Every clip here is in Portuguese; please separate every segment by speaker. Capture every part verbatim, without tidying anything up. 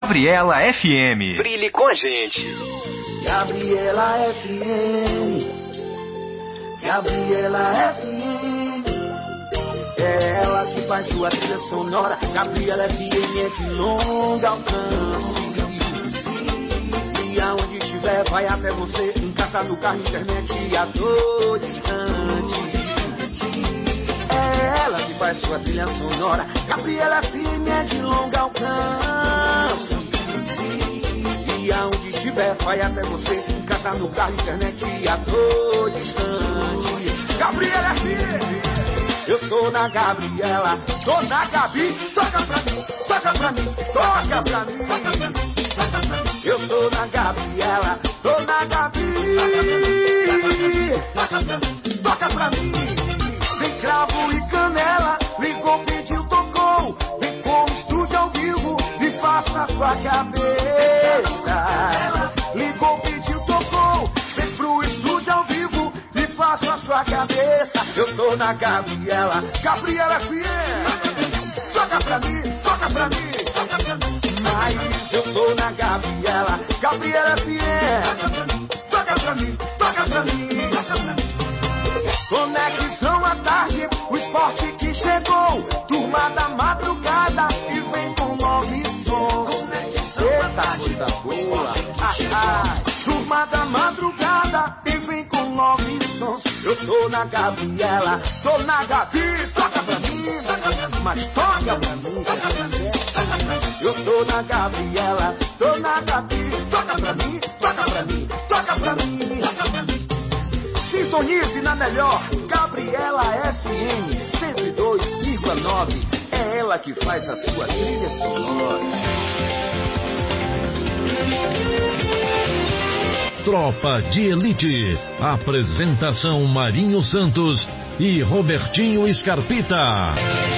Speaker 1: Gabriela F M.
Speaker 2: Brilhe com a gente.
Speaker 3: Gabriela F M. Gabriela F M. É ela que faz sua trilha sonora. Gabriela F M é de longa alcance. E aonde estiver vai até você. Em casa, no carro, internet e a todo instante. É ela que faz sua trilha sonora. Gabriela F M é de longa alcance. E aonde estiver vai até você. Em casa, no carro, internet e a todo instante. Gabriela F M. Eu tô na Gabriela, tô na Gabi. Toca pra mim, toca pra mim, toca pra mim. Eu tô na Gabriela, tô na Gabi. Toca pra mim. Vem cravo e canela, ligou, pediu, tocou. Vem com o estúdio ao vivo e faça a sua cabeça. Ligou, pediu, tocou. Vem pro estúdio ao vivo e faça a sua cabeça. Eu tô na Gabriela, Gabriela F M. Toca pra mim, toca pra mim, toca pra mim. Mas eu tô na Gabriela, Gabriela F M. Toca pra mim, toca pra mim. Conexão à tarde, o esporte que chegou. Turma da madrugada e vem com nove sons. Eita, coisa boa. Ah, ah. Turma da madrugada e vem com nove sons. Eu tô na Gabriela, tô na Gabi. Toca pra mim, mas toca pra mim. Eu tô na Gabriela, tô na Gabi. Toca pra mim, toca pra mim, toca pra mim. Sintonize na melhor, Gabriela F M cento e dois vírgula nove. É ela que faz a sua trilha sonora.
Speaker 4: Tropa de Elite. Apresentação Marinho Santos e Robertinho Scarpita.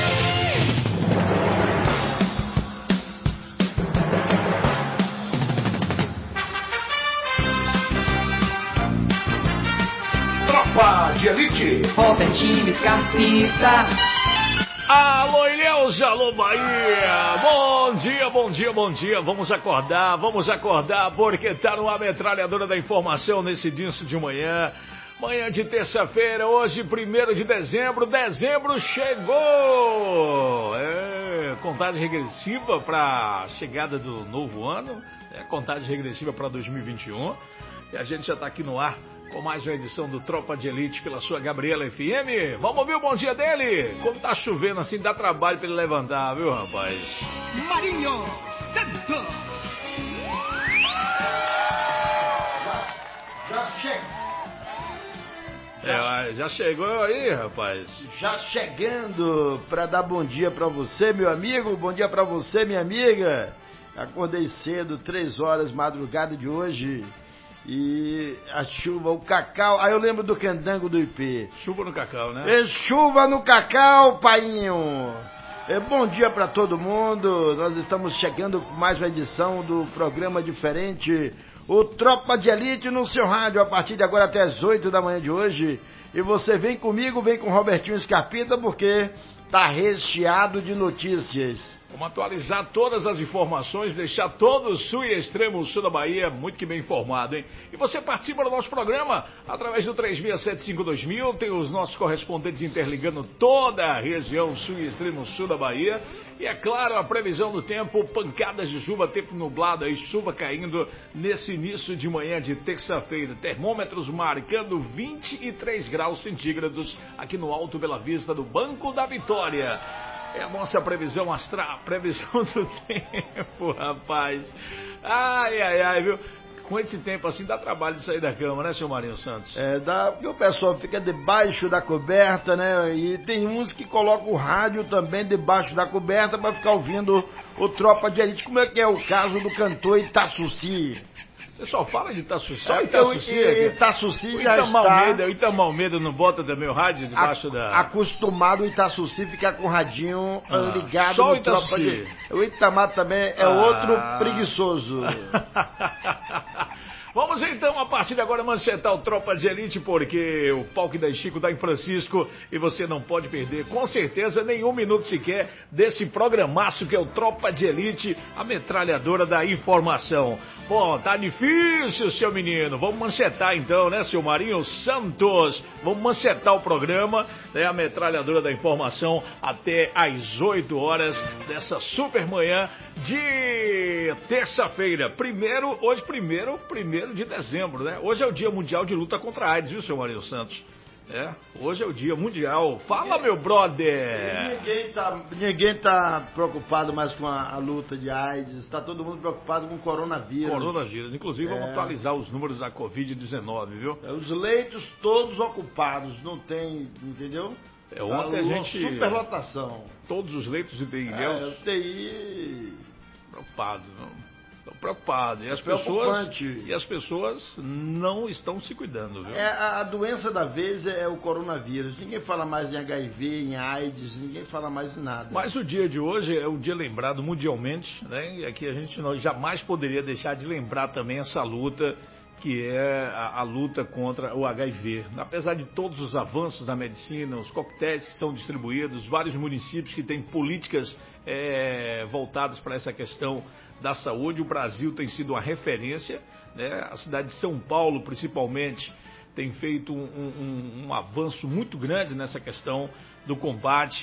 Speaker 5: Tropa de Elite.
Speaker 6: Robertinho Scarpita.
Speaker 7: Alô, Ilhéus, alô, Bahia! Bom dia, bom dia, bom dia. Vamos acordar, vamos acordar, porque tá numa metralhadora da informação nesse início de manhã. Manhã de terça-feira, hoje, primeiro de dezembro. Dezembro chegou! É, contagem regressiva para a chegada do novo ano. É, contagem regressiva para dois mil e vinte e um. E a gente já tá aqui no ar com mais uma edição do Tropa de Elite pela sua Gabriela F M. Vamos ouvir o bom dia dele? Como tá chovendo assim, dá trabalho pra ele levantar, viu, rapaz?
Speaker 8: Marinho Santos.
Speaker 5: Já chegou.
Speaker 7: É, já chegou aí, rapaz?
Speaker 9: Já chegando pra dar bom dia pra você, meu amigo. Bom dia pra você, minha amiga. Acordei cedo, três horas, madrugada de hoje. E a chuva, o cacau. Aí eu lembro do candango do I P.
Speaker 7: Chuva no cacau, né?
Speaker 9: É chuva no cacau, painho. É bom dia pra todo mundo. Nós estamos chegando com mais uma edição do programa diferente, o Tropa de Elite, no seu rádio, a partir de agora até as oito da manhã de hoje. E você vem comigo, vem com o Robertinho Scarpita, porque tá recheado de notícias.
Speaker 7: Vamos atualizar todas as informações, deixar todo o sul e extremo sul da Bahia muito que bem informado, hein? E você participa do nosso programa através do três seis sete cinco dois mil, tem os nossos correspondentes interligando toda a região sul e extremo sul da Bahia. E é claro, a previsão do tempo, pancadas de chuva, tempo nublado e chuva caindo nesse início de manhã de terça-feira. Termômetros marcando vinte e três graus centígrados aqui no Alto Bela Vista do Banco da Vitória. É a nossa previsão astral, previsão do tempo, rapaz. Ai, ai, ai, viu? Com esse tempo assim dá trabalho de sair da cama, né, seu Marinho Santos?
Speaker 9: É, dá, porque o pessoal fica debaixo da coberta, né? E tem uns que colocam o rádio também debaixo da coberta pra ficar ouvindo o Tropa de Elite. Como é que é o caso do cantor Itaçuci?
Speaker 7: Você só fala de Itaçuci, só
Speaker 9: É,
Speaker 7: Itaçuci.
Speaker 9: eu- Itaçuci
Speaker 7: O
Speaker 9: já
Speaker 7: Itamar
Speaker 9: está...
Speaker 7: Almeida, o Itamar Almeida não bota também o rádio debaixo
Speaker 9: a-
Speaker 7: da...
Speaker 9: Acostumado o Itaçuci ficar com o radinho
Speaker 7: Ah,
Speaker 9: ligado
Speaker 7: só o
Speaker 9: no Tropa
Speaker 7: Itaçuci.
Speaker 9: de... O Itamar também é
Speaker 7: Ah.
Speaker 9: outro preguiçoso.
Speaker 7: Vamos então, a partir de agora, manchetar o Tropa de Elite, porque o palco da Chico dá em Francisco e você não pode perder, com certeza, nenhum minuto sequer desse programaço que é o Tropa de Elite, a metralhadora da informação. Bom, tá difícil, seu menino. Vamos manchetar então, né, seu Marinho Santos? Vamos manchetar o programa, né, a metralhadora da informação, até às oito horas dessa super manhã de terça-feira. Primeiro, hoje, primeiro, primeiro de dezembro, né? Hoje é o Dia Mundial de Luta contra a AIDS, viu, seu Marinho Santos? É, hoje é o Dia Mundial. Fala, meu brother!
Speaker 9: Ninguém tá, ninguém tá preocupado mais com a, a luta de AIDS, está todo mundo preocupado com o coronavírus.
Speaker 7: Coronavírus. Inclusive, vamos
Speaker 9: É.
Speaker 7: atualizar os números da covid dezenove, viu?
Speaker 9: É, os leitos todos ocupados, não tem, entendeu?
Speaker 7: É, ontem a
Speaker 9: uma
Speaker 7: gente...
Speaker 9: superlotação.
Speaker 7: Todos os leitos de U T I,
Speaker 9: É,
Speaker 7: né?
Speaker 9: U T I...
Speaker 7: Preocupado, não? Estão preocupados. E as
Speaker 9: Preocupante.
Speaker 7: pessoas e as pessoas não estão se cuidando, viu?
Speaker 9: É, a, a doença da vez é o coronavírus. Ninguém fala mais em H I V, em AIDS, ninguém fala mais em nada.
Speaker 7: Mas o dia de hoje é um dia lembrado mundialmente, né? E aqui a gente não, jamais poderia deixar de lembrar também essa luta, que é a, a luta contra o H I V. Apesar de todos os avanços na medicina, os coquetéis que são distribuídos, vários municípios que têm políticas é, voltadas para essa questão da saúde, o Brasil tem sido uma referência, né? A cidade de São Paulo, principalmente, tem feito um, um, um avanço muito grande nessa questão do combate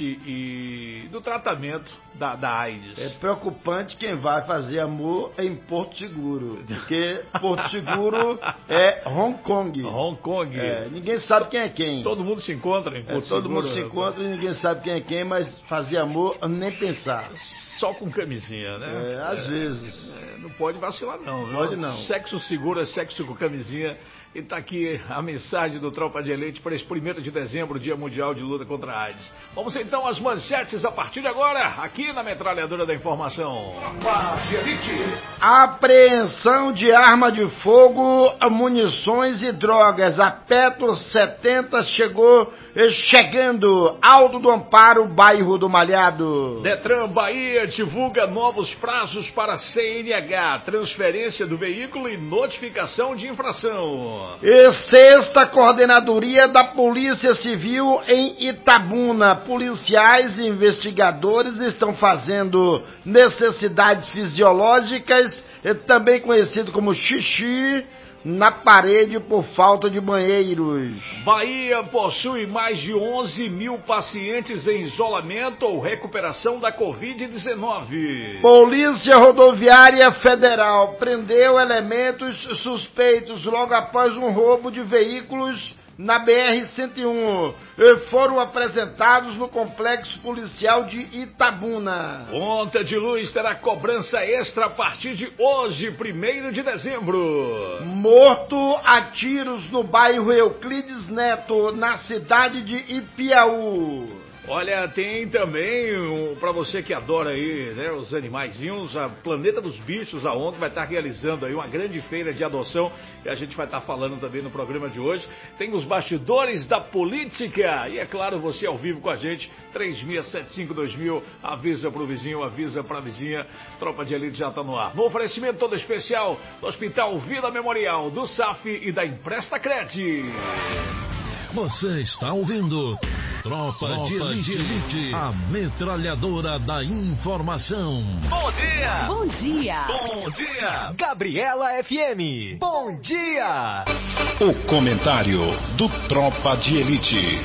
Speaker 7: e do tratamento da, da AIDS.
Speaker 9: É preocupante quem vai fazer amor em Porto Seguro, porque Porto Seguro é Hong Kong.
Speaker 7: Hong Kong.
Speaker 9: É, ninguém sabe quem é quem.
Speaker 7: Todo mundo se encontra em
Speaker 9: É,
Speaker 7: Porto
Speaker 9: todo
Speaker 7: Seguro,
Speaker 9: mundo se
Speaker 7: né?
Speaker 9: encontra e ninguém sabe quem é quem, mas fazer amor nem pensar.
Speaker 7: Só com camisinha, né?
Speaker 9: É, às vezes.
Speaker 7: É, não pode vacilar não, viu?
Speaker 9: Pode não.
Speaker 7: Sexo seguro é sexo com camisinha. E tá aqui a mensagem do Tropa de Elite para esse primeiro de dezembro, Dia Mundial de Luta contra a AIDS. Vamos então às manchetes a partir de agora, aqui na Metralhadora da Informação.
Speaker 5: Tropa de Elite.
Speaker 9: Apreensão de arma de fogo, munições e drogas. A Petro setenta chegou chegando. Alto do Amparo, bairro do Malhado.
Speaker 7: Detran Bahia divulga novos prazos para C N H, transferência do veículo e notificação de infração.
Speaker 9: E sexta Coordenadoria da Polícia Civil em Itabuna. Policiais e investigadores estão fazendo necessidades fisiológicas, também conhecido como xixi, na parede por falta de banheiros.
Speaker 7: Bahia possui mais de onze mil pacientes em isolamento ou recuperação da covid dezenove.
Speaker 9: Polícia Rodoviária Federal prendeu elementos suspeitos logo após um roubo de veículos na B R cento e um. Foram apresentados no complexo policial de Itabuna.
Speaker 7: Conta de luz terá cobrança extra a partir de hoje, primeiro de dezembro.
Speaker 9: Morto a tiros no bairro Euclides Neto, na cidade de Ipiaú.
Speaker 7: Olha, tem também, um, para você que adora aí, né, os animaizinhos, a Planeta dos Bichos, a ONG vai estar realizando aí uma grande feira de adoção, e a gente vai estar falando também no programa de hoje. Tem os bastidores da política, e é claro, você ao vivo com a gente, três seis sete cinco dois mil, avisa pro vizinho, avisa pra vizinha, Tropa de Elite já tá no ar. No oferecimento todo especial do Hospital Vida Memorial, do S A F e da Empresta Cred.
Speaker 4: Você está ouvindo Tropa, Tropa de, Elite, de Elite, a metralhadora da informação.
Speaker 6: Bom dia!
Speaker 1: Bom dia!
Speaker 6: Bom dia! Gabriela F M. Bom dia!
Speaker 2: O comentário do Tropa de Elite.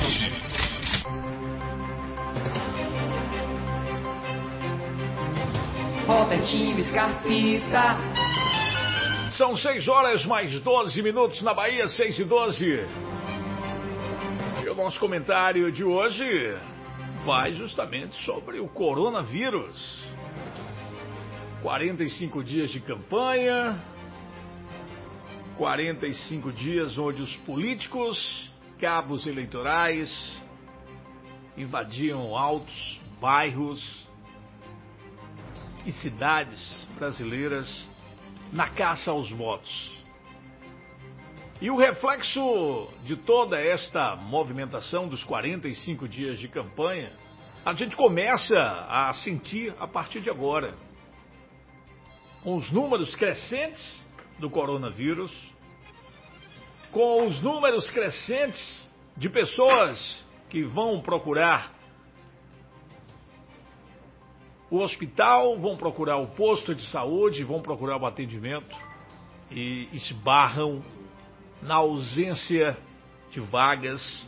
Speaker 6: Robertinho Scarpita.
Speaker 7: São seis horas mais doze minutos na Bahia, seis e doze. E o nosso comentário de hoje vai justamente sobre o coronavírus. quarenta e cinco dias de campanha, quarenta e cinco dias onde os políticos, cabos eleitorais, invadiam altos bairros e cidades brasileiras na caça aos votos. E o reflexo de toda esta movimentação dos quarenta e cinco dias de campanha, a gente começa a sentir a partir de agora. Com os números crescentes do coronavírus, com os números crescentes de pessoas que vão procurar o hospital, vão procurar o posto de saúde, vão procurar o atendimento e esbarram na ausência de vagas.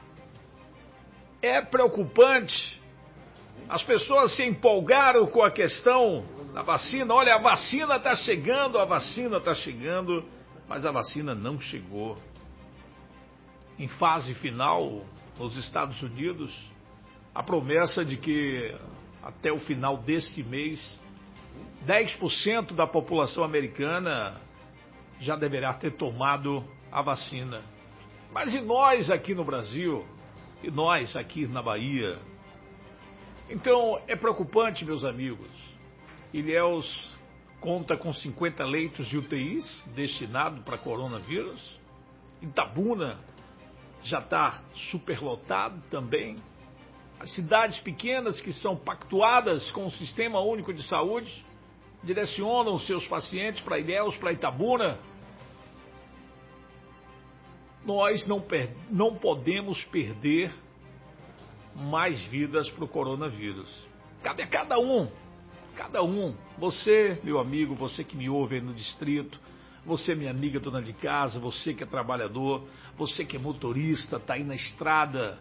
Speaker 7: É preocupante. As pessoas se empolgaram com a questão da vacina. Olha, a vacina está chegando, a vacina está chegando, mas a vacina não chegou. Em fase final, nos Estados Unidos, a promessa de que até o final deste mês, dez por cento da população americana já deverá ter tomado a vacina. Mas e nós aqui no Brasil? E nós aqui na Bahia? Então, é preocupante, meus amigos. Ilhéus conta com cinquenta leitos de U T Is destinados para coronavírus. Itabuna já está superlotado também. As cidades pequenas que são pactuadas com o Sistema Único de Saúde direcionam os seus pacientes para Ilhéus, para Itabuna. Nós não, per- não podemos perder mais vidas para o coronavírus. Cabe a cada um, cada um. Você, meu amigo, você que me ouve aí no distrito, você, minha amiga dona de casa, você que é trabalhador, você que é motorista, está aí na estrada.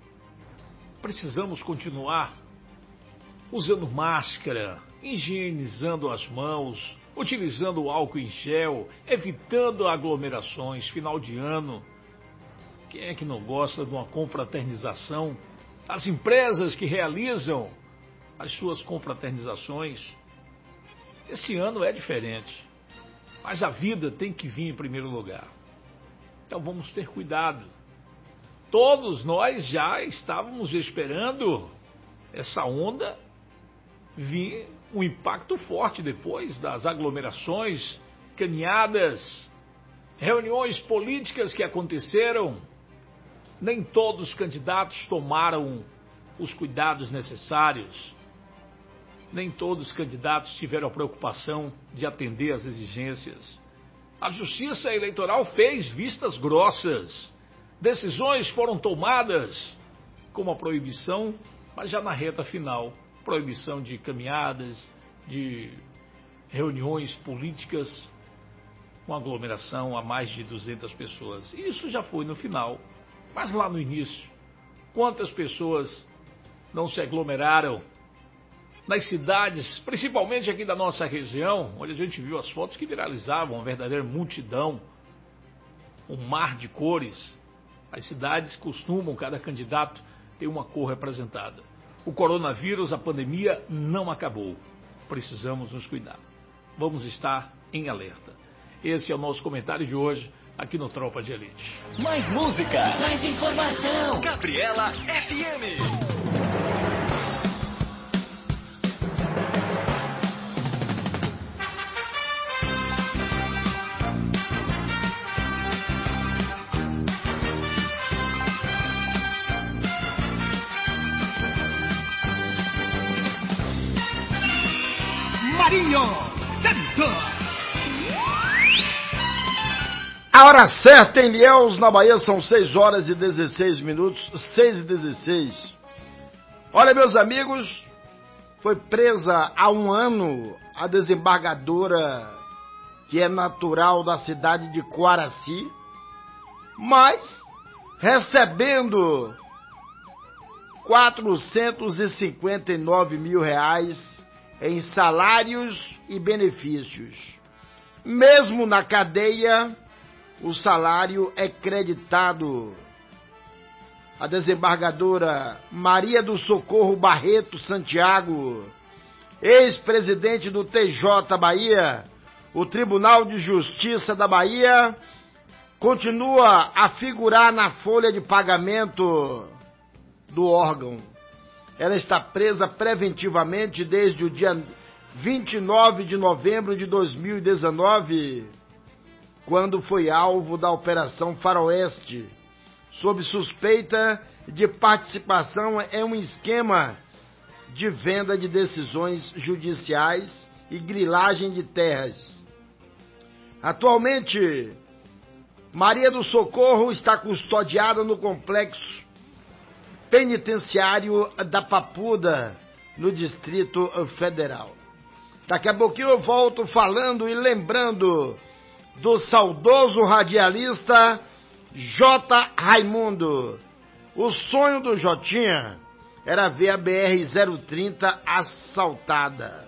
Speaker 7: Precisamos continuar usando máscara, higienizando as mãos, utilizando o álcool em gel, evitando aglomerações. Final de ano, quem é que não gosta de uma confraternização? As empresas que realizam as suas confraternizações, esse ano é diferente, mas a vida tem que vir em primeiro lugar. Então vamos ter cuidado. Todos nós já estávamos esperando essa onda vir um impacto forte depois das aglomerações, caminhadas, reuniões políticas que aconteceram. Nem todos os candidatos tomaram os cuidados necessários. Nem todos os candidatos tiveram a preocupação de atender às exigências. A Justiça Eleitoral fez vistas grossas. Decisões foram tomadas, como a proibição, mas já na reta final. Proibição de caminhadas, de reuniões políticas com aglomeração a mais de duzentas pessoas. Isso já foi no final. Mas lá no início, quantas pessoas não se aglomeraram nas cidades, principalmente aqui da nossa região, onde a gente viu as fotos que viralizavam, uma verdadeira multidão, um mar de cores. As cidades costumam, cada candidato, ter uma cor representada. O coronavírus, a pandemia, não acabou. Precisamos nos cuidar. Vamos estar em alerta. Esse é o nosso comentário de hoje, aqui no Tropa de Elite.
Speaker 6: Mais música, mais informação. Gabriela F M.
Speaker 8: Marinho Santos.
Speaker 9: A hora certa em Ilhéus, na Bahia, são seis horas e dezesseis minutos, seis e dezesseis. Olha, meus amigos, foi presa há um ano a desembargadora que é natural da cidade de Coaraci, mas recebendo quatrocentos e cinquenta e nove mil reais em salários e benefícios. Mesmo na cadeia, o salário é creditado. A desembargadora Maria do Socorro Barreto Santiago, ex-presidente do T J Bahia, o Tribunal de Justiça da Bahia, continua a figurar na folha de pagamento do órgão. Ela está presa preventivamente desde o dia vinte e nove de novembro de dois mil e dezenove, quando foi alvo da Operação Faroeste, sob suspeita de participação em um esquema de venda de decisões judiciais e grilagem de terras. Atualmente, Maria do Socorro está custodiada no complexo penitenciário da Papuda, no Distrito Federal. Daqui a pouquinho eu volto falando e lembrando do saudoso radialista J. Raimundo. O sonho do Jotinha era ver a B R zero trinta assaltada.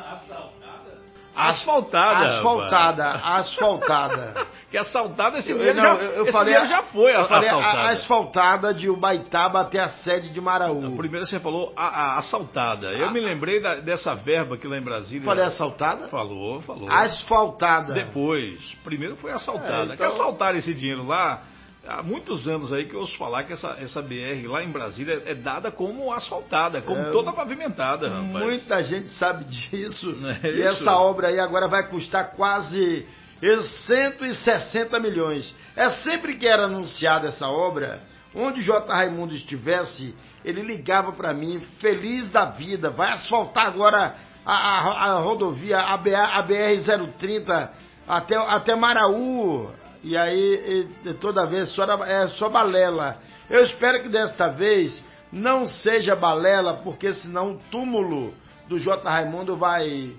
Speaker 7: Asfaltada?
Speaker 9: Asfaltada, rapaz. asfaltada.
Speaker 7: Que assaltada esse dia
Speaker 9: não,
Speaker 7: já,
Speaker 9: eu, eu
Speaker 7: esse
Speaker 9: falei,
Speaker 7: dia já foi
Speaker 9: eu falei
Speaker 7: asfaltada.
Speaker 9: A, a asfaltada de Ubaitaba até a sede de Maraú.
Speaker 7: Primeiro você falou a, a assaltada. Eu ah. me lembrei da, dessa verba que lá em Brasília...
Speaker 9: Falei assaltada?
Speaker 7: Falou, falou.
Speaker 9: Asfaltada.
Speaker 7: Depois. Primeiro foi assaltada. É, então... Que assaltaram esse dinheiro lá... Há muitos anos aí que eu ouço falar que essa, essa B R lá em Brasília é dada como asfaltada, como é, toda pavimentada, rapaz.
Speaker 9: Muita gente sabe disso.
Speaker 7: É
Speaker 9: e
Speaker 7: isso?
Speaker 9: Essa obra aí agora vai custar quase cento e sessenta milhões. É sempre que era anunciada essa obra, onde J. Raimundo estivesse, ele ligava para mim, feliz da vida, vai asfaltar agora a, a, a rodovia, a, a B R zero trinta até, até Maraú. E aí, e, toda vez, só, é só balela. Eu espero que desta vez não seja balela, porque senão o túmulo do J. Raimundo vai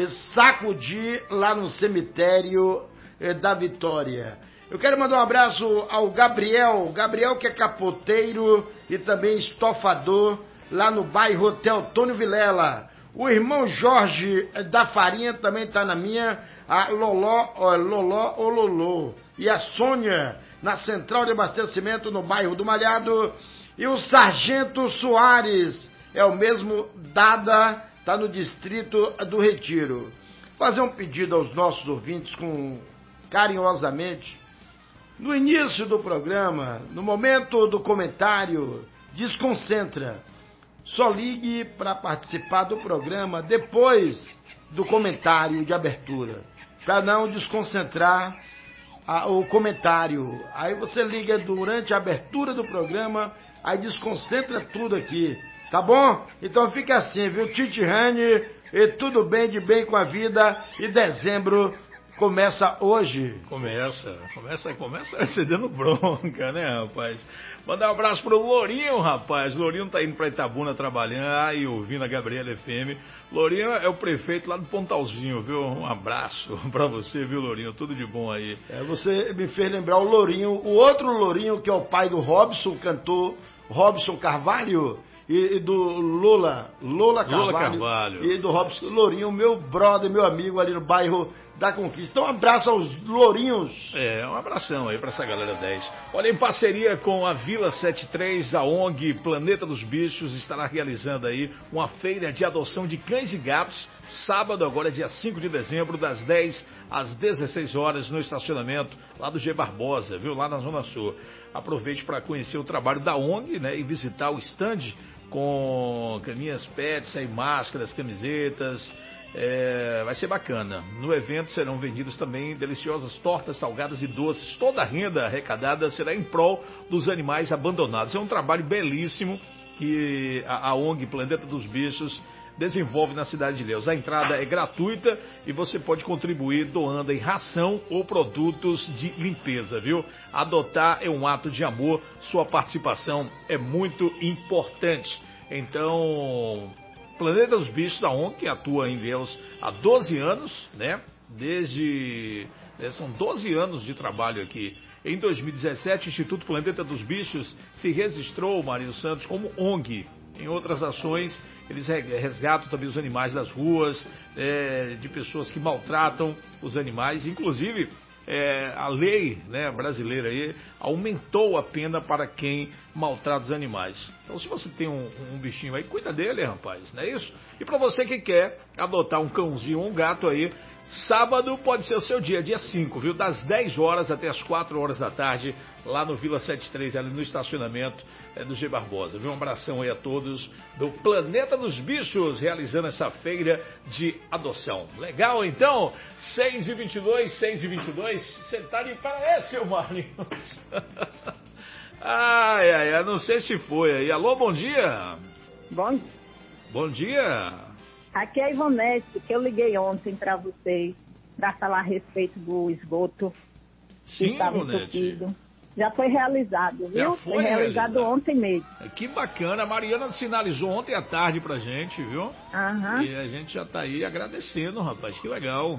Speaker 9: sacudir lá no cemitério da Vitória. Eu quero mandar um abraço ao Gabriel, Gabriel que é capoteiro e também estofador lá no bairro Teotônio Vilela. O irmão Jorge da Farinha também está na minha, a Loló, ó, Loló ou Lolô. E a Sônia, na central de abastecimento no bairro do Malhado. E o Sargento Soares, é o mesmo Dada, está no distrito do Retiro. Fazer um pedido aos nossos ouvintes com carinhosamente. No início do programa, no momento do comentário, desconcentra. Só ligue para participar do programa depois do comentário de abertura, para não desconcentrar a, o comentário. Aí você liga durante a abertura do programa, aí desconcentra tudo aqui, tá bom? Então fica assim, viu? Titi Rani, e tudo bem de bem com a vida, e dezembro começa hoje.
Speaker 7: Começa, começa, começa recebendo bronca, né, rapaz? Mandar um abraço pro Lourinho, rapaz. Lourinho tá indo pra Itabuna trabalhar e ouvindo a Gabriela F M. Lourinho é o prefeito lá do Pontalzinho, viu? Um abraço pra você, viu, Lourinho? Tudo de bom aí.
Speaker 9: É, você me fez lembrar o Lourinho, o outro Lourinho que é o pai do Robson, cantor Robson Carvalho. E, e do Lula, Lula Carvalho,
Speaker 7: Lula Carvalho
Speaker 9: e do Robson Lourinho, meu brother, meu amigo ali no bairro da Conquista. Então um abraço aos Lourinhos.
Speaker 7: É, um abração aí pra essa galera dez. Olha, em parceria com a Vila setenta e três, a O N G Planeta dos Bichos estará realizando aí uma feira de adoção de cães e gatos, sábado agora dia cinco de dezembro, das dez às dezesseis horas, no estacionamento lá do G Barbosa, viu? Lá na Zona Sul. Aproveite para conhecer o trabalho da O N G, né? E visitar o stand com caminhas pets, aí, máscaras, camisetas, é, vai ser bacana. No evento serão vendidas também deliciosas tortas, salgadas e doces. Toda a renda arrecadada será em prol dos animais abandonados. É um trabalho belíssimo que a, a O N G Planeta dos Bichos desenvolve na cidade de Ilhéus. A entrada é gratuita e você pode contribuir doando em ração ou produtos de limpeza, viu? Adotar é um ato de amor, sua participação é muito importante. Então, Planeta dos Bichos da O N G, que atua em Ilhéus há doze anos, né? Desde... São doze anos de trabalho aqui. Em dois mil e dezessete, o Instituto Planeta dos Bichos se registrou, Marinho Santos, como O N G. Em outras ações, eles resgatam também os animais das ruas, é, de pessoas que maltratam os animais. Inclusive, é, a lei, né, brasileira aí, aumentou a pena para quem maltrata os animais. Então, se você tem um, um bichinho aí, cuida dele, rapaz, não é isso? E para você que quer adotar um cãozinho ou um gato aí, Sábado pode ser o seu dia, dia cinco, viu? Das dez horas até as quatro horas da tarde, lá no Vila setenta e três, ali no estacionamento é, do G. Barbosa, viu? Um abração aí a todos do Planeta dos Bichos, realizando essa feira de adoção. Legal, então? seis e vinte e dois, seis e vinte e dois, você tá de parece, seu Marlinhos. Ai, ai, ai, não sei se foi aí. Alô, bom dia.
Speaker 1: Bom,
Speaker 7: bom dia.
Speaker 1: Aqui é a Ivonete, que eu liguei ontem para vocês, para falar a respeito do esgoto.
Speaker 7: Sim,
Speaker 1: que estava entupido. Já foi realizado, viu?
Speaker 7: Já foi,
Speaker 1: foi realizado, realizado ontem mesmo.
Speaker 7: Que bacana. A Mariana sinalizou ontem à tarde pra gente, viu?
Speaker 1: Aham.
Speaker 7: E a gente já tá aí agradecendo, rapaz. Que legal.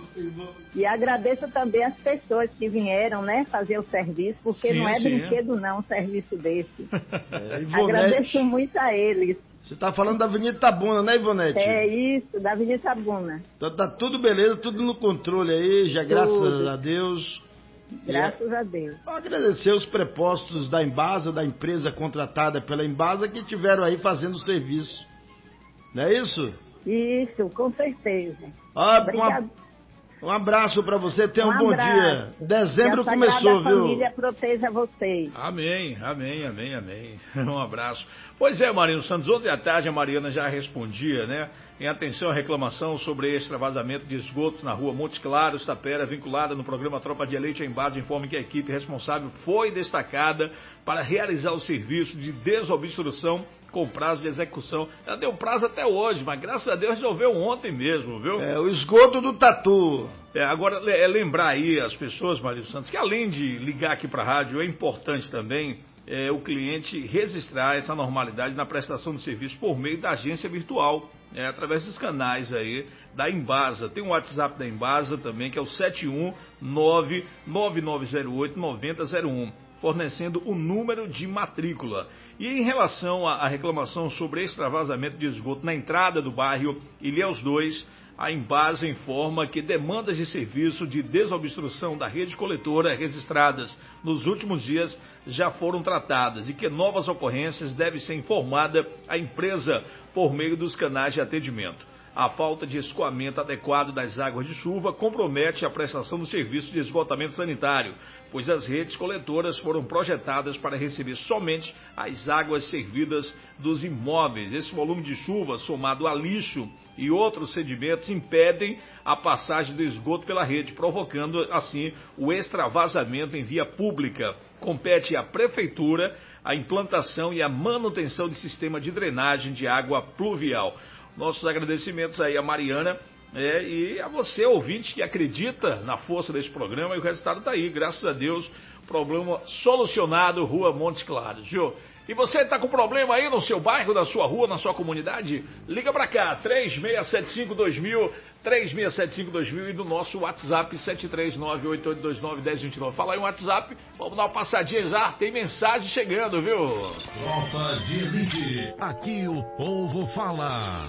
Speaker 1: E agradeço também as pessoas que vieram, né, fazer o serviço, porque sim, não é sim. brinquedo não, um serviço desse. É, Ivonete, agradeço muito a eles.
Speaker 9: Você tá falando da Avenida Itabuna, né, Ivonete?
Speaker 1: É isso, da Avenida Itabuna.
Speaker 9: Então tá tudo beleza, tudo no controle aí, já tudo. Graças a Deus.
Speaker 1: Graças a Deus.
Speaker 9: Agradecer os prepostos da Embasa, da empresa contratada pela Embasa, que tiveram aí fazendo o serviço. Não é isso?
Speaker 1: Isso, com certeza.
Speaker 9: Ah, Obrigado. Um, um abraço para você, tenha um, um bom dia. Dezembro começou, viu?
Speaker 1: Que a família proteja vocês.
Speaker 7: Amém, amém, amém, amém. Um abraço. Pois é, Marino Santos, ontem à tarde a Mariana já respondia, né? Em atenção à reclamação sobre extravasamento de esgotos na rua Montes Claros, Tapera, vinculada no programa Tropa de Elite, a Embasa informa que a equipe responsável foi destacada para realizar o serviço de desobstrução com prazo de execução. Ela deu prazo até hoje, mas graças a Deus resolveu ontem mesmo, viu?
Speaker 9: É, o esgoto do Tatu.
Speaker 7: É, agora, é lembrar aí as pessoas, Marino Santos, que além de ligar aqui para a rádio, é importante também é, o cliente registrar essa normalidade na prestação de serviço por meio da agência virtual, é, através dos canais aí da Embasa. Tem um WhatsApp da Embasa também, que é o sete um nove nove nove zero oito nove zero zero um, fornecendo o número de matrícula. E em relação à reclamação sobre extravasamento de esgoto na entrada do bairro Ilhéus dois, a Embasa informa que demandas de serviço de desobstrução da rede coletora registradas nos últimos dias já foram tratadas e que novas ocorrências devem ser informadas à empresa por meio dos canais de atendimento. A falta de escoamento adequado das águas de chuva compromete a prestação do serviço de esgotamento sanitário, pois as redes coletoras foram projetadas para receber somente as águas servidas dos imóveis. Esse volume de chuva, somado a lixo e outros sedimentos, impedem a passagem do esgoto pela rede, provocando assim o extravasamento em via pública. Compete à Prefeitura a implantação e a manutenção de sistema de drenagem de água pluvial. Nossos agradecimentos aí a Mariana é, e a você, ouvinte, que acredita na força desse programa, e o resultado está aí, graças a Deus, problema solucionado, Rua Montes Claros, viu? E você está com problema aí no seu bairro, na sua rua, na sua comunidade? Liga para cá, três seis sete cinco dois mil, três seis sete cinco dois mil e do nosso WhatsApp sete três nove oito oito dois nove um zero dois nove. Fala aí no WhatsApp, vamos dar uma passadinha já, tem mensagem chegando, viu?
Speaker 4: Tropa de Elite, aqui o povo fala.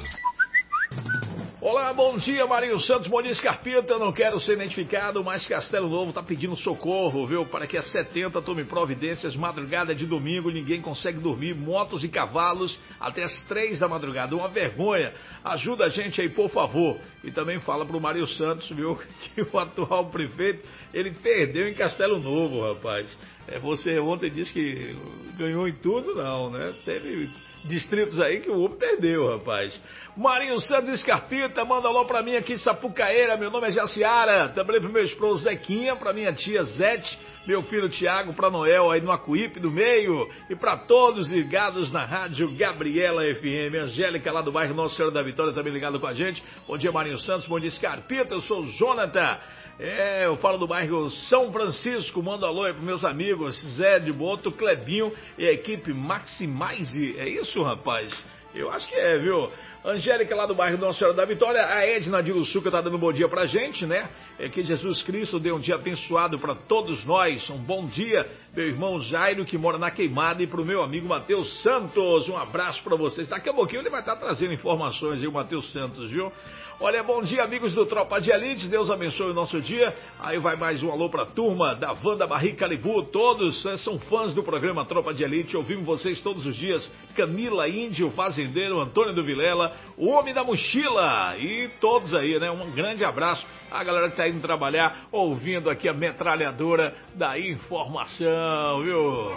Speaker 7: Olá, bom dia, Marinho Santos, Moniz Carpita, não quero ser identificado, mas Castelo Novo está pedindo socorro, viu? Para que a setenta tome providências, madrugada de domingo, ninguém consegue dormir, motos e cavalos até as três da madrugada, uma vergonha, ajuda a gente aí, por favor. E também fala pro Marinho Santos, viu, que o atual prefeito, ele perdeu em Castelo Novo, rapaz. É, você ontem disse que ganhou em tudo, não, né? Teve distritos aí que o homem perdeu, rapaz. Marinho Santos Escarpita, manda alô pra mim aqui em Sapucaeira, meu nome é Jaciara, também pro meu esposo Zequinha, pra minha tia Zete, meu filho Tiago, pra Noel aí no Acuípe do Meio, e pra todos ligados na rádio Gabriela F M, Angélica lá do bairro Nossa Senhora da Vitória também ligado com a gente. Bom dia, Marinho Santos, bom dia, Escarpita, eu sou o Jonathan. É, eu falo do bairro São Francisco, mando alô aí pros meus amigos Zé de Boto, Clebinho e a equipe Maximize. É isso, rapaz? Eu acho que é, viu? Angélica lá do bairro Nossa Senhora da Vitória, a Edna de Luçuca tá dando um bom dia pra gente, né? É que Jesus Cristo dê um dia abençoado pra todos nós. Um bom dia, meu irmão Jairo, que mora na Queimada, e pro meu amigo Matheus Santos. Um abraço pra vocês. Daqui a pouquinho ele vai estar trazendo informações aí, o Matheus Santos, viu? Olha, bom dia, amigos do Tropa de Elite, Deus abençoe o nosso dia. Aí vai mais um alô pra turma da Wanda Barri Calibu, todos né, são fãs do programa Tropa de Elite, ouvimos vocês todos os dias. Camila Índio, Fazendeiro, Antônio do Vilela, Paula, o Homem da Mochila e todos aí, né? Um grande abraço a galera que tá indo trabalhar, ouvindo aqui a metralhadora da informação, viu?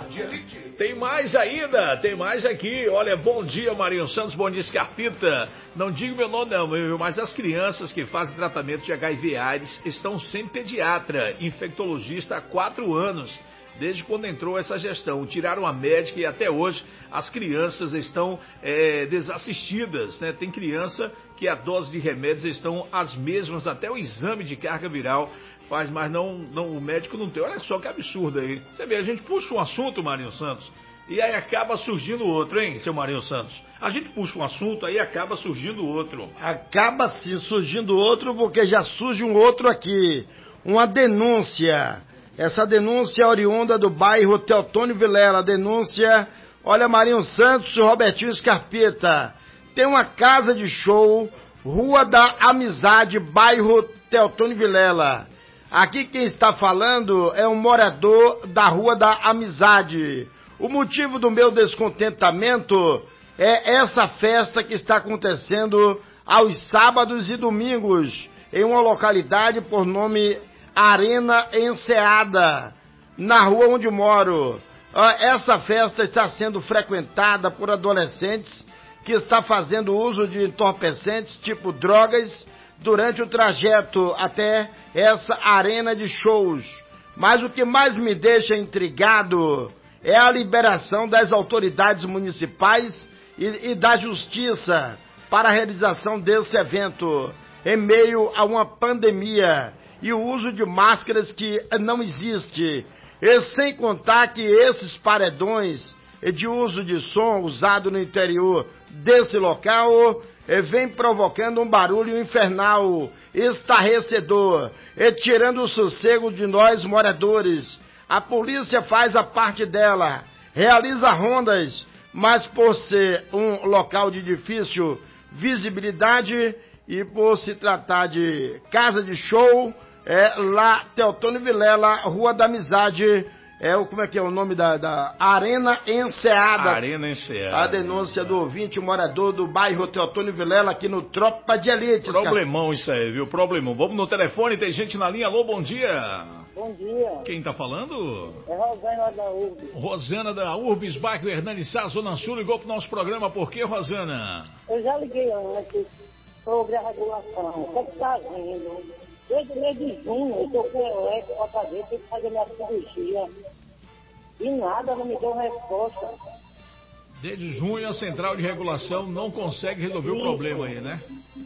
Speaker 7: Tem mais ainda, tem mais aqui. Olha, bom dia, Marinho Santos, bom dia, Scarpita. Não digo meu nome não, viu? Mas as crianças que fazem tratamento de H I V AIDS estão sem pediatra, infectologista há quatro anos. Desde quando entrou essa gestão, tiraram a médica e até hoje as crianças estão é, desassistidas, né? Tem criança que a dose de remédios estão as mesmas, até o exame de carga viral faz, mas não, não, o médico não tem. Olha só que absurdo aí. Você vê, a gente puxa um assunto, Marinho Santos, e aí acaba surgindo outro, hein, seu Marinho Santos? A gente puxa um assunto, aí acaba surgindo outro.
Speaker 9: Acaba sim surgindo outro, porque já surge um outro aqui. Uma denúncia. Essa denúncia é oriunda do bairro Teotônio Vilela. A denúncia, olha, Marinho Santos e Robertinho Scarpita. Tem uma casa de show, Rua da Amizade, bairro Teotônio Vilela. Aqui quem está falando é um morador da Rua da Amizade. O motivo do meu descontentamento é essa festa que está acontecendo aos sábados e domingos em uma localidade por nome Arena Enseada, na rua onde moro. Essa festa está sendo frequentada por adolescentes que estão fazendo uso de entorpecentes tipo drogas durante o trajeto até essa arena de shows. Mas o que mais me deixa intrigado é a liberação das autoridades municipais e, e da justiça para a realização desse evento em meio a uma pandemia e o uso de máscaras que não existe. E sem contar que esses paredões de uso de som usado no interior desse local vem provocando um barulho infernal, estarrecedor, e tirando o sossego de nós moradores. A polícia faz a parte dela, realiza rondas, mas por ser um local de difícil visibilidade e por se tratar de casa de show, é lá, Teotônio Vilela, Rua da Amizade, é o, como é que é o nome da, da Arena Enseada.
Speaker 7: Arena Enseada.
Speaker 9: A denúncia do ouvinte morador do bairro Teotônio Vilela, aqui no Tropa de Elite.
Speaker 7: Problemão isso aí, viu? Problemão. Vamos no telefone, tem gente na linha. Alô, bom dia.
Speaker 10: Bom dia.
Speaker 7: Quem tá falando?
Speaker 10: É Rosana da Urbis.
Speaker 7: Rosana da Urbis, bairro Hernani Sá, Zona Sul, ligou pro nosso programa. Por quê, Rosana?
Speaker 10: Eu já liguei antes sobre a regulação. O que está vindo? Desde o mês de junho, eu estou com o elétrico para fazer, tenho que fazer minha cirurgia. E nada, não me deu resposta.
Speaker 7: Desde junho, a central de regulação não consegue resolver Sim. o problema aí, né?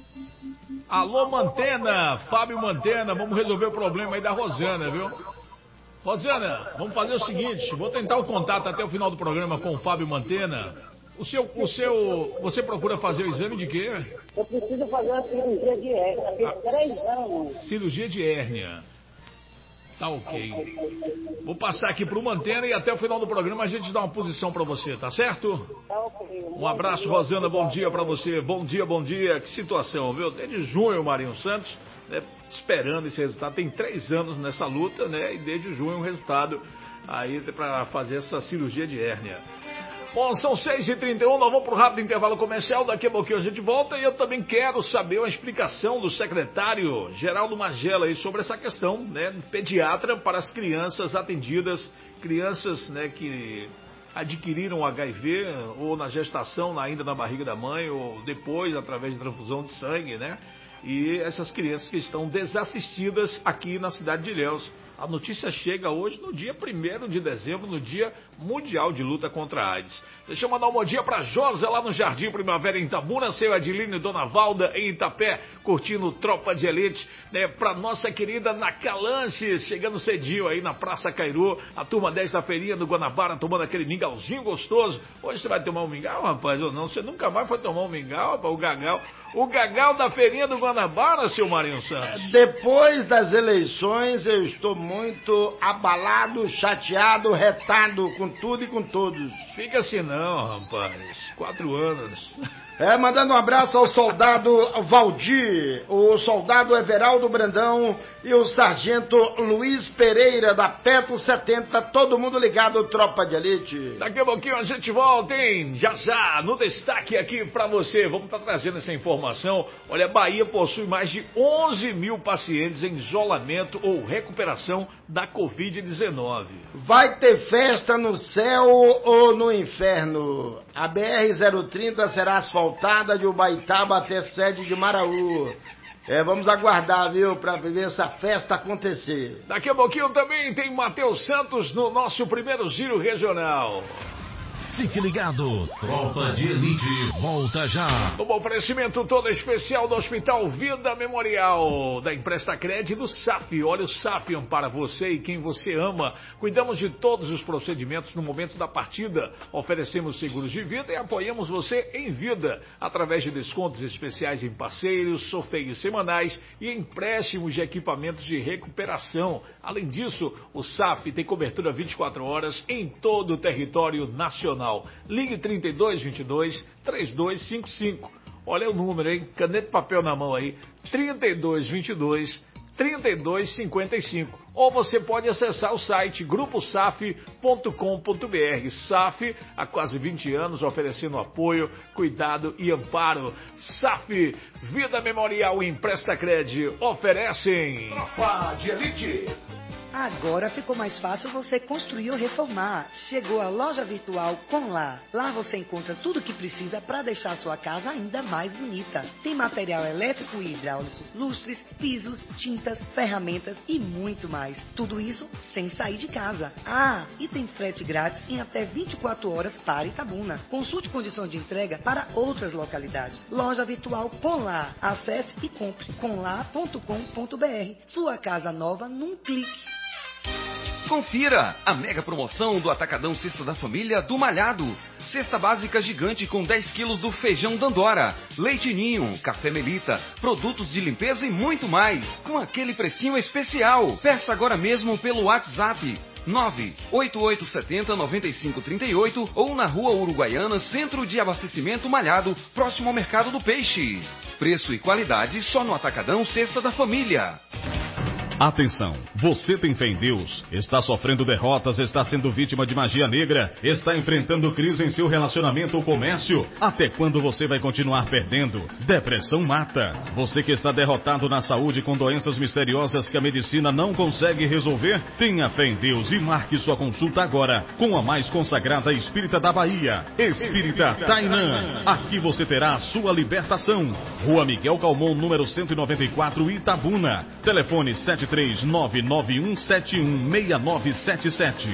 Speaker 7: Alô, Mantena, Fábio Mantena, vamos resolver o problema aí da Rosana, viu? Rosana, vamos fazer o seguinte, vou tentar o contato até o final do programa com o Fábio Mantena. O seu, o seu, você procura fazer o exame de quê?
Speaker 10: Eu preciso fazer uma cirurgia de hérnia, tem ah, três anos.
Speaker 7: Cirurgia de hérnia. Tá ok. Vou passar aqui pro Mantena e até o final do programa a gente dá uma posição pra você, tá certo?
Speaker 10: Tá ok.
Speaker 7: Um abraço, Rosana, bom dia pra você. Bom dia, bom dia. Que situação, viu? Desde junho, Marinho Santos, né, esperando esse resultado. Tem três anos nessa luta, né? E desde junho um resultado aí pra fazer essa cirurgia de hérnia. Bom, são seis e trinta e um, nós vamos para o rápido intervalo comercial, daqui a pouquinho a gente volta e eu também quero saber uma explicação do secretário Geraldo Magela aí sobre essa questão, né, pediatra para as crianças atendidas, crianças, né, que adquiriram H I V ou na gestação, ainda na barriga da mãe, ou depois através de transfusão de sangue, né, e essas crianças que estão desassistidas aqui na cidade de Ilhéus. A notícia chega hoje no dia primeiro de dezembro, no Dia Mundial de Luta contra a AIDS. Deixa eu mandar um bom dia pra Josa lá no Jardim Primavera em Itabuna, seu Adilino e Dona Valda em Itapé, curtindo Tropa de Elite, né? Pra nossa querida Nacalanches, chegando cedinho aí na Praça Cairu, a turma dez da feirinha do Guanabara, tomando aquele mingauzinho gostoso. Hoje você vai tomar um mingau, rapaz, ou não? Você nunca mais foi tomar um mingau, rapaz, o gagal. O gagal da feirinha do Guanabara, seu Marinho Santos.
Speaker 9: Depois das eleições, eu estou muito abalado, chateado, retado com tudo e com todos.
Speaker 7: Fica assim não, rapaz. Quatro anos.
Speaker 9: É, mandando um abraço ao soldado Valdir, o soldado Everaldo Brandão e o sargento Luiz Pereira da Petro setenta, todo mundo ligado, Tropa de Elite.
Speaker 7: Daqui a pouquinho a gente volta, hein? Já já, no destaque aqui pra você. Vamos estar tá trazendo essa informação. Olha, a Bahia possui mais de onze mil pacientes em isolamento ou recuperação da covid dezenove.
Speaker 9: Vai ter festa no céu ou no inferno? A B R zero trinta será asfaltada de Ubaitaba até sede de Maraú. É, vamos aguardar, viu, pra ver essa festa acontecer.
Speaker 7: Daqui a pouquinho também tem Matheus Santos no nosso primeiro giro regional.
Speaker 4: Fique ligado, Tropa de Elite volta já.
Speaker 7: No oferecimento todo especial do Hospital Vida Memorial, da Empresta Crédito e do S A F. Olha, o S A F para você e quem você ama. Cuidamos de todos os procedimentos no momento da partida. Oferecemos seguros de vida e apoiamos você em vida, através de descontos especiais em parceiros, sorteios semanais e empréstimos de equipamentos de recuperação. Além disso, o S A F tem cobertura vinte e quatro horas em todo o território nacional. Ligue trinta e dois, vinte e dois, trinta e dois cinquenta e cinco. Olha o número, hein? Caneta e papel na mão aí. trinta e dois, vinte e dois, trinta e dois cinquenta e cinco. Ou você pode acessar o site grupo saf ponto com ponto br. S A F, há quase vinte anos, oferecendo apoio, cuidado e amparo. S A F, Vida Memorial e Empresta Crédito oferecem...
Speaker 5: Tropa de Elite.
Speaker 11: Agora ficou mais fácil você construir ou reformar. Chegou a loja virtual Conlá. Lá você encontra tudo o que precisa para deixar a sua casa ainda mais bonita. Tem material elétrico e hidráulico, lustres, pisos, tintas, ferramentas e muito mais. Tudo isso sem sair de casa. Ah, e tem frete grátis em até vinte e quatro horas para Itabuna. Consulte condições de entrega para outras localidades. Loja virtual Conlá. Acesse e compre conlá ponto com ponto br. Sua casa nova num clique.
Speaker 12: Confira a mega promoção do Atacadão Cesta da Família do Malhado. Cesta básica gigante com dez quilos do feijão Dandora, leite ninho, café Melita, produtos de limpeza e muito mais, com aquele precinho especial. Peça agora mesmo pelo WhatsApp nove oito oito sete zero nove cinco três oito ou na Rua Uruguaiana, Centro de Abastecimento Malhado, próximo ao Mercado do Peixe. Preço e qualidade só no Atacadão Cesta da Família.
Speaker 13: Atenção, você tem fé em Deus, está sofrendo derrotas, está sendo vítima de magia negra, está enfrentando crise em seu relacionamento ou comércio? Até quando você vai continuar perdendo? Depressão mata. Você que está derrotado na saúde com doenças misteriosas que a medicina não consegue resolver? Tenha fé em Deus e marque sua consulta agora com a mais consagrada espírita da Bahia, Espírita Tainã. Aqui você terá a sua libertação. Rua Miguel Calmon, número cento e noventa e quatro, Itabuna. Telefone sete três nove nove um sete um seis nove sete sete.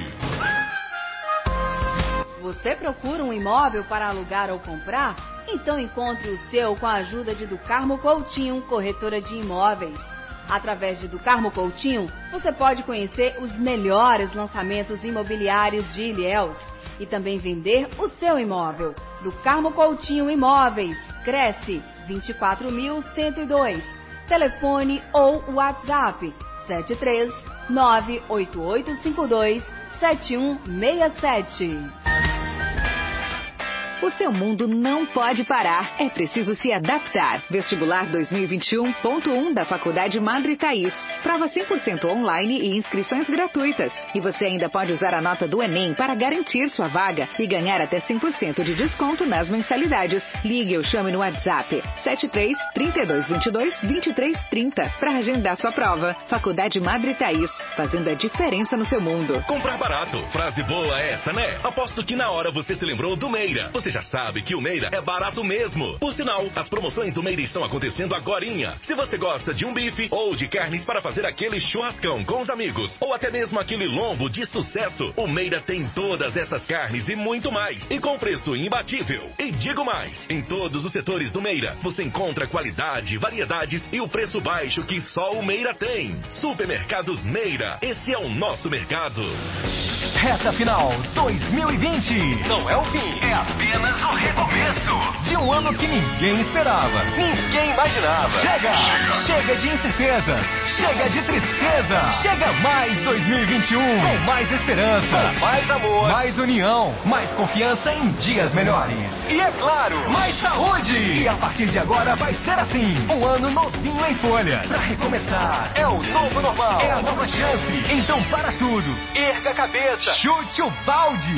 Speaker 14: Você procura um imóvel para alugar ou comprar? Então encontre o seu com a ajuda de Do Carmo Coutinho, corretora de imóveis. Através de Do Carmo Coutinho, você pode conhecer os melhores lançamentos imobiliários de Ilhéus e também vender o seu imóvel. Do Carmo Coutinho Imóveis, Cresce vinte e quatro mil cento e dois. Telefone ou WhatsApp sete três nove oito oito cinco dois sete um seis sete.
Speaker 15: O seu mundo não pode parar, é preciso se adaptar. Vestibular dois mil e vinte e um ponto um da Faculdade Madre Thaís. Prova cem por cento online e inscrições gratuitas. E você ainda pode usar a nota do Enem para garantir sua vaga e ganhar até cem por cento de desconto nas mensalidades. Ligue ou chame no WhatsApp sete três, trinta e dois, vinte e dois, vinte e três, trinta para agendar sua prova. Faculdade Madre Thaís, fazendo a diferença no seu mundo.
Speaker 16: Comprar barato, frase boa essa, né? Aposto que na hora você se lembrou do Meira. Você já sabe que o Meira é barato mesmo. Por sinal, as promoções do Meira estão acontecendo agorinha. Se você gosta de um bife ou de carnes para fazer aquele churrascão com os amigos, ou até mesmo aquele lombo de sucesso, o Meira tem todas essas carnes e muito mais. E com preço imbatível. E digo mais, em todos os setores do Meira, você encontra qualidade, variedades e o preço baixo que só o Meira tem. Supermercados Meira, esse é o nosso mercado.
Speaker 6: Reta final dois mil e vinte. Não é o fim, é apenas o recomeço de um ano que ninguém esperava, ninguém imaginava. Chega! Chega, chega de incertezas, chega de tristeza. Chega mais dois mil e vinte e um, com mais esperança, com mais amor, mais união, mais confiança em dias melhores. E é claro, mais saúde. E a partir de agora vai ser assim, um ano novinho em folha. Pra recomeçar, é o novo normal, é a nova chance. Então para tudo, erga a cabeça, chute o balde.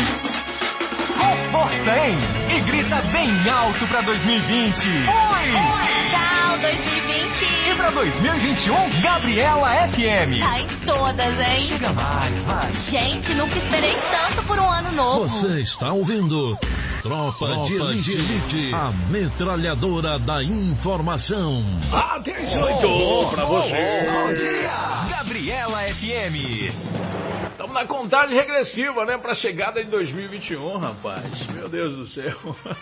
Speaker 6: Com força, hein? E grita bem alto pra dois mil e vinte. Fui!
Speaker 17: Tchau, dois mil e vinte.
Speaker 6: E pra dois mil e vinte e um, Gabriela F M.
Speaker 17: Tá em todas, hein?
Speaker 6: Chega mais, vai.
Speaker 17: Gente, nunca esperei tanto por um ano novo.
Speaker 4: Você está ouvindo Tropa, Tropa de Elite, Elite, a metralhadora da informação.
Speaker 7: Atenção, oh, oh, pra você.
Speaker 6: Bom dia, Gabriela F M.
Speaker 7: Estamos na contagem regressiva, né? Pra chegada de dois mil e vinte e um, rapaz. Meu Deus do céu.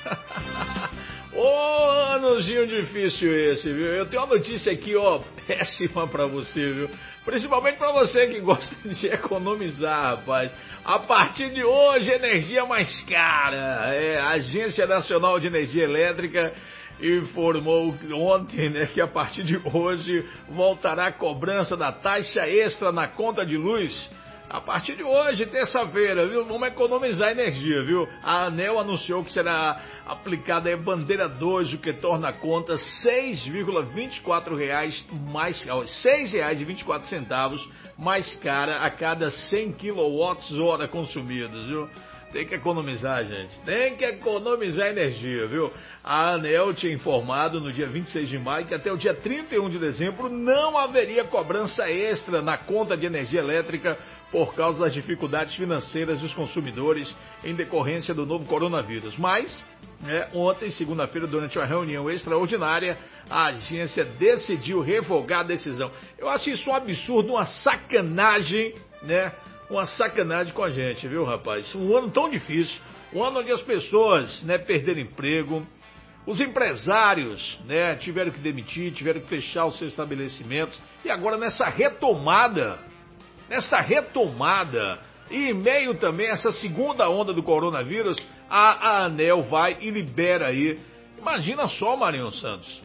Speaker 7: Ô, oh, anozinho difícil esse, viu? Eu tenho uma notícia aqui, ó, péssima pra você, viu? Principalmente pra você que gosta de economizar, rapaz. A partir de hoje, energia mais cara. É, a Agência Nacional de Energia Elétrica informou ontem, né, que a partir de hoje voltará a cobrança da taxa extra na conta de luz. A partir de hoje, terça-feira, viu? Vamos economizar energia, viu? A ANEEL anunciou que será aplicada a bandeira dois, o que torna a conta seis vírgula vinte e quatro reais mais, seis reais e vinte e quatro centavos mais cara a cada cem quilowatts-hora consumidos, viu? Tem que economizar, gente. Tem que economizar energia, viu? A ANEEL tinha informado no dia vinte e seis de maio que até o dia trinta e um de dezembro não haveria cobrança extra na conta de energia elétrica por causa das dificuldades financeiras dos consumidores em decorrência do novo coronavírus. Mas, né, ontem, segunda-feira, durante uma reunião extraordinária, a agência decidiu revogar a decisão. Eu acho isso um absurdo, uma sacanagem, né? Uma sacanagem com a gente, viu, rapaz? Um ano tão difícil, um ano onde as pessoas, né, perderam emprego, os empresários, né, tiveram que demitir, tiveram que fechar os seus estabelecimentos, e agora nessa retomada... Nessa retomada, e em meio também a essa segunda onda do coronavírus, a, a ANEEL vai e libera aí, imagina só, Marinho Santos,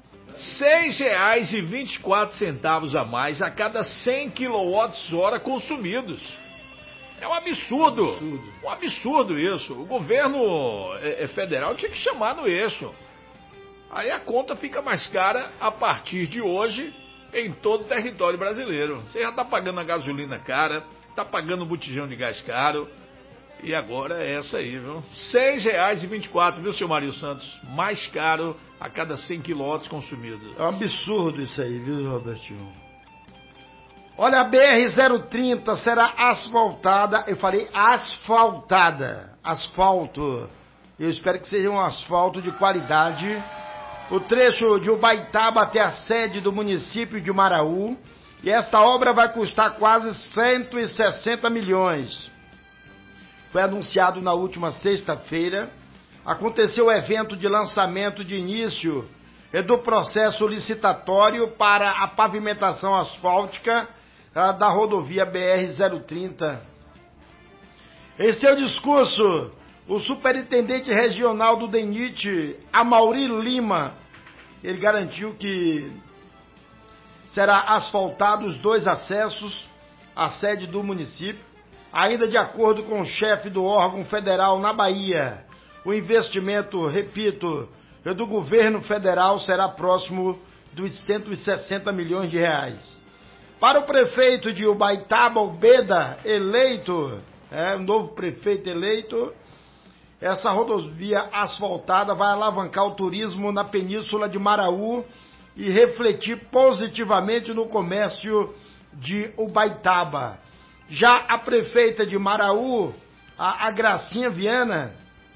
Speaker 7: seis reais e vinte e quatro centavos a mais a cada cem quilowatts-hora consumidos. É um absurdo, absurdo, um absurdo isso. O governo é, é federal tinha que chamar no eixo. Aí a conta fica mais cara a partir de hoje, em todo o território brasileiro. Você já está pagando a gasolina cara, está pagando o botijão de gás caro, e agora é essa aí, viu? seis reais e vinte e quatro, viu, seu Mário Santos? Mais caro a cada cem quilowatts consumidos.
Speaker 9: É um absurdo isso aí, viu, Robertinho? Olha, a B R zero trinta será asfaltada, eu falei asfaltada, asfalto. Eu espero que seja um asfalto de qualidade. O trecho de Ubaitaba até a sede do município de Maraú. E esta obra vai custar quase cento e sessenta milhões. Foi anunciado na última sexta-feira. Aconteceu o evento de lançamento de início do processo licitatório para a pavimentação asfáltica da rodovia B R zero trinta. Em seu discurso, o superintendente regional do D E N I T, Amaury Lima, ele garantiu que será asfaltado os dois acessos à sede do município. Ainda de acordo com o chefe do órgão federal na Bahia, o investimento, repito, do governo federal será próximo dos cento e sessenta milhões de reais. Para o prefeito de Ubaitaba, Ubeda, eleito, é, o novo prefeito eleito, essa rodovia asfaltada vai alavancar o turismo na península de Maraú e refletir positivamente no comércio de Ubaitaba. Já a prefeita de Maraú, a, a Gracinha Viana,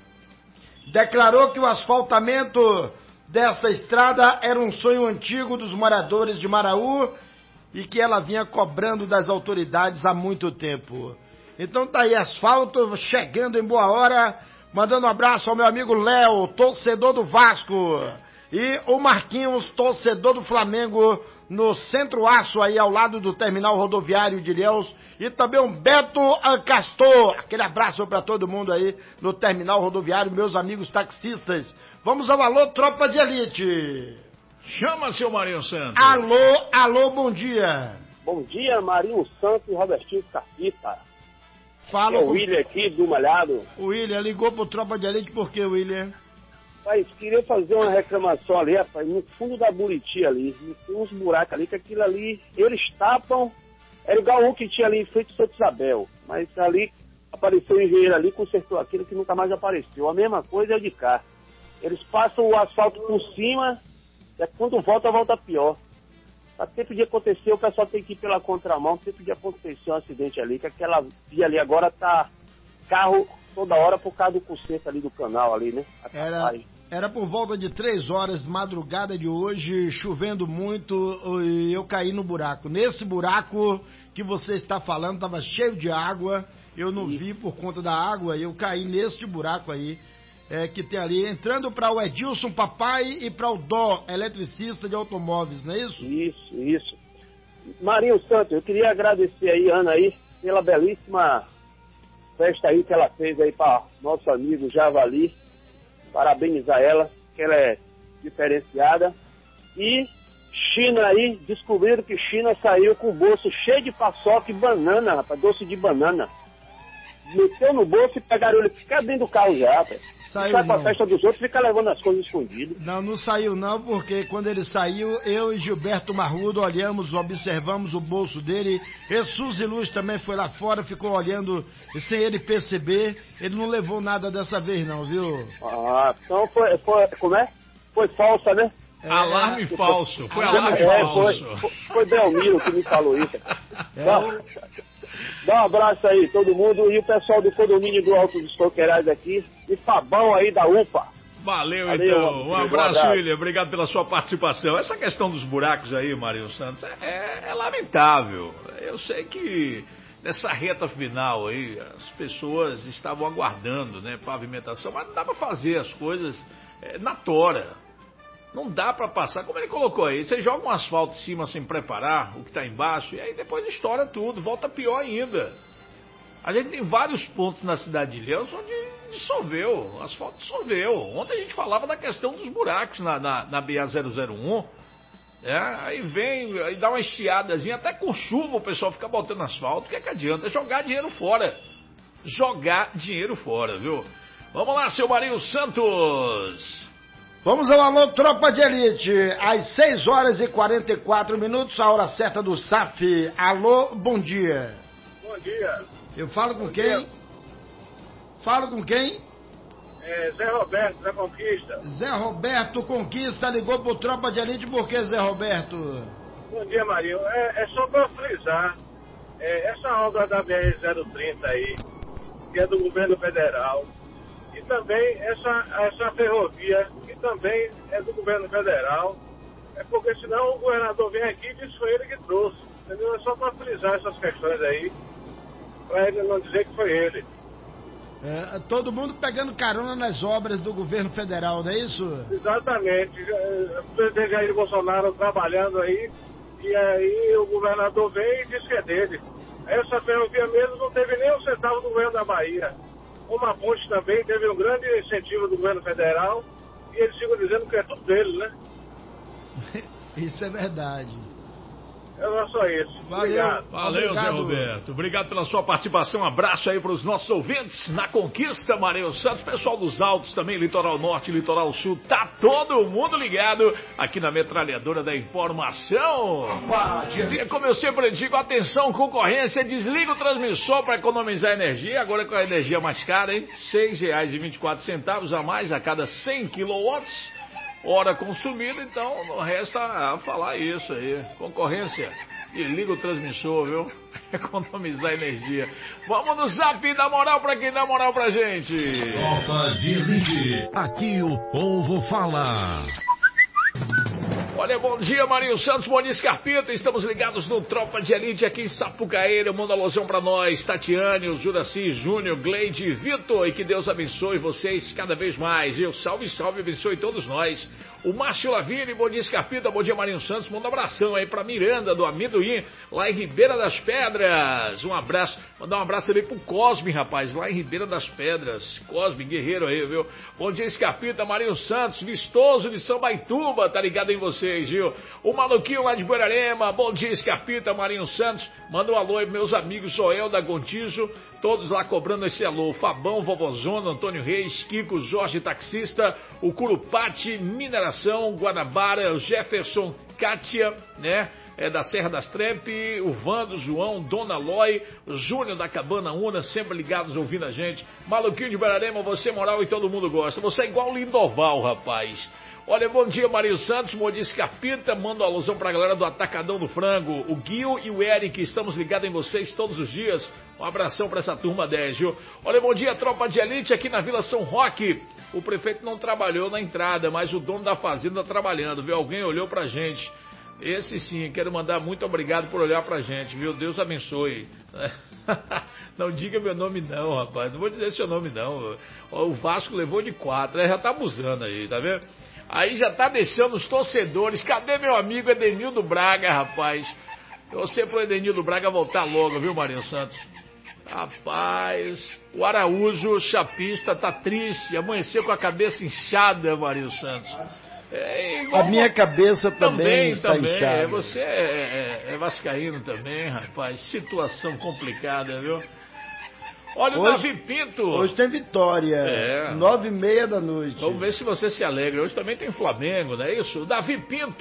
Speaker 9: declarou que o asfaltamento dessa estrada era um sonho antigo dos moradores de Maraú e que ela vinha cobrando das autoridades há muito tempo. Então tá aí, asfalto chegando em boa hora. Mandando um abraço ao meu amigo Léo, torcedor do Vasco. E o Marquinhos, torcedor do Flamengo, no Centro-Aço, aí ao lado do terminal rodoviário de Ilhéus, e também o Beto Castor. Aquele abraço para todo mundo aí no terminal rodoviário, meus amigos taxistas. Vamos ao alô, tropa de elite.
Speaker 7: Chama, seu Marinho Santos.
Speaker 9: Alô, alô, bom dia.
Speaker 18: Bom dia, Marinho Santos e Robertinho Scarpita.
Speaker 9: Fala
Speaker 18: é o
Speaker 9: com...
Speaker 18: William aqui do Malhado.
Speaker 9: O William ligou pro Tropa de Elite por quê, William?
Speaker 18: Rapaz, queria fazer uma reclamação ali, rapaz, no fundo da Buriti ali, tem uns buracos ali, que aquilo ali, eles tapam, era igual um que tinha ali em frente ao Santa Isabel, mas ali apareceu o engenheiro ali, consertou aquilo que nunca mais apareceu. A mesma coisa é de cá. Eles passam o asfalto por cima, e quando volta, volta pior. Tá, sempre de acontecer, o pessoal tem que ir pela contramão, sempre de acontecer um acidente ali, que aquela via ali agora tá carro toda hora por causa do conserto ali do canal ali, né?
Speaker 9: Era, era por volta de três horas, madrugada de hoje, chovendo muito, e eu caí no buraco. Nesse buraco que você está falando, estava cheio de água, eu não vi por conta da água, eu caí neste buraco aí, é, que tem ali, entrando para o Edilson Papai e para o Dó, eletricista de automóveis, não é isso?
Speaker 18: Isso, isso. Marinho Santos, eu queria agradecer aí, Ana, aí, pela belíssima festa aí que ela fez aí para nosso amigo Javali, parabenizar ela, que ela é diferenciada. E China aí, descobriram que China saiu com o bolso cheio de paçoca e banana, rapaz, doce de banana. Meteu no bolso e pegaram ele, fica dentro do carro já, rapaz.
Speaker 9: Saiu
Speaker 18: sai pra
Speaker 9: não.
Speaker 18: festa dos outros, fica levando as coisas escondidas.
Speaker 9: Não, não saiu não, porque quando ele saiu, eu e Gilberto Marrudo olhamos, observamos o bolso dele. Jesus e Luz também foi lá fora, ficou olhando sem ele perceber. Ele não levou nada dessa vez não, viu?
Speaker 18: Ah, então foi, foi como é? Foi falsa, né?
Speaker 7: É, alarme é, falso, foi alarme
Speaker 18: é,
Speaker 7: falso.
Speaker 18: Foi, foi, foi Belmiro que me falou isso.
Speaker 9: É,
Speaker 18: dá,
Speaker 9: o...
Speaker 18: dá um abraço aí, todo mundo, e o pessoal do condomínio do Alto dos Toqueirais aqui, e Fabão aí da U P A.
Speaker 7: Valeu, Valeu então. Um abraço, William. Obrigado pela sua participação. Essa questão dos buracos aí, Marinho Santos, é, é lamentável. Eu sei que nessa reta final aí, as pessoas estavam aguardando, né, pavimentação, mas não dá pra fazer as coisas é, na tora. Não dá pra passar, como ele colocou aí, você joga um asfalto em cima sem preparar, o que tá embaixo, e aí depois estoura tudo, volta pior ainda. A gente tem vários pontos na cidade de Ilhéus onde dissolveu, o asfalto dissolveu. Ontem a gente falava da questão dos buracos na, na, na B A zero zero um, é, aí vem, aí dá uma estiadazinha, até com chuva o pessoal fica botando asfalto, o que é que adianta? É jogar dinheiro fora. Jogar dinheiro fora, viu? Vamos lá, seu Marinho Santos.
Speaker 9: Vamos ao alô, tropa de elite, às seis horas e quarenta e quatro minutos, a hora certa do S A F. Alô, bom dia.
Speaker 19: Bom dia.
Speaker 9: Eu falo com
Speaker 19: bom
Speaker 9: quem?
Speaker 19: Dia.
Speaker 9: Falo com quem?
Speaker 19: É Zé Roberto, da Conquista.
Speaker 9: Zé Roberto Conquista ligou pro tropa de elite, por que, Zé Roberto?
Speaker 19: Bom dia, Marinho. É, é só pra frisar, é, essa obra da B R zero trinta aí, que é do governo federal, e também essa, essa ferrovia, que também é do governo federal, é porque senão o governador vem aqui e diz que foi ele que trouxe, entendeu? É só para frisar essas questões aí, para ele não dizer que foi ele.
Speaker 9: É, todo mundo pegando carona nas obras do governo federal, não é isso?
Speaker 19: Exatamente. O presidente Jair Bolsonaro trabalhando aí, e aí o governador vem e diz que é dele. Essa ferrovia mesmo não teve nem um centavo do governo da Bahia. Como a ponte também teve um grande incentivo do governo federal, e eles ficam dizendo que é tudo deles, né?
Speaker 9: Isso é verdade.
Speaker 19: É só isso.
Speaker 9: Valeu.
Speaker 19: Obrigado.
Speaker 7: Valeu,
Speaker 9: Obrigado.
Speaker 7: Zé Roberto. Obrigado pela sua participação. Um abraço aí para os nossos ouvintes na Conquista, Marinho Santos. Pessoal dos Altos também, Litoral Norte, Litoral Sul. Tá todo mundo ligado aqui na Metralhadora da Informação. E como eu sempre digo, atenção, concorrência. Desliga o transmissor para economizar energia. Agora com a energia mais cara, hein? seis reais e vinte e quatro centavos a mais a cada cem quilowatts. Hora consumida, então não resta a falar isso aí. Concorrência, desliga o transmissor, viu? Economizar energia. Vamos no Zap dar moral pra quem dá moral pra gente.
Speaker 4: Tropa de Elite, aqui o povo fala.
Speaker 7: Olha, bom dia, Marinho Santos, bom dia, Scarpita. Estamos ligados no Tropa de Elite aqui em Sapucaí. Manda alusão pra nós, Tatiane, o Juraci, Júnior, Gleide, Vitor. E que Deus abençoe vocês cada vez mais. Eu salve, salve, abençoe todos nós. O Márcio Lavini, bom dia, Escarpita, bom dia, Marinho Santos. Manda um abração aí pra Miranda, do Amendoim, lá em Ribeira das Pedras. Um abraço, mandar um abraço ali pro Cosme, rapaz, lá em Ribeira das Pedras. Cosme, guerreiro aí, viu? Bom dia, Escarpita, Marinho Santos, vistoso de São Baituba, tá ligado em vocês, viu? O Maluquinho lá de Guararema, bom dia, Escarpita, Marinho Santos. Manda um alô aí, meus amigos Joel da Gontijo, todos lá cobrando esse alô. Fabão, Vovozona, Antônio Reis, Kiko, Jorge Taxista, o Curupati, Mineração, Guanabara, o Jefferson, Kátia, né? É da Serra das Trepe, o Vando, João, Dona Loi, o Júnior da Cabana Una, sempre ligados ouvindo a gente. Maluquinho de Bararema, você moral e todo mundo gosta. Você é igual o Lindoval, rapaz. Olha, bom dia, Marinho Santos, bom dia, Escarpita, manda uma alusão pra galera do Atacadão do Frango, o Guil e o Eric, estamos ligados em vocês todos os dias, um abração pra essa turma dez, viu? Olha, bom dia, tropa de elite aqui na Vila São Roque, o prefeito não trabalhou na entrada, mas o dono da fazenda tá trabalhando, viu? Alguém olhou pra gente, esse sim, quero mandar muito obrigado por olhar pra gente, viu? Deus abençoe. Não diga meu nome não, rapaz, não vou dizer seu nome não, o Vasco levou de quatro, já tá abusando aí, tá vendo? Aí já tá deixando os torcedores. Cadê meu amigo Edenildo Braga, rapaz? Torcer pro Edenildo Braga voltar logo, viu, Marinho Santos? Rapaz, o Araújo, chapista, tá triste. Amanheceu com a cabeça inchada, Marinho Santos. É igual...
Speaker 9: A minha cabeça também, também está
Speaker 7: também.
Speaker 9: inchada.
Speaker 7: Você é, é, é vascaíno também, rapaz. Situação complicada, viu? Olha
Speaker 9: hoje,
Speaker 7: o Davi Pinto.
Speaker 9: Hoje tem vitória. É. Nove e meia da noite.
Speaker 7: Vamos ver se você se alegra. Hoje também tem Flamengo, não é isso? Davi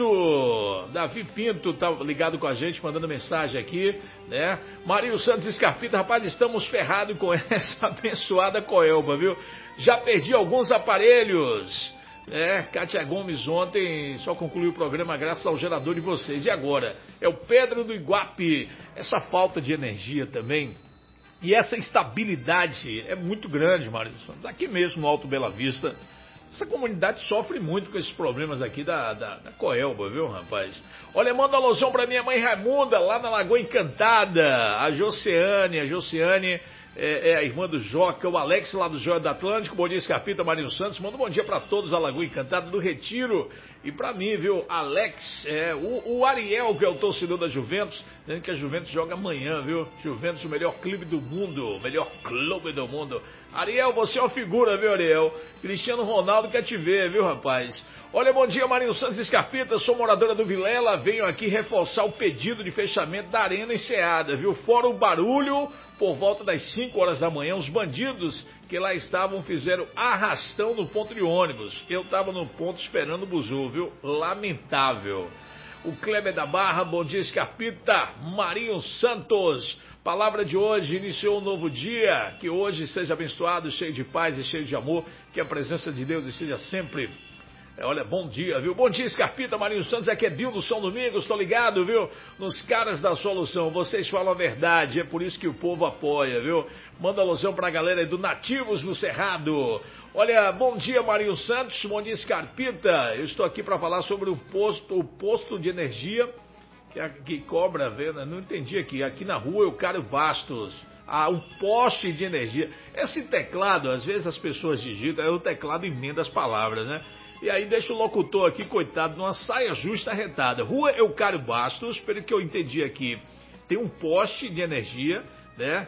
Speaker 7: Pinto. Davi Pinto tá ligado com a gente, mandando mensagem aqui, né? Marinho Santos Escarpita, rapaz, estamos ferrados com essa abençoada coelba, viu? Já perdi alguns aparelhos. É, Kátia Gomes ontem só concluiu o programa graças ao gerador de vocês. E agora? É o Pedro do Iguape. Essa falta de energia também. E essa instabilidade é muito grande, Mário Santos. Aqui mesmo no Alto Bela Vista, essa comunidade sofre muito com esses problemas aqui da, da, da Coelba, viu, rapaz? Olha, manda uma alusão pra minha mãe Raimunda, lá na Lagoa Encantada. A Josiane, a Josiane é, é a irmã do Joca, o Alex lá do Joia do Atlântico. Bom dia, Escarpita, Marinho Santos. Manda um bom dia pra todos da Lagoa Encantada do Retiro. E pra mim, viu, Alex, é, o, o Ariel, que é o torcedor da Juventus, dizendo que a Juventus joga amanhã, viu? Juventus, o melhor clube do mundo, o melhor clube do mundo. Ariel, você é uma figura, viu, Ariel? Cristiano Ronaldo quer te ver, viu, rapaz? Olha, bom dia, Marinho Santos Escarpita, sou moradora do Vilela, venho aqui reforçar o pedido de fechamento da Arena Enseada, viu? Fora o barulho, por volta das cinco horas da manhã, os bandidos que lá estavam fizeram arrastão no ponto de ônibus. Eu tava no ponto esperando o buzu, viu? Lamentável. O Kleber da Barra, bom dia, Escarpita, Marinho Santos. Palavra de hoje, iniciou um novo dia, que hoje seja abençoado, cheio de paz e cheio de amor, que a presença de Deus esteja sempre... É, olha, bom dia, viu? Bom dia, Escarpita, Marinho Santos, aqui é Bill do São Domingos, tô ligado, viu? Nos caras da solução, vocês falam a verdade, é por isso que o povo apoia, viu? Manda alusão pra galera aí do Nativos no Cerrado. Olha, bom dia, Marinho Santos, bom dia, Escarpita, eu estou aqui para falar sobre o posto, o posto de energia que, que cobra a venda, não entendi aqui, aqui na rua Eucário Bastos. Ah, um poste de energia. Esse teclado, às vezes as pessoas digitam, é o teclado emenda as palavras, né? E aí deixa o locutor aqui, coitado, numa saia justa arretada. Rua Eucário Bastos, pelo que eu entendi aqui, tem um poste de energia, né?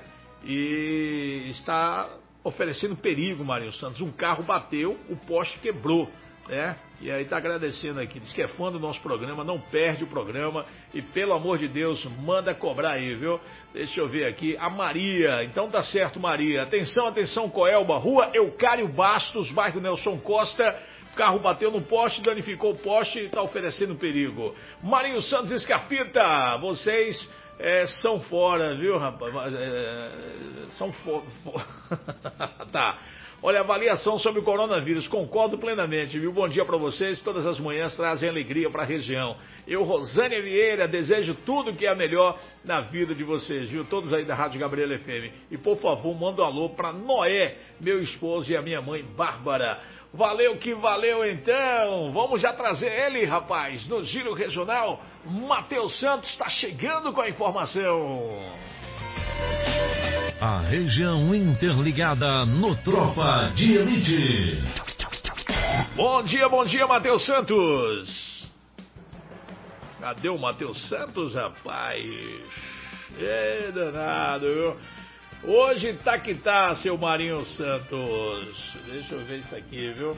Speaker 7: E está oferecendo perigo, Marinho Santos. Um carro bateu, o poste quebrou, né? E aí tá agradecendo aqui, diz que é fã do nosso programa, não perde o programa. E pelo amor de Deus, manda cobrar aí, viu? Deixa eu ver aqui, a Maria, então tá certo, Maria. Atenção, atenção, Coelba, Rua Eucário Bastos, bairro Nelson Costa. O carro bateu no poste, danificou o poste e está oferecendo perigo. Marinho Santos Escarpita, vocês é, são fora, viu, rapaz? É, são fora. Tá. Olha, avaliação sobre o coronavírus, concordo plenamente, viu? Bom dia para vocês, todas as manhãs trazem alegria para a região. Eu, Rosânia Vieira, desejo tudo que é melhor na vida de vocês, viu? Todos aí da Rádio Gabriela F M. E, por favor, manda um alô para Noé, meu esposo, e a minha mãe, Bárbara. Valeu que valeu, então. Vamos já trazer ele, rapaz, no Giro Regional. Matheus Santos está chegando com a informação.
Speaker 4: A região interligada no Tropa de Elite.
Speaker 7: Bom dia, bom dia, Matheus Santos. Cadê o Matheus Santos, rapaz? É danado, viu? Hoje tá que tá, seu Marinho Santos. Deixa eu ver isso aqui, viu?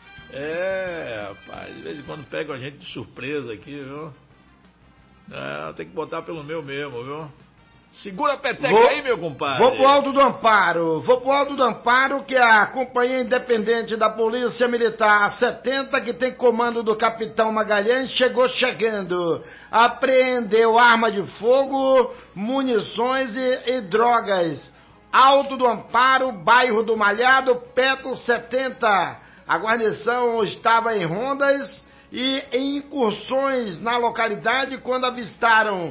Speaker 7: É, rapaz, de vez em quando pega a gente de surpresa aqui, viu? É, tem que botar pelo meu mesmo, viu? Segura a peteca vou, aí, meu compadre.
Speaker 9: Vou pro Alto do Amparo. Vou pro Alto do Amparo, que é a Companhia Independente da Polícia Militar setenta, que tem comando do Capitão Magalhães, chegou chegando. Apreendeu arma de fogo, munições e, e drogas. Alto do Amparo, bairro do Malhado, Petro setenta. A guarnição estava em rondas e em incursões na localidade quando avistaram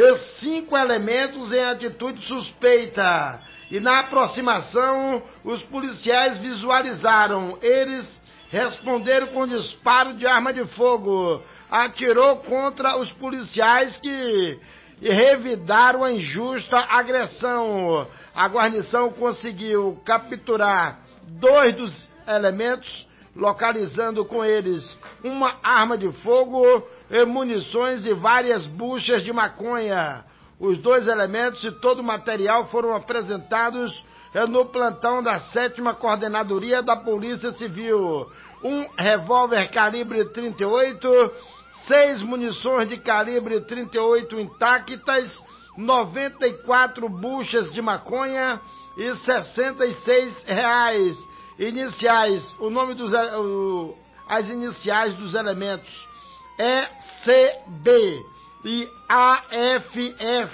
Speaker 9: cinco elementos em atitude suspeita. E na aproximação, os policiais visualizaram. Eles responderam com disparo de arma de fogo. Atirou contra os policiais que revidaram a injusta agressão. A guarnição conseguiu capturar dois dos elementos, localizando com eles uma arma de fogo, munições e várias buchas de maconha. Os dois elementos e todo o material foram apresentados no plantão da sétima Coordenadoria da Polícia Civil. Um revólver calibre trinta e oito, seis munições de calibre trinta e oito intactas, noventa e quatro buchas de maconha e sessenta e seis reais. Iniciais, o nome dos, o, as iniciais dos elementos E C B e A F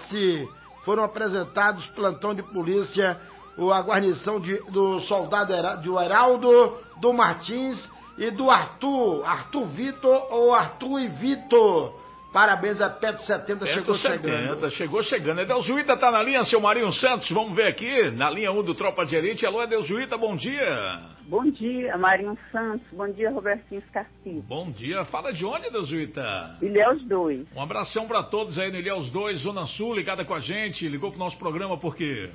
Speaker 9: S foram apresentados plantão de polícia, a guarnição de, do soldado Her, do Heraldo, do Martins e do Arthur, Arthur Vitor ou Arthur e Vitor. Parabéns a Petro setenta, chegou chegando.
Speaker 7: Chegou chegando. Edelzuíta tá na linha, seu Marinho Santos. Vamos ver aqui, na linha um do Tropa de Elite. Alô, Edelzuíta, bom dia.
Speaker 1: Bom dia, Marinho Santos. Bom dia, Robertinho Castilho.
Speaker 7: Bom dia. Fala de onde, Edelzuíta?
Speaker 1: Ilhéus dois.
Speaker 7: Um abração pra todos aí no Ilhéus dois, Zona Sul, ligada com a gente. Ligou pro nosso programa por quê?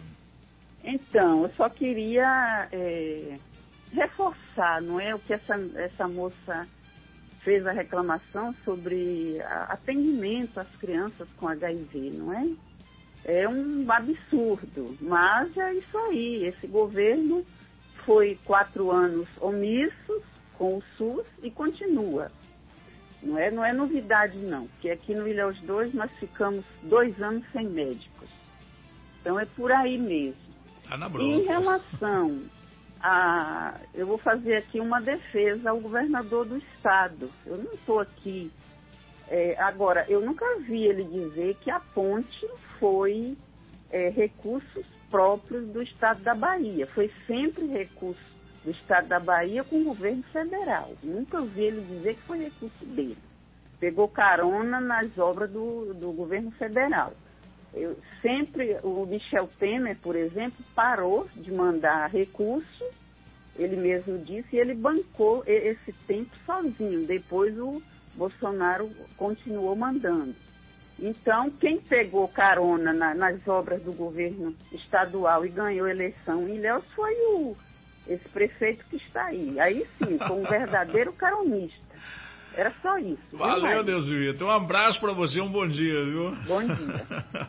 Speaker 1: Então, eu só queria é, reforçar, não é, o que essa, essa moça fez a reclamação sobre atendimento às crianças com H I V, não é? É um absurdo, mas é isso aí. Esse governo foi quatro anos omissos com o SUS e continua. Não é, não é novidade, não, porque aqui no Ilhéus dois nós ficamos dois anos sem médicos. Então é por aí mesmo.
Speaker 7: Tá na
Speaker 1: bronca. E em relação a... Eu vou fazer aqui uma defesa ao governador do estado. Eu não estou aqui... É, agora, eu nunca vi ele dizer que a ponte foi é, recursos próprios do estado da Bahia. Foi sempre recurso do estado da Bahia com o governo federal. Nunca vi ele dizer que foi recurso dele. Pegou carona nas obras do, do governo federal. Eu, sempre, o Michel Temer, por exemplo, parou de mandar recurso, ele mesmo disse, e ele bancou esse tempo sozinho. Depois o Bolsonaro continuou mandando. Então, quem pegou carona na, nas obras do governo estadual e ganhou eleição em Ilhéus foi o, esse prefeito que está aí. Aí sim, foi um verdadeiro caronista. Era só isso.
Speaker 7: Valeu, Edelzuíta. Um abraço pra você, um bom dia, viu?
Speaker 1: Bom dia.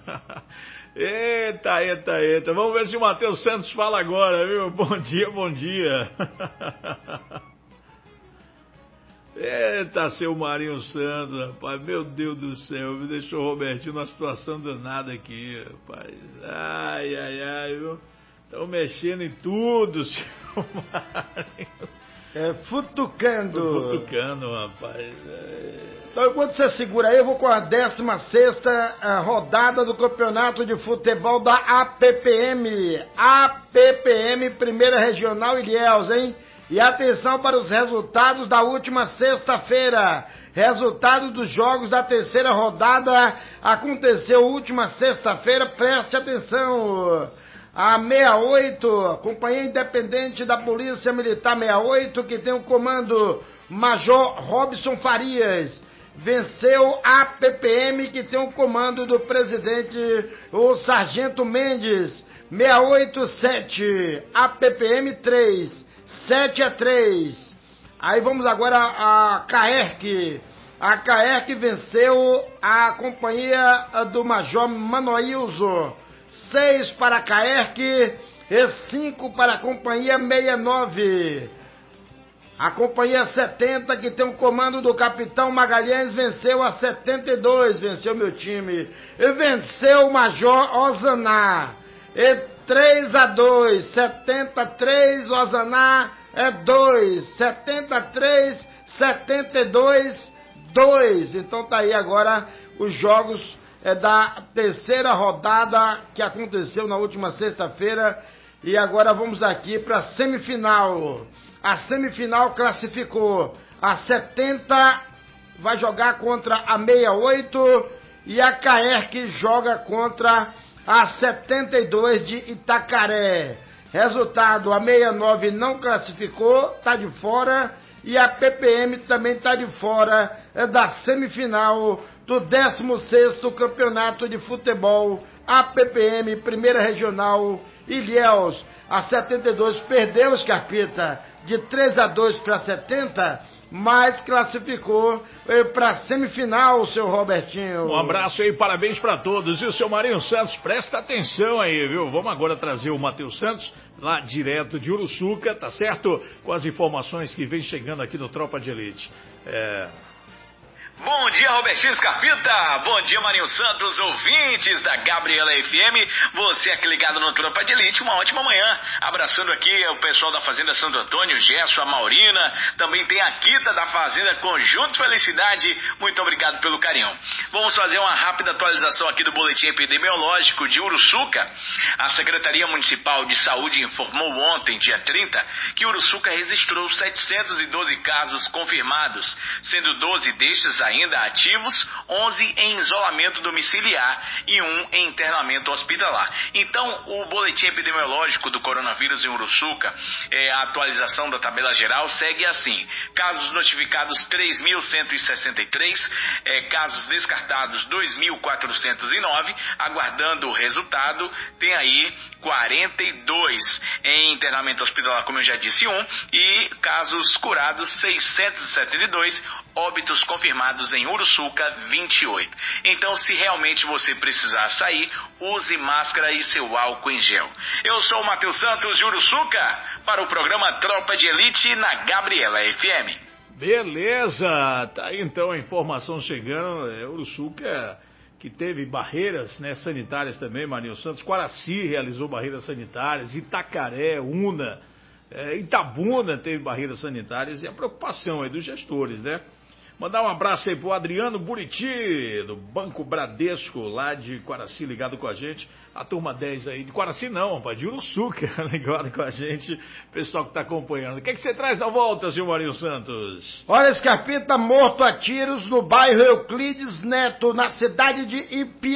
Speaker 7: Eita, eita, eita. Vamos ver se o Matheus Santos fala agora, viu? Bom dia, bom dia. Eita, seu Marinho Santos, rapaz. Meu Deus do céu, me deixou o Robertinho numa situação danada aqui, rapaz. Ai, ai, ai, viu? Estão mexendo em tudo, seu Marinho.
Speaker 9: É, futucando.
Speaker 7: Futucando, rapaz. É...
Speaker 9: Então, enquanto você segura aí, eu vou com a décima sexta rodada do Campeonato de Futebol da A P P M. A P P M, Primeira Regional Ilhéus, hein? E atenção para os resultados da última sexta-feira. Resultado dos jogos da terceira rodada aconteceu última sexta-feira, preste atenção. A sessenta e oito, Companhia Independente da Polícia Militar sessenta e oito, que tem o comando Major Robson Farias, venceu a P P M, que tem o comando do presidente, o Sargento Mendes, seiscentos e oitenta e sete, A P P M três, sete a três. Aí vamos agora a Caerc. A Caerc venceu a companhia do Major Manoilzo. Seis para a Caerc e cinco para a companhia sessenta e nove. A companhia setenta, que tem o comando do capitão Magalhães, venceu a setenta e dois. Venceu meu time. E venceu o Major Ozaná. E três a dois. setenta e três, Ozaná é dois. setenta e três, setenta e dois, dois. Então tá aí agora os jogos é, da terceira rodada que aconteceu na última sexta-feira. E agora vamos aqui para a semifinal. A semifinal classificou a setenta, vai jogar contra a sessenta e oito, e a Caerc joga contra a setenta e dois de Itacaré. Resultado, a sessenta e nove não classificou, está de fora, e a P P M também está de fora é da semifinal do décimo sexto Campeonato de Futebol A P P M Primeira Regional Ilhéus. A setenta e dois perdeu, Scarpita, de três a dois para setenta, mas classificou para a semifinal, seu Robertinho.
Speaker 7: Um abraço aí, parabéns para todos. E o seu Marinho Santos, presta atenção aí, viu? Vamos agora trazer o Matheus Santos, lá direto de Uruçuca, tá certo? Com as informações que vem chegando aqui no Tropa de Elite. É...
Speaker 20: Bom dia, Robertinho Scarpita. Bom dia, Marinho Santos, ouvintes da Gabriela F M. Você aqui ligado no Tropa de Elite, uma ótima manhã. Abraçando aqui o pessoal da Fazenda Santo Antônio, o Gesso, a Maurina. Também tem a Kita da Fazenda Conjunto Felicidade. Muito obrigado pelo carinho. Vamos fazer uma rápida atualização aqui do boletim epidemiológico de Uruçuca. A Secretaria Municipal de Saúde informou ontem, dia trinta, que Uruçuca registrou setecentos e doze casos confirmados, sendo doze destes ainda ativos, onze em isolamento domiciliar e um em internamento hospitalar. Então, o boletim epidemiológico do coronavírus em Uruçuca, é, a atualização da tabela geral segue assim: casos notificados três mil cento e sessenta e três, é, casos descartados dois mil quatrocentos e nove, aguardando o resultado, tem aí quarenta e dois em internamento hospitalar, como eu já disse, um, e casos curados seiscentos e setenta e dois, óbitos confirmados em Uruçuca, vinte e oito. Então, se realmente você precisar sair, use máscara e seu álcool em gel. Eu sou o Matheus Santos de Uruçuca, para o programa Tropa de Elite na Gabriela F M.
Speaker 7: Beleza, tá aí então a informação chegando. É, Uruçuca, que teve barreiras, né, sanitárias também, Marinho Santos. Quaraci realizou barreiras sanitárias, Itacaré, Una, é, Itabuna teve barreiras sanitárias, e a preocupação aí dos gestores, né? Mandar um abraço aí pro Adriano Buriti, do Banco Bradesco, lá de Quaraci, ligado com a gente. A turma dez aí, de Quaraci não, rapaz, de Uruçuca, ligado com a gente. Pessoal que tá acompanhando. O que é que você traz na volta, senhor Marinho Santos?
Speaker 9: Olha, Scarpita, morto a tiros no bairro Euclides Neto, na cidade de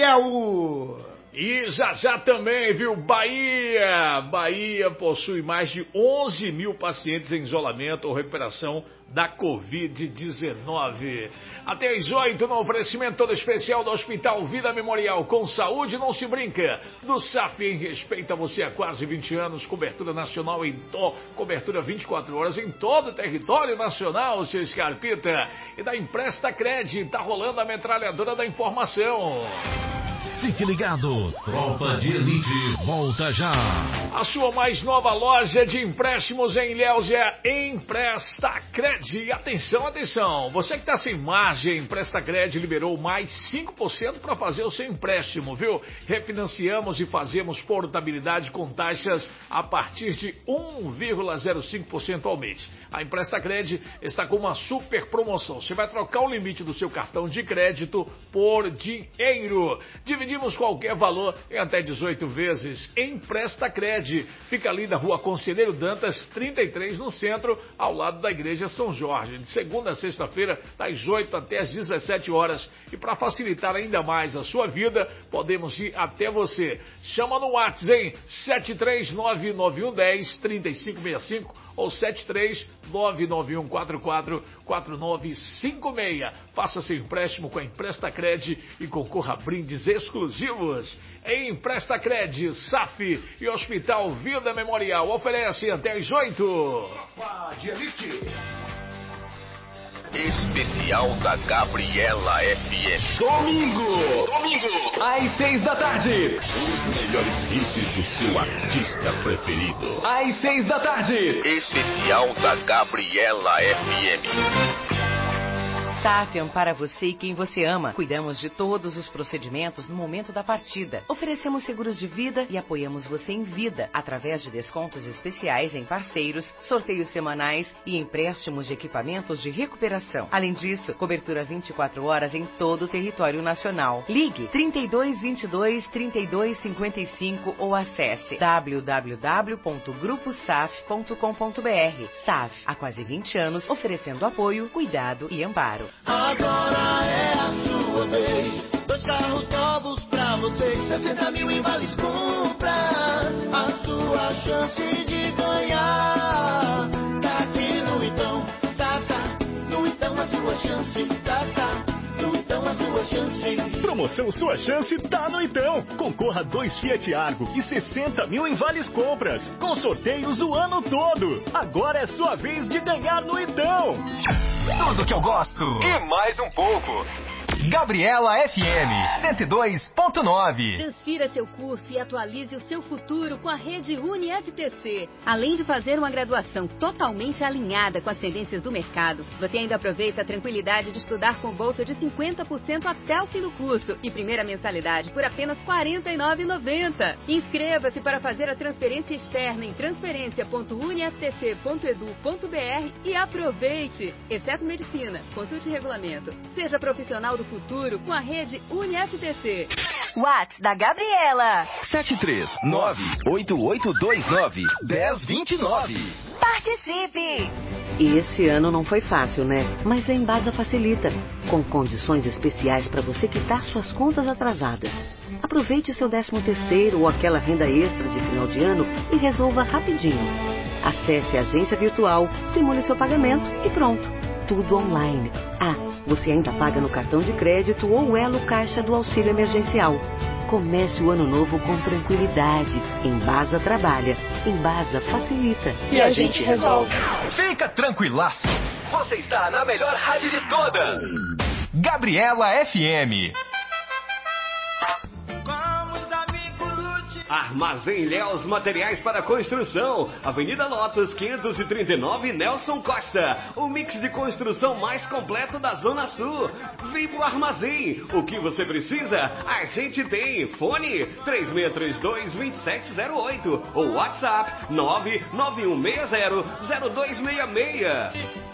Speaker 9: Ipiaú.
Speaker 7: E já já também, viu, Bahia, Bahia possui mais de onze mil pacientes em isolamento ou recuperação da covid dezenove. Até às oito, no oferecimento todo especial do Hospital Vida Memorial. Com saúde não se brinca. Do S A F em respeita você há quase vinte anos. Cobertura nacional em to, cobertura vinte e quatro horas em todo o território nacional, seu Scarpita. E da Empresta Cred, tá rolando a metralhadora da informação.
Speaker 4: Fique ligado, Tropa de Elite volta já.
Speaker 7: A sua mais nova loja de empréstimos em Ilhéus é a Empresta Cred. Atenção, atenção, você que está sem margem, Empresta Cred liberou mais cinco por cento para fazer o seu empréstimo, viu? Refinanciamos e fazemos portabilidade com taxas a partir de um vírgula zero cinco por cento ao mês. A Empresta Cred está com uma super promoção. Você vai trocar o limite do seu cartão de crédito por dinheiro. Dividimos qualquer valor em até dezoito vezes. Empresta Cred. Fica ali na Rua Conselheiro Dantas, trinta e três, no centro, ao lado da Igreja São Jorge. De segunda a sexta-feira, das oito até as dezessete horas. E para facilitar ainda mais a sua vida, podemos ir até você. Chama no WhatsApp, hein? sete três nove nove um um zero três cinco seis cinco ou sete três nove nove um quatro quatro quatro nove cinco seis. Faça seu empréstimo com a Empresta Cred e concorra a brindes exclusivos. Em Empresta Cred, S A F e Hospital Vida Memorial oferecem até às oito.
Speaker 5: Tropa de Elite.
Speaker 16: Especial da Gabriela F M.
Speaker 6: Domingo! Domingo! Às seis da tarde.
Speaker 16: Os melhores hits do seu artista preferido.
Speaker 6: Às seis da tarde.
Speaker 16: Especial da Gabriela F M.
Speaker 21: Safian para você e quem você ama. Cuidamos de todos os procedimentos no momento da partida. Oferecemos seguros de vida e apoiamos você em vida, através de descontos especiais em parceiros, sorteios semanais e empréstimos de equipamentos de recuperação. Além disso, cobertura vinte e quatro horas em todo o território nacional. Ligue trinta e dois, vinte e dois, trinta e dois, cinquenta e cinco ou acesse w w w ponto grupo saf ponto com ponto b r. S A F, há quase vinte anos, oferecendo apoio, cuidado e amparo.
Speaker 3: Agora é a sua vez. Dois carros novos pra você. sessenta mil em vales compras. A sua chance de ganhar tá aqui no Então. Tá, tá. No Então a sua chance. Tá, tá. No Então a sua chance.
Speaker 22: Promoção Sua Chance tá no Então. Concorra a dois Fiat Argo e sessenta mil em vales compras. Com sorteios o ano todo. Agora é sua vez de ganhar no Então.
Speaker 6: Tudo que eu gosto e mais um pouco. Gabriela F M cento e dois ponto nove.
Speaker 23: Transfira seu curso e atualize o seu futuro com a rede UniFTC. Além de fazer uma graduação totalmente alinhada com as tendências do mercado, você ainda aproveita a tranquilidade de estudar com bolsa de cinquenta por cento até o fim do curso e primeira mensalidade por apenas quarenta e nove reais e noventa centavos. Inscreva-se para fazer a transferência externa em transferência ponto uniftc ponto edu ponto b r e aproveite. Exceto medicina, consulte regulamento. Seja profissional do futuro com a rede UniFTC.
Speaker 21: WhatsApp da Gabriela.
Speaker 6: sete três nove oito oito dois nove um zero dois nove.
Speaker 21: Participe! Esse ano não foi fácil, né? Mas a Embasa facilita, com condições especiais para você quitar suas contas atrasadas. Aproveite seu décimo terceiro ou aquela renda extra de final de ano e resolva rapidinho. Acesse a agência virtual, simule seu pagamento e pronto. Tudo online. Ah, você ainda paga no cartão de crédito ou Elo Caixa do auxílio emergencial. Comece o ano novo com tranquilidade. Embasa trabalha. Embasa facilita.
Speaker 6: E a gente resolve. Fica tranquilaço. Você está na melhor rádio de todas. Gabriela F M.
Speaker 24: Armazém Léus Materiais para Construção, Avenida Lotus quinhentos e trinta e nove, Nelson Costa, o mix de construção mais completo da Zona Sul. Vem pro Armazém, o que você precisa, a gente tem. Fone três seis três dois, dois sete zero oito ou WhatsApp nove nove um seis zero, zero dois seis seis.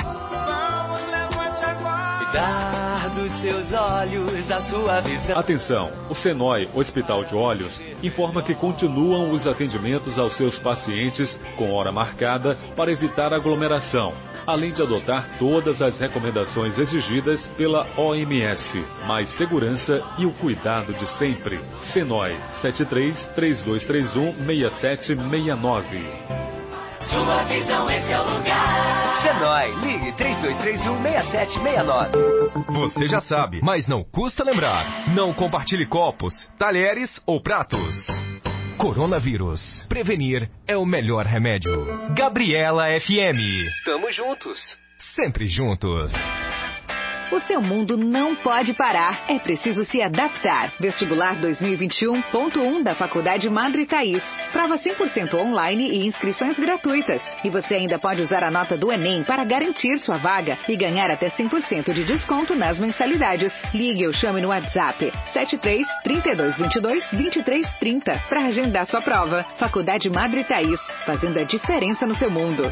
Speaker 3: Cuidar dos seus olhos, da sua visão.
Speaker 13: Atenção, o Senói Hospital de Olhos informa que continuam os atendimentos aos seus pacientes com hora marcada para evitar aglomeração, além de adotar todas as recomendações exigidas pela O M S. Mais segurança e o cuidado de sempre. Senói sete três três dois três um seis sete seis nove.
Speaker 3: Sua visão, esse é o lugar.
Speaker 6: Senói, ligue três dois três um, seis sete seis nove. Você já sabe, mas não custa lembrar. Não compartilhe copos, talheres ou pratos. Coronavírus. Prevenir é o melhor remédio. Gabriela F M. Tamo juntos. Sempre juntos.
Speaker 15: O seu mundo não pode parar. É preciso se adaptar. Vestibular dois mil e vinte e um ponto um da Faculdade Madre Thaís. Prova cem por cento online e inscrições gratuitas. E você ainda pode usar a nota do Enem para garantir sua vaga e ganhar até cem por cento de desconto nas mensalidades. Ligue ou chame no WhatsApp sete três, trinta e dois, vinte e dois, vinte e três, trinta para agendar sua prova. Faculdade Madre Thaís, fazendo a diferença no seu mundo.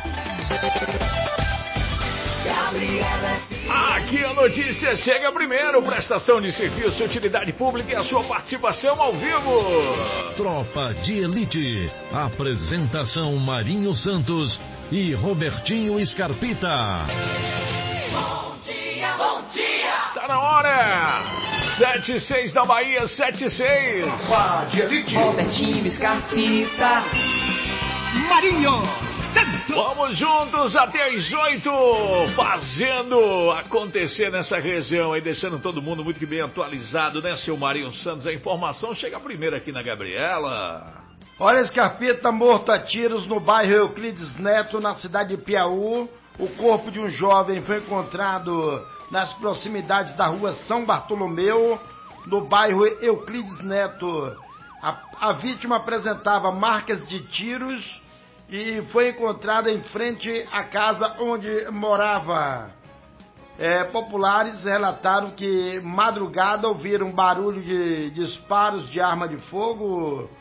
Speaker 7: Aqui a notícia chega primeiro. Prestação de serviço, utilidade pública e a sua participação ao vivo.
Speaker 4: Tropa de Elite. Apresentação Marinho Santos e Robertinho Scarpita.
Speaker 3: Bom dia, bom dia.
Speaker 7: Tá na hora. sete e seis da Bahia, sete e seis.
Speaker 3: Tropa de Elite.
Speaker 11: Robertinho Scarpita.
Speaker 3: Marinho.
Speaker 7: Vamos juntos até as oito, fazendo acontecer nessa região aí, deixando todo mundo muito bem atualizado, né, seu Marinho Santos? A informação chega primeiro aqui na Gabriela.
Speaker 9: Olha, Scarpita, morto a tiros no bairro Euclides Neto, na cidade de Piauí. o corpo de um jovem foi encontrado nas proximidades da rua São Bartolomeu, no bairro Euclides Neto. A, a vítima apresentava marcas de tiros e foi encontrada em frente à casa onde morava. É, populares relataram que madrugada ouviram barulho de disparos de arma de fogo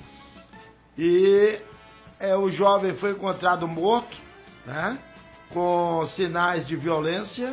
Speaker 9: e é, o jovem foi encontrado morto, né, com sinais de violência,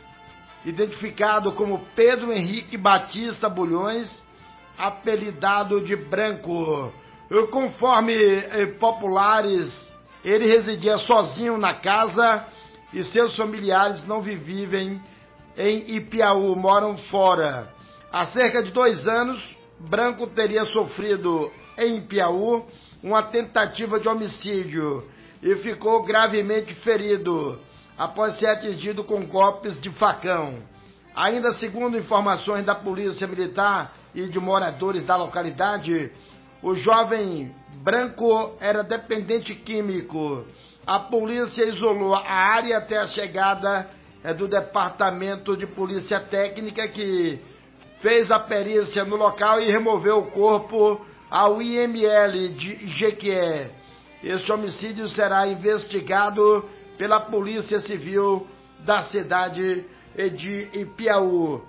Speaker 9: identificado como Pedro Henrique Batista Bulhões, apelidado de Branco. Conforme eh, populares, ele residia sozinho na casa e seus familiares não vivem em Ipiaú, moram fora. Há cerca de dois anos, Branco teria sofrido em Ipiaú uma tentativa de homicídio e ficou gravemente ferido após ser atingido com golpes de facão. Ainda segundo informações da Polícia Militar e de moradores da localidade, o jovem Branco era dependente químico. A polícia isolou a área até a chegada é, do Departamento de Polícia Técnica, que fez a perícia no local e removeu o corpo ao I M L de Jequié. Este homicídio será investigado pela Polícia Civil da cidade de Ipiaú.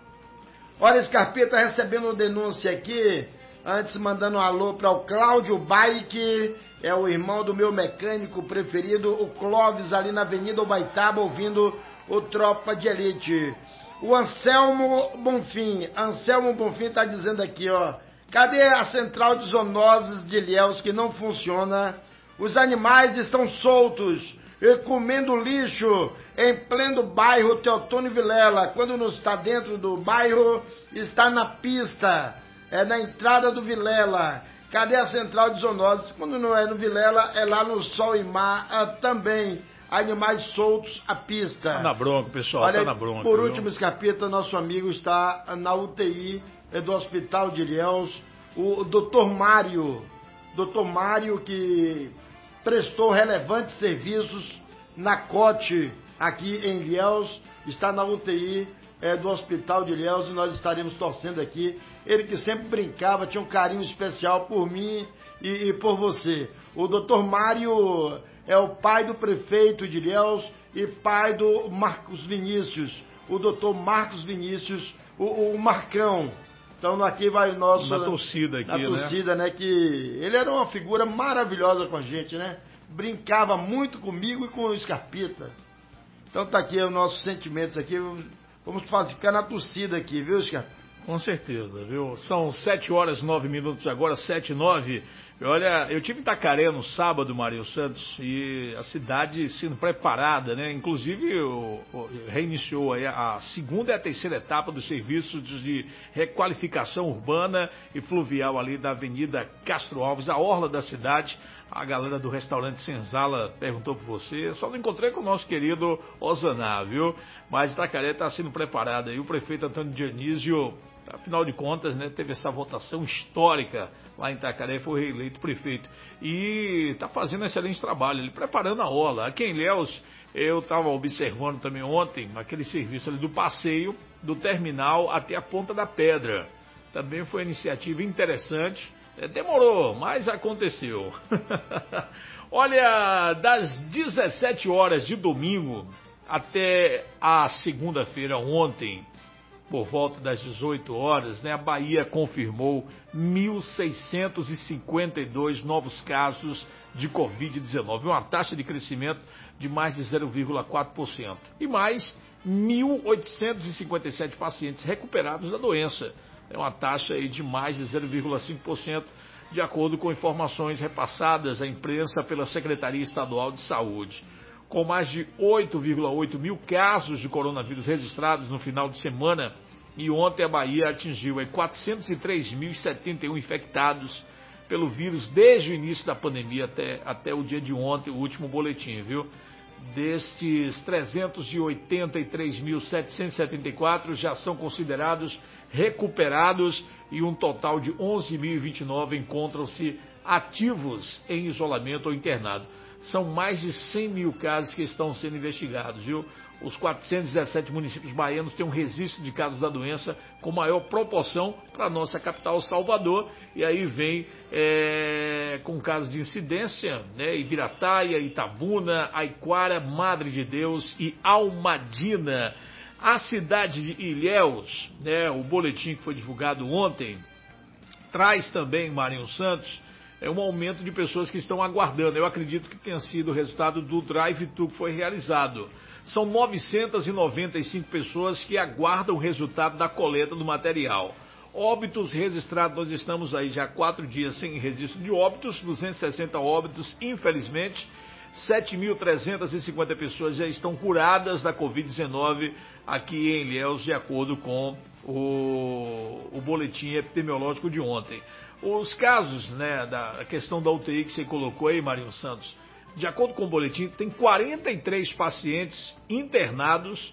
Speaker 9: Olha, Scarpeta recebendo denúncia aqui, antes mandando um alô para o Cláudio Bike, é o irmão do meu mecânico preferido, o Clóvis, ali na Avenida Ubaitaba, ouvindo o Tropa de Elite. O Anselmo Bonfim, Anselmo Bonfim está dizendo aqui, ó, cadê a central de zoonoses de Ilhéus que não funciona? Os animais estão soltos e comendo lixo em pleno bairro Teotônio Vilela. Quando não está dentro do bairro, está na pista, é na entrada do Vilela. Cadê a central de zoonoses? Quando não é no Vilela, é lá no Sol e Mar ah, também. Animais soltos à pista.
Speaker 7: Tá na bronca, pessoal,
Speaker 9: olha,
Speaker 7: tá na bronca.
Speaker 9: Por
Speaker 7: viu?
Speaker 9: último, Escapeta, nosso amigo está na U T I do Hospital de Ilhéus. O doutor Mário, doutor Mário que prestou relevantes serviços na C O T aqui em Ilhéus, está na U T I é, do Hospital de Ilhéus e nós estaremos torcendo aqui. Ele que sempre brincava, tinha um carinho especial por mim e, e por você. O doutor Mário é o pai do prefeito de Ilhéus e pai do Marcos Vinícius, o doutor Marcos Vinícius, o, o Marcão. Então aqui vai o nosso...
Speaker 7: Na torcida aqui,
Speaker 9: na torcida, né? né? Que ele era uma figura maravilhosa com a gente, né? Brincava muito comigo e com o Scarpeta. Então tá aqui os nossos sentimentos aqui. Vamos fazer, ficar na torcida aqui, viu, Scarpeta?
Speaker 7: Com certeza, viu? São sete horas e nove minutos agora, sete e nove. Olha, eu tive em Itacaré no sábado, Mário Santos, e a cidade sendo preparada, né? Inclusive, o, o, reiniciou aí a segunda e a terceira etapa dos serviços de requalificação urbana e fluvial ali da Avenida Castro Alves, a orla da cidade. A galera do restaurante Senzala perguntou por você, só não encontrei com o nosso querido Osaná, viu? Mas Itacaré está sendo preparada aí, o prefeito Antônio Dionísio, afinal de contas, né, teve essa votação histórica lá em Itacaré, foi reeleito prefeito. E está fazendo um excelente trabalho, ele preparando a orla. Aqui em Ilhéus, eu estava observando também ontem, aquele serviço ali do passeio, do terminal até a Ponta da Pedra. Também foi uma iniciativa interessante. Demorou, mas aconteceu. Olha, das dezessete horas de domingo até a segunda-feira ontem, por volta das dezoito horas, né, a Bahia confirmou mil seiscentos e cinquenta e dois novos casos de covid dezenove, uma taxa de crescimento de mais de zero vírgula quatro por cento. E mais mil oitocentos e cinquenta e sete pacientes recuperados da doença. É uma taxa aí de mais de zero vírgula cinco por cento, de acordo com informações repassadas à imprensa pela Secretaria Estadual de Saúde. Com mais de oito vírgula oito mil casos de coronavírus registrados no final de semana, e ontem a Bahia atingiu aí quatrocentos e três mil e setenta e um infectados pelo vírus desde o início da pandemia até, até o dia de ontem, o último boletim, viu? Destes trezentos e oitenta e três mil setecentos e setenta e quatro já são considerados recuperados e um total de onze mil e vinte e nove encontram-se ativos em isolamento ou internado. são mais de cem mil casos que estão sendo investigados, viu? Os quatrocentos e dezessete municípios baianos têm um registro de casos da doença com maior proporção para a nossa capital, Salvador, e aí vem é, com casos de incidência, né, Ibirataia, Itabuna, Aiquara, Madre de Deus e Almadina. A cidade de Ilhéus, né, o boletim que foi divulgado ontem, traz também, Marinho Santos, é um aumento de pessoas que estão aguardando. Eu acredito que tenha sido o resultado do drive-thru que foi realizado. São novecentas e noventa e cinco pessoas que aguardam o resultado da coleta do material. Óbitos registrados, nós estamos aí já há quatro dias sem registro de óbitos, duzentos e sessenta óbitos, infelizmente. sete mil trezentas e cinquenta pessoas já estão curadas da covid dezenove aqui em Ilhéus, de acordo com o, o boletim epidemiológico de ontem. Os casos, né, da questão da U T I que você colocou aí, Marinho Santos, de acordo com o boletim, tem quarenta e três pacientes internados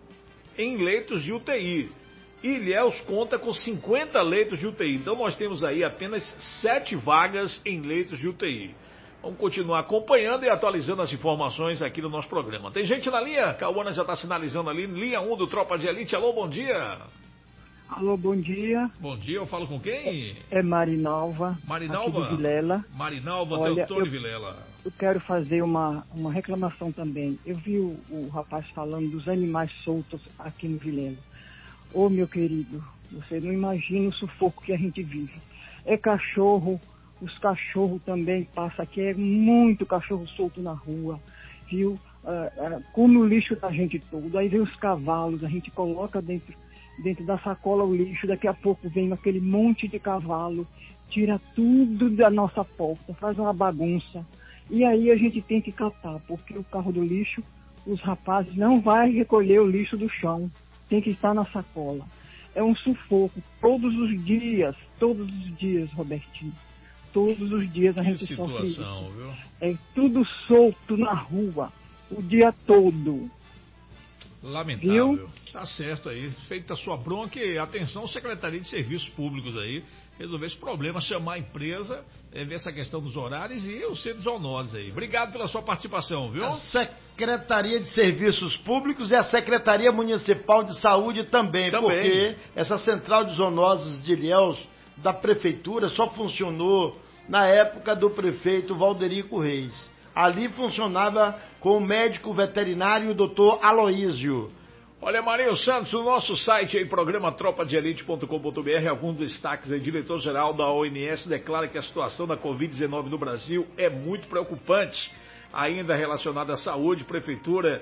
Speaker 7: em leitos de U T I. Ilhéus conta com cinquenta leitos de U T I. Então nós temos aí apenas sete vagas em leitos de U T I. Vamos continuar acompanhando e atualizando as informações aqui no nosso programa. Tem gente na linha? Cauana já está sinalizando ali. Linha um do Tropa de Elite. Alô, bom dia.
Speaker 2: Alô, bom dia.
Speaker 7: Bom dia, eu falo com quem?
Speaker 2: É Marinalva.
Speaker 7: Marinalva?
Speaker 2: Aqui de Vilela.
Speaker 7: Marinalva,
Speaker 2: Olha,
Speaker 7: doutor
Speaker 2: eu,
Speaker 7: de Vilela.
Speaker 2: Eu quero fazer uma, uma reclamação também. Eu vi o, o rapaz falando dos animais soltos aqui no Vilela. Ô, meu querido, você não imagina o sufoco que a gente vive. É cachorro, os cachorros também passam aqui, é muito cachorro solto na rua, viu? Ah, ah, come o lixo da gente todo. Aí vem os cavalos, a gente coloca dentro... dentro da sacola o lixo, daqui a pouco vem aquele monte de cavalo, tira tudo da nossa porta, faz uma bagunça. E aí a gente tem que catar, porque o carro do lixo, os rapazes não vai recolher o lixo do chão, tem que estar na sacola. É um sufoco, todos os dias, todos os dias, Robertinho. Todos os dias a gente sofre isso.
Speaker 7: Viu?
Speaker 2: É tudo solto na rua, o dia todo.
Speaker 7: Lamentável.
Speaker 2: Viu?
Speaker 7: Tá certo aí. Feita a sua bronca, e atenção, Secretaria de Serviços Públicos aí, resolver esse problema, chamar a empresa, é, ver essa questão dos horários e os centros honores aí. Obrigado pela sua participação, viu?
Speaker 9: A Secretaria de Serviços Públicos e a Secretaria Municipal de Saúde também, também. Porque essa central de zoonoses de Ilhéus da Prefeitura só funcionou na época do prefeito Valderico Reis. Ali funcionava com o médico veterinário doutor Aloísio.
Speaker 7: Olha, Marinho Santos, o nosso site aí, programa tropa de elite ponto com ponto b r, alguns destaques aí. Diretor-geral da O M S declara que a situação da covid dezenove no Brasil é muito preocupante. Ainda relacionada à saúde, Prefeitura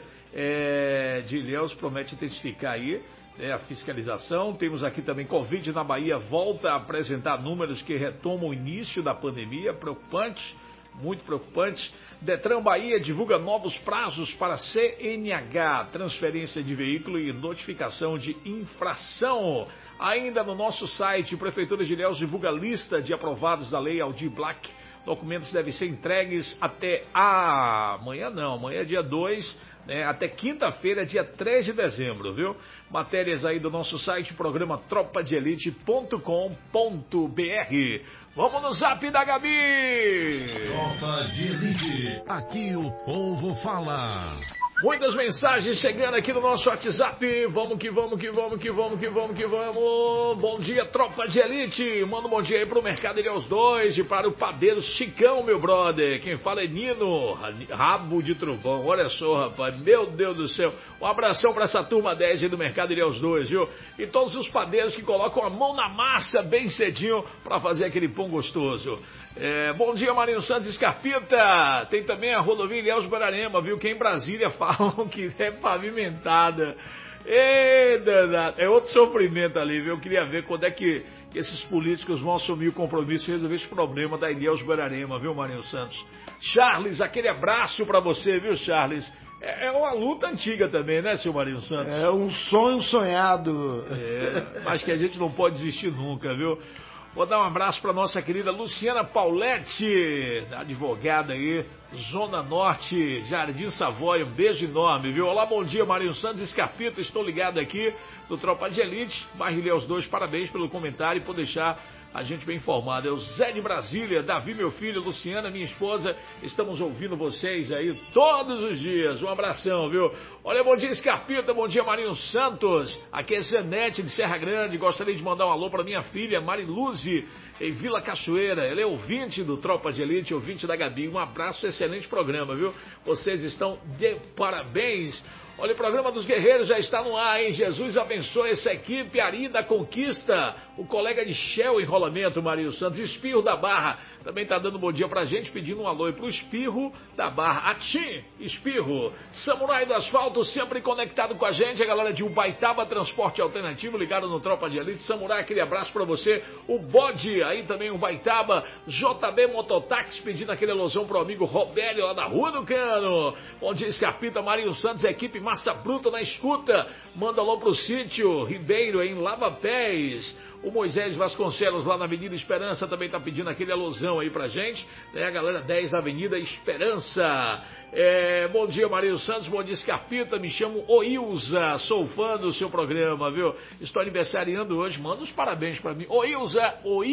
Speaker 7: é, de Ilhéus promete intensificar aí é, a fiscalização. Temos aqui também Covid na Bahia, volta a apresentar números que retomam o início da pandemia, preocupante, muito preocupante. Detran Bahia divulga novos prazos para C N H, transferência de veículo e notificação de infração. Ainda no nosso site, Prefeitura de Ilhéus divulga lista de aprovados da Lei Aldir Blanc. Documentos devem ser entregues até amanhã, não, amanhã é dia dois, né, até quinta-feira, dia três de dezembro, viu? Matérias aí do nosso site, programa tropa de elite ponto com ponto b r. Vamos no zap da Gabi!
Speaker 4: Tropa de Elite, aqui o povo fala.
Speaker 7: Muitas mensagens chegando aqui no nosso WhatsApp. Vamos que vamos, que vamos, que vamos, que vamos, que vamos. Bom dia, Tropa de Elite. Manda um bom dia aí pro Mercado Ilhéus dois e para o padeiro Chicão, meu brother. Quem fala é Nino, rabo de trovão. Olha só, rapaz, meu Deus do céu. Um abração para essa turma dez aí do Mercado Ilhéus dois, viu? E todos os padeiros que colocam a mão na massa bem cedinho para fazer aquele pão gostoso. É, bom dia, Marinho Santos Escarpita. Tem também a rodovia Ilhéus Guararema, viu? Que em Brasília falam que é pavimentada. Ei, danado. É outro sofrimento ali, viu? Eu queria ver quando é que, que esses políticos vão assumir o compromisso e resolver esse problema da Ilhéus Guararema, viu, Marinho Santos? Charles, aquele abraço pra você, viu, Charles? É, é uma luta antiga também, né, seu Marinho Santos?
Speaker 9: É um sonho sonhado.
Speaker 7: É, mas que a gente não pode desistir nunca, viu? Vou dar um abraço para nossa querida Luciana Pauletti, advogada aí, Zona Norte, Jardim Savoy, um beijo enorme, viu? Olá, bom dia, Marinho Santos Escarpita, estou ligado aqui do Tropa de Elite, bairro Ilhéus dois, parabéns pelo comentário e por deixar a gente bem informado. É o Zé de Brasília, Davi, meu filho, Luciana, minha esposa, estamos ouvindo vocês aí todos os dias. Um abração, viu? Olha, bom dia, Scarpita, bom dia, Marinho Santos. Aqui é Zenete de Serra Grande. Gostaria de mandar um alô para minha filha, Mariluze, em Vila Cachoeira. Ela é ouvinte do Tropa de Elite, ouvinte da Gabi. Um abraço, excelente programa, viu? Vocês estão de parabéns. Olha, o programa dos guerreiros já está no ar, hein? Jesus abençoe essa equipe, Ari da Conquista, o colega de Shell Enrolamento, Marinho Santos, Espirro da Barra, também está dando um bom dia pra gente, pedindo um alô pro Espirro da Barra. Atim, Espirro, Samurai do Asfalto, sempre conectado com a gente, a galera de Ubaitaba Transporte Alternativo, ligado no Tropa de Elite. Samurai, aquele abraço pra você. O Bode, aí também Ubaitaba, J B Mototáxi, pedindo aquele alusão pro amigo Robélio, lá da Rua do Cano. Bom dia, Scarpita, Marinho Santos, equipe Massa Bruta na escuta. Manda alô pro sítio Ribeiro, em Lava Pés. O Moisés Vasconcelos, lá na Avenida Esperança, também tá pedindo aquele alusão aí pra gente, né? A galera dez da Avenida Esperança. É, bom dia, Marinho Santos, bom dia, Scarpita, me chamo Oilza, sou fã do seu programa, viu? Estou aniversariando hoje, manda os parabéns pra mim. Oilza,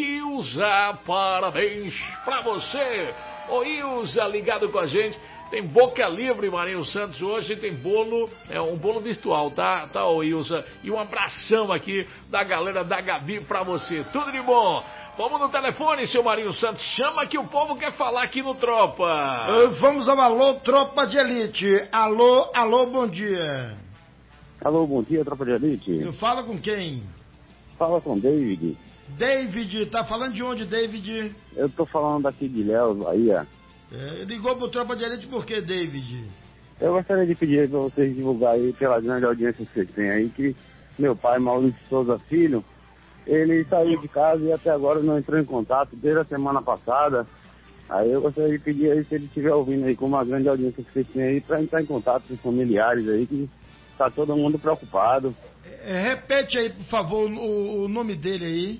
Speaker 7: Oilza, parabéns pra você. Oilza, ligado com a gente. Tem boca livre, Marinho Santos, hoje tem bolo, é um bolo virtual, tá, tá, Wilson? E um abração aqui da galera da Gabi pra você. Tudo de bom. Vamos no telefone, seu Marinho Santos. Chama que o povo quer falar aqui no Tropa.
Speaker 9: Uh, vamos ao alô, Tropa de Elite. Alô, alô, bom dia.
Speaker 8: Alô, bom dia, Tropa de Elite.
Speaker 9: Eu falo com quem?
Speaker 8: Fala com David.
Speaker 9: David, tá falando de onde, David?
Speaker 8: Eu tô falando daqui de Léo, Bahia.
Speaker 9: É, ligou pro Tropa de Elite por quê, David?
Speaker 8: Eu gostaria de pedir para vocês divulgar aí, pela grande audiência que vocês têm aí, que meu pai, Maurício Souza Filho, ele saiu de casa e até agora não entrou em contato desde a semana passada. Aí eu gostaria de pedir aí, se ele estiver ouvindo aí com uma grande audiência que vocês têm aí, para entrar em contato com os familiares aí, que tá todo mundo preocupado.
Speaker 9: É, repete aí, por favor, o, o nome dele aí.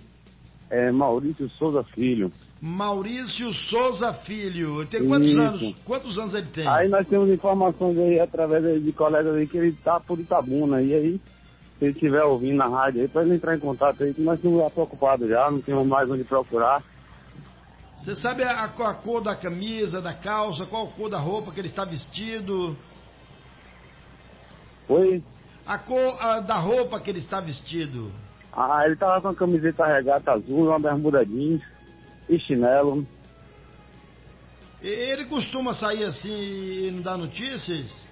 Speaker 8: É Maurício Souza Filho.
Speaker 9: Maurício Souza Filho. Ele tem quantos
Speaker 8: Isso.
Speaker 9: anos? Quantos anos ele tem?
Speaker 8: Aí nós temos informações aí, através aí de colegas aí, que ele tá por Itabuna. E aí, se ele estiver ouvindo na rádio aí, para ele entrar em contato aí, que nós estamos preocupados já, não temos mais onde procurar.
Speaker 9: Você sabe a, a cor da camisa, da calça, qual a cor da roupa que ele está vestido?
Speaker 8: Oi?
Speaker 9: A cor a, da roupa que ele está vestido.
Speaker 8: Ah, ele tava com a camiseta regata azul, uma bermuda jeans e chinelo.
Speaker 9: Ele costuma sair assim e não dar notícias?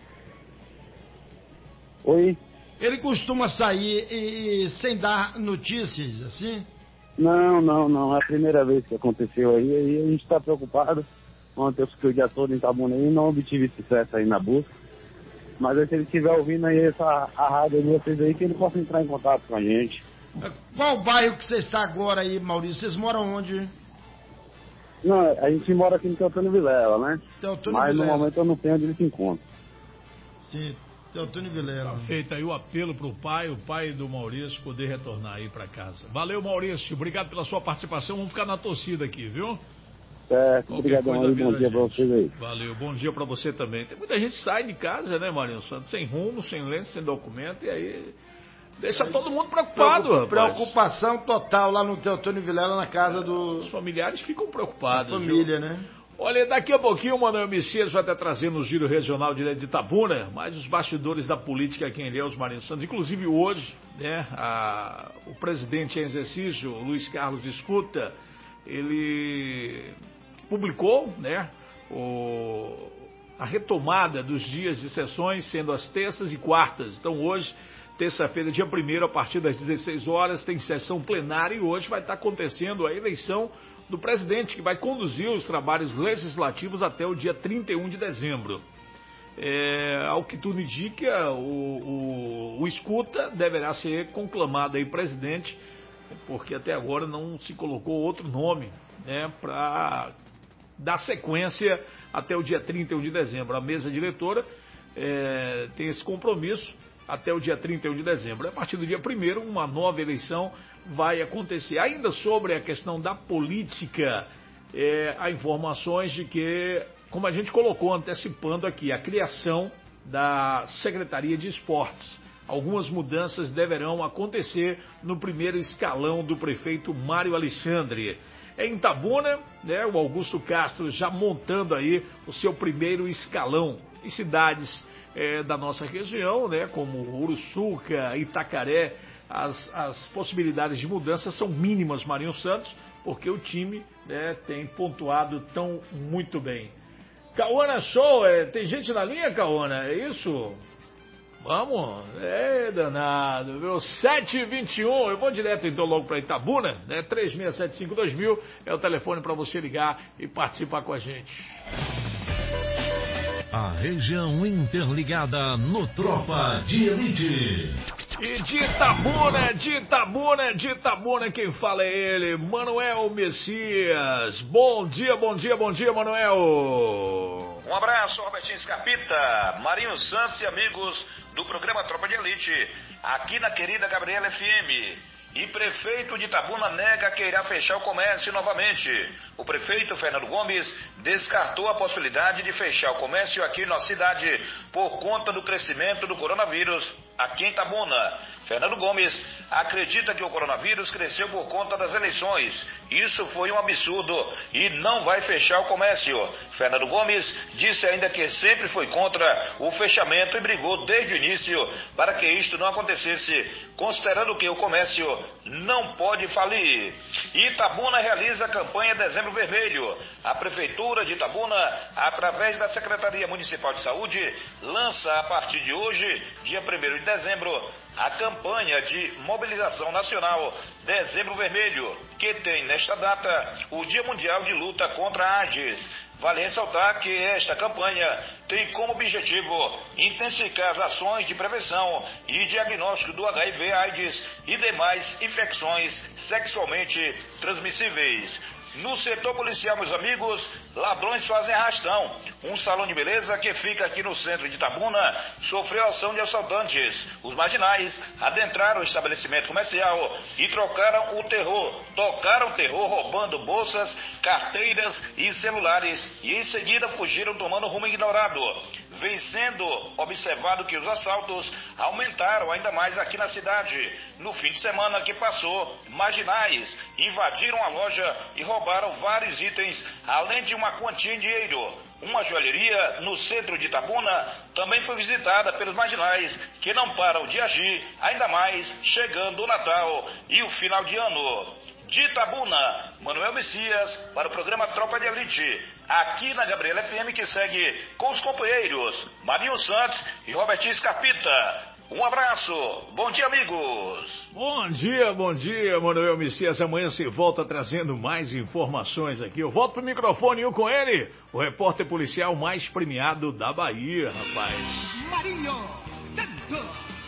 Speaker 8: Oi?
Speaker 9: Ele costuma sair e, e sem dar notícias, assim?
Speaker 8: Não, não, não. É a primeira vez que aconteceu aí. Aí a gente está preocupado. Ontem eu fiquei o dia todo em Itabuna e não obtive sucesso aí na busca. Mas aí, se ele estiver ouvindo aí essa, a rádio de vocês aí, que ele possa entrar em contato com a gente.
Speaker 9: Qual bairro que você está agora aí, Maurício? Vocês moram onde?
Speaker 8: Não, a gente mora aqui no Teotônio Vilela, né?
Speaker 9: Teotônio
Speaker 8: Mas
Speaker 9: Vilela.
Speaker 8: no momento eu não sei onde ele se encontra.
Speaker 9: Sim, Teotônio Vilela.
Speaker 7: Tá feito aí o apelo pro pai, o pai do Maurício, poder retornar aí para casa. Valeu, Maurício. Obrigado pela sua participação. Vamos ficar na torcida aqui, viu?
Speaker 8: Certo, obrigado, aí, bom dia pra vocês aí.
Speaker 7: Valeu, bom dia pra você também. Tem muita gente que sai de casa, né, Marinho Santos? Sem rumo, sem lente, sem documento, e aí deixa todo mundo preocupado, rapaz.
Speaker 9: Preocupação total lá no Teotônio Vilela, na casa dos...
Speaker 7: Os familiares ficam preocupados.
Speaker 9: A família,
Speaker 7: viu?
Speaker 9: né?
Speaker 7: Olha, daqui a pouquinho o Manuel Messias vai estar trazendo o giro regional direto de Itabuna, mais os bastidores da política aqui em Ilhéus, Marinho Santos. Inclusive hoje, né, a, o presidente em exercício, Luiz Carlos Disputa, ele publicou, né, o, a retomada dos dias de sessões, sendo as terças e quartas. Então hoje, terça-feira, dia primeiro, a partir das dezesseis horas, tem sessão plenária e hoje vai estar acontecendo a eleição do presidente, que vai conduzir os trabalhos legislativos até o dia trinta e um de dezembro. É, ao que tudo indica, o, o, o escuta deverá ser conclamado aí presidente, porque até agora não se colocou outro nome, né, para dar sequência até o dia trinta e um de dezembro. A mesa diretora é, tem esse compromisso até o dia trinta e um de dezembro. A partir do dia primeiro, uma nova eleição vai acontecer. Ainda sobre a questão da política, é, há informações de que, como a gente colocou antecipando aqui, a criação da Secretaria de Esportes. algumas mudanças deverão acontecer no primeiro escalão do prefeito Mário Alexandre. Em Itabuna, né, o Augusto Castro já montando aí o seu primeiro escalão em cidades é, da nossa região, né, como Uruçuca, Itacaré. As, as possibilidades de mudança são mínimas, Marinho Santos, porque o time, né, tem pontuado tão muito bem. Cauana Show, é, tem gente na linha, Cauana? É isso? Vamos? É danado, viu? sete e vinte e um, eu vou direto então logo para Itabuna, né? três seis sete cinco dois mil é o telefone para você ligar e participar com a gente.
Speaker 4: A região interligada no Tropa de Elite.
Speaker 7: E de Itabuna, de Itabuna, de Itabuna, quem fala é ele, Manuel Messias. Bom dia, bom dia, bom dia, Manuel.
Speaker 20: Um abraço, Robertinho Escapita, Marinho Santos e amigos do programa Tropa de Elite, aqui na querida Gabriela F M. E prefeito de Itabuna nega que irá fechar o comércio novamente. O prefeito Fernando Gomes descartou a possibilidade de fechar o comércio aqui na cidade por conta do crescimento do coronavírus aqui em Itabuna. Fernando Gomes acredita que o coronavírus cresceu por conta das eleições. Isso foi um absurdo e não vai fechar o comércio. Fernando Gomes disse ainda que sempre foi contra o fechamento e brigou desde o início para que isto não acontecesse, considerando que o comércio não pode falir. Itabuna realiza a campanha Dezembro Vermelho. A Prefeitura de Itabuna, através da Secretaria Municipal de Saúde, lança a partir de hoje, dia primeiro de dezembro, a campanha de mobilização nacional Dezembro Vermelho, que tem nesta data o Dia Mundial de Luta contra a AIDS. Vale ressaltar que esta campanha tem como objetivo intensificar as ações de prevenção e diagnóstico do H I V AIDS e demais infecções sexualmente transmissíveis. No setor policial, meus amigos, ladrões fazem arrastão. Um salão de beleza que fica aqui no centro de Itabuna sofreu ação de assaltantes. Os marginais adentraram o estabelecimento comercial e trocaram o terror, tocaram o terror roubando bolsas, carteiras e celulares e em seguida fugiram tomando rumo ignorado. Vem sendo observado que os assaltos aumentaram ainda mais aqui na cidade. No fim de semana que passou, marginais invadiram a loja e roubaram vários itens, além de uma quantia em dinheiro. Uma joalheria no centro de Itabuna também foi visitada pelos marginais, que não param de agir, ainda mais chegando o Natal e o final de ano. De Itabuna, Manuel Messias, para o programa Tropa de Elite, aqui na Gabriela F M, que segue com os companheiros Marinho Santos e Robertinho Escapita. Um abraço, bom dia, amigos.
Speaker 7: Bom dia, bom dia, Manuel Messias. Amanhã se volta trazendo mais informações aqui. Eu volto pro microfone com ele, o repórter policial mais premiado da Bahia, rapaz.
Speaker 9: Marinho Santos.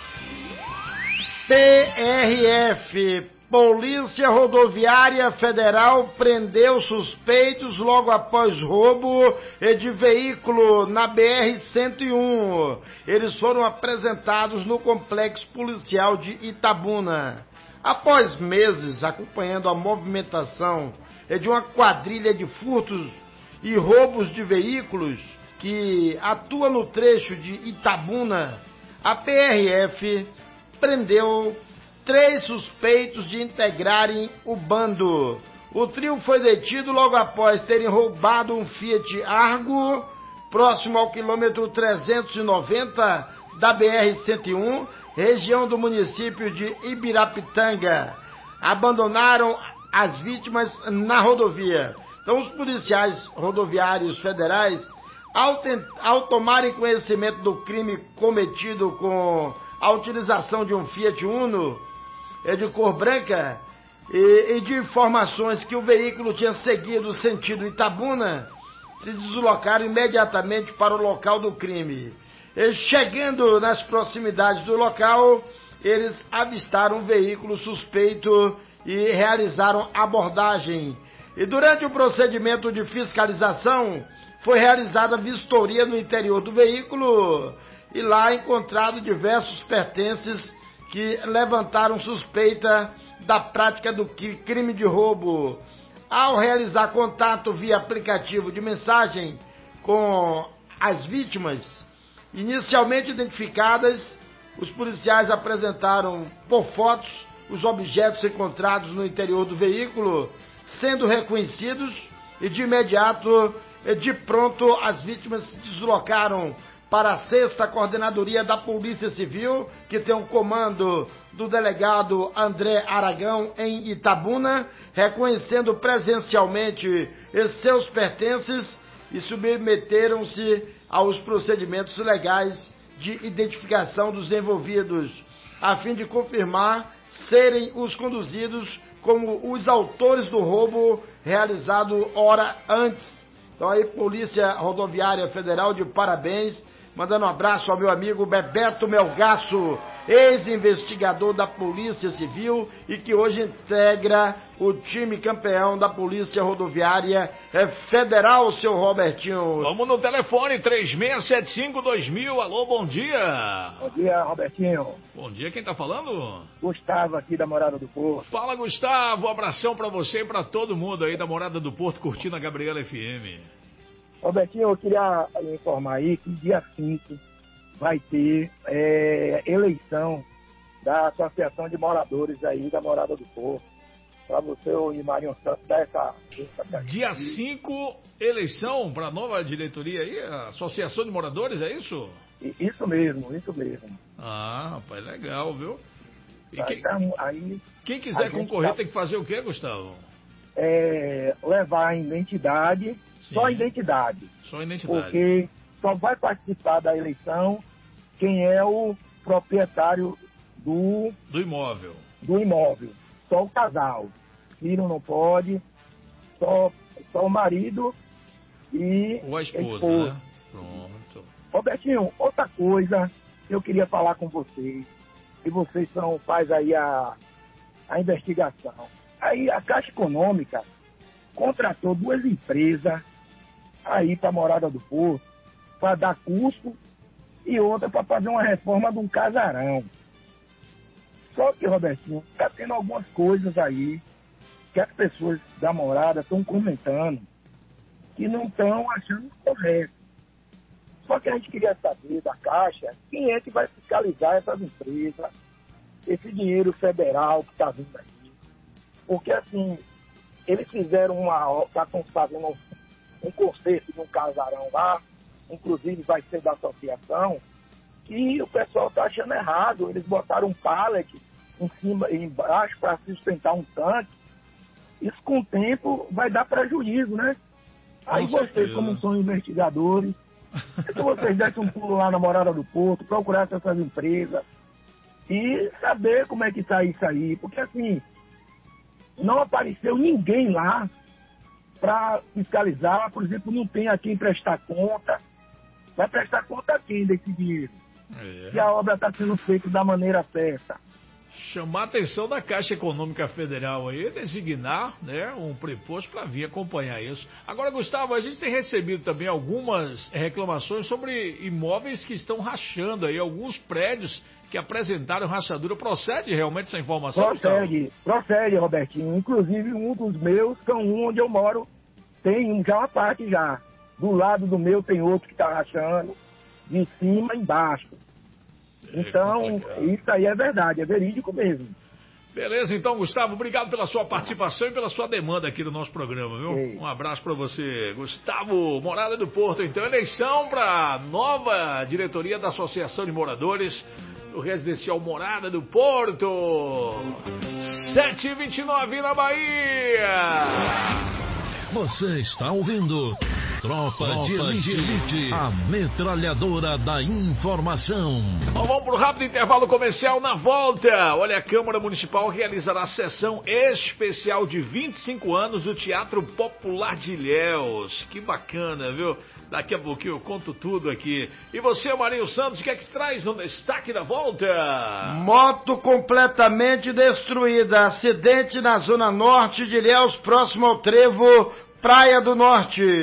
Speaker 9: P R F, Polícia Rodoviária Federal, prendeu suspeitos logo após roubo de veículo na B R cento e um. Eles foram apresentados no complexo policial de Itabuna. Após meses acompanhando a movimentação de uma quadrilha de furtos e roubos de veículos que atua no trecho de Itabuna, a P R F prendeu três suspeitos de integrarem o bando. O trio foi detido logo após terem roubado um Fiat Argo próximo ao quilômetro trezentos e noventa da B R cento e um, região do município de Ibirapitanga. Abandonaram as vítimas na rodovia. Então, os policiais rodoviários federais, ao, tent- ao tomarem conhecimento do crime cometido com a utilização de um Fiat Uno é de cor branca e, e de informações que o veículo tinha seguido o sentido Itabuna, se deslocaram imediatamente para o local do crime. E, chegando nas proximidades do local, eles avistaram um veículo suspeito e realizaram abordagem. E durante o procedimento de fiscalização, foi realizada vistoria no interior do veículo e lá encontrado diversos pertences que levantaram suspeita da prática do crime de roubo. Ao realizar contato via aplicativo de mensagem com as vítimas, inicialmente identificadas os policiais apresentaram por fotos os objetos encontrados no interior do veículo, sendo reconhecidos e de imediato, de pronto, as vítimas se deslocaram para a sexta Coordenadoria da Polícia Civil, que tem o comando do delegado André Aragão em Itabuna, reconhecendo presencialmente seus pertences e submeteram-se aos procedimentos legais de identificação dos envolvidos, a fim de confirmar serem os conduzidos como os autores do roubo realizado hora antes. Então aí, Polícia Rodoviária Federal, de parabéns, mandando um abraço ao meu amigo Bebeto Melgaço, ex-investigador da Polícia Civil e que hoje integra o time campeão da Polícia Rodoviária Federal, seu Robertinho.
Speaker 7: Vamos no telefone, três seis sete cinco dois mil. Alô, bom dia.
Speaker 10: Bom dia, Robertinho.
Speaker 7: Bom dia, quem tá falando?
Speaker 10: Gustavo, aqui da Morada do Porto.
Speaker 7: Fala, Gustavo, um abração pra você e pra todo mundo aí da Morada do Porto, curtindo a Gabriela F M.
Speaker 10: Robertinho, eu queria informar aí que dia cinco vai ter é, eleição da Associação de Moradores aí da Morada do Porto. Para você e Marinho Santos dar essa... essa
Speaker 7: dia cinco, eleição para a nova diretoria aí, a Associação de Moradores, é isso?
Speaker 10: Isso mesmo, isso mesmo.
Speaker 7: Ah, rapaz, legal, viu? E
Speaker 10: aí,
Speaker 7: quem,
Speaker 10: então, aí,
Speaker 7: quem quiser concorrer
Speaker 10: tá...
Speaker 7: tem que fazer o quê, Gustavo?
Speaker 10: É, levar a identidade,
Speaker 7: Sim.
Speaker 10: só a identidade.
Speaker 7: Só a identidade.
Speaker 10: Porque só vai participar da eleição quem é o proprietário do...
Speaker 7: Do imóvel.
Speaker 10: Do imóvel. Só o casal. Filho não pode, só, só o marido e
Speaker 7: ou a esposa, a esposa. Né? Pronto.
Speaker 10: Robertinho, outra coisa que eu queria falar com vocês, que vocês são, faz aí a, a investigação. Aí a Caixa Econômica contratou duas empresas aí para a Morada do Porto, para dar custo, e outra para fazer uma reforma de um casarão. Só que, Robertinho, está tendo algumas coisas aí que as pessoas da Morada estão comentando que não estão achando correto. Só que a gente queria saber da Caixa quem é que vai fiscalizar essas empresas, esse dinheiro federal que está vindo aí. Porque, assim, eles fizeram uma... estão fazendo um, um concerto de um casarão lá, inclusive vai ser da associação, que o pessoal está achando errado. Eles botaram um pallet em cima e embaixo para sustentar um tanque. Isso com o tempo vai dar prejuízo, né? Com Aí certeza. Vocês, como são investigadores, se vocês dessem um pulo lá na Morada do Porto, procurassem essas empresas e saber como é que está isso aí. Porque assim, não apareceu ninguém lá para fiscalizar. Por exemplo, não tem a quem prestar conta. Vai prestar conta a quem desse dinheiro? É. Se a obra está sendo feita da maneira certa.
Speaker 7: Chamar a atenção da Caixa Econômica Federal aí, designar, né, um preposto para vir acompanhar isso. Agora, Gustavo, a gente tem recebido também algumas reclamações sobre imóveis que estão rachando aí, alguns prédios que apresentaram rachadura. Procede realmente essa informação,
Speaker 10: Procede, Gustavo? Procede, Robertinho. Inclusive, um dos meus, que é um onde eu moro, tem já uma parte já. Do lado do meu tem outro que está rachando, de cima embaixo. Então, é isso aí é verdade, é verídico mesmo.
Speaker 7: Beleza, então, Gustavo, obrigado pela sua participação e pela sua demanda aqui no nosso programa, viu? Ei. Um abraço para você. Gustavo, Morada do Porto, então, eleição para nova diretoria da Associação de Moradores do Residencial Morada do Porto. sete e vinte e nove na Bahia.
Speaker 4: Você está ouvindo Tropa, Tropa de Elite, Elite, a metralhadora da informação.
Speaker 7: Bom, vamos para o rápido intervalo comercial. Na volta, olha, a Câmara Municipal realizará a sessão especial de vinte e cinco anos do Teatro Popular de Ilhéus. Que bacana, viu? Daqui a pouquinho eu conto tudo aqui. E você, Marinho Santos, o que é que traz no destaque da volta?
Speaker 9: Moto completamente destruída. Acidente na zona norte de Ilhéus, próximo ao trevo Praia do Norte.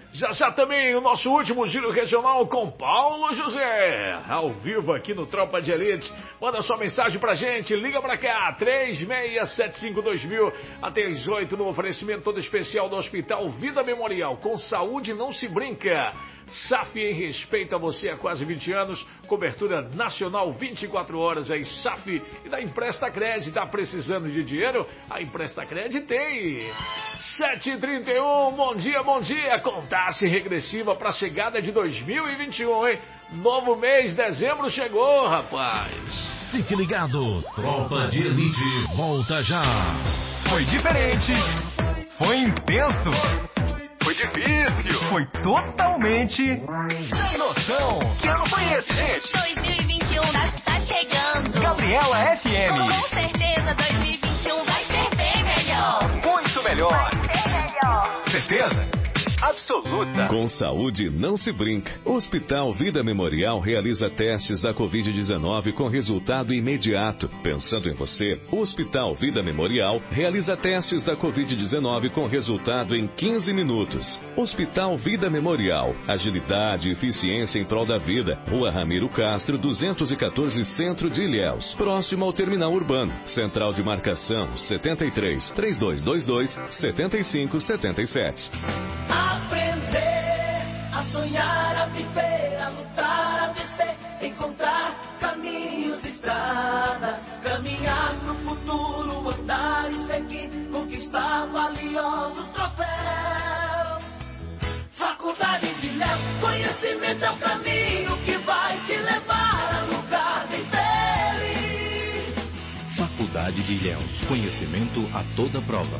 Speaker 7: Já já também o nosso último giro regional com Paulo José, ao vivo aqui no Tropa de Elite. Manda sua mensagem pra gente, liga pra cá, três seis sete cinco dois mil, até às oito, no oferecimento todo especial do Hospital Vida Memorial. Com saúde não se brinca. S A F respeita você há quase vinte anos, cobertura nacional vinte e quatro horas aí, S A F e da Empresta Cred. Tá precisando de dinheiro? A Empresta Cred tem. sete e trinta e um, bom dia, bom dia. Contagem regressiva para a chegada de dois mil e vinte e um, hein? Novo mês, dezembro chegou, rapaz.
Speaker 4: Fique ligado, Tropa de Elite volta já.
Speaker 22: Foi diferente, foi intenso, foi difícil, foi totalmente sem noção. Que ano foi esse, gente?
Speaker 12: dois mil e vinte e um tá, tá chegando.
Speaker 22: Gabriela F M.
Speaker 12: Com certeza dois mil e vinte e um vai ser bem melhor.
Speaker 22: Muito melhor.
Speaker 12: Vai ser melhor.
Speaker 22: Certeza absoluta.
Speaker 13: Com saúde não se brinca. O Hospital Vida Memorial realiza testes da covid dezenove com resultado imediato. Pensando em você, o Hospital Vida Memorial realiza testes da covid dezenove com resultado em quinze minutos. Hospital Vida Memorial. Agilidade e eficiência em prol da vida. Rua Ramiro Castro, duzentos e quatorze, Centro de Ilhéus. Próximo ao Terminal Urbano. Central de Marcação setenta e três, trinta e dois vinte e dois, setenta e cinco setenta e sete.
Speaker 3: Aprender a sonhar, a viver, a lutar, a vencer, encontrar caminhos, estradas, caminhar no futuro, andar e seguir, conquistar valiosos troféus. Faculdade de Léo, conhecimento é o caminho que vai te levar a lugar bem feliz.
Speaker 14: Faculdade de Ilhéus, conhecimento a toda prova.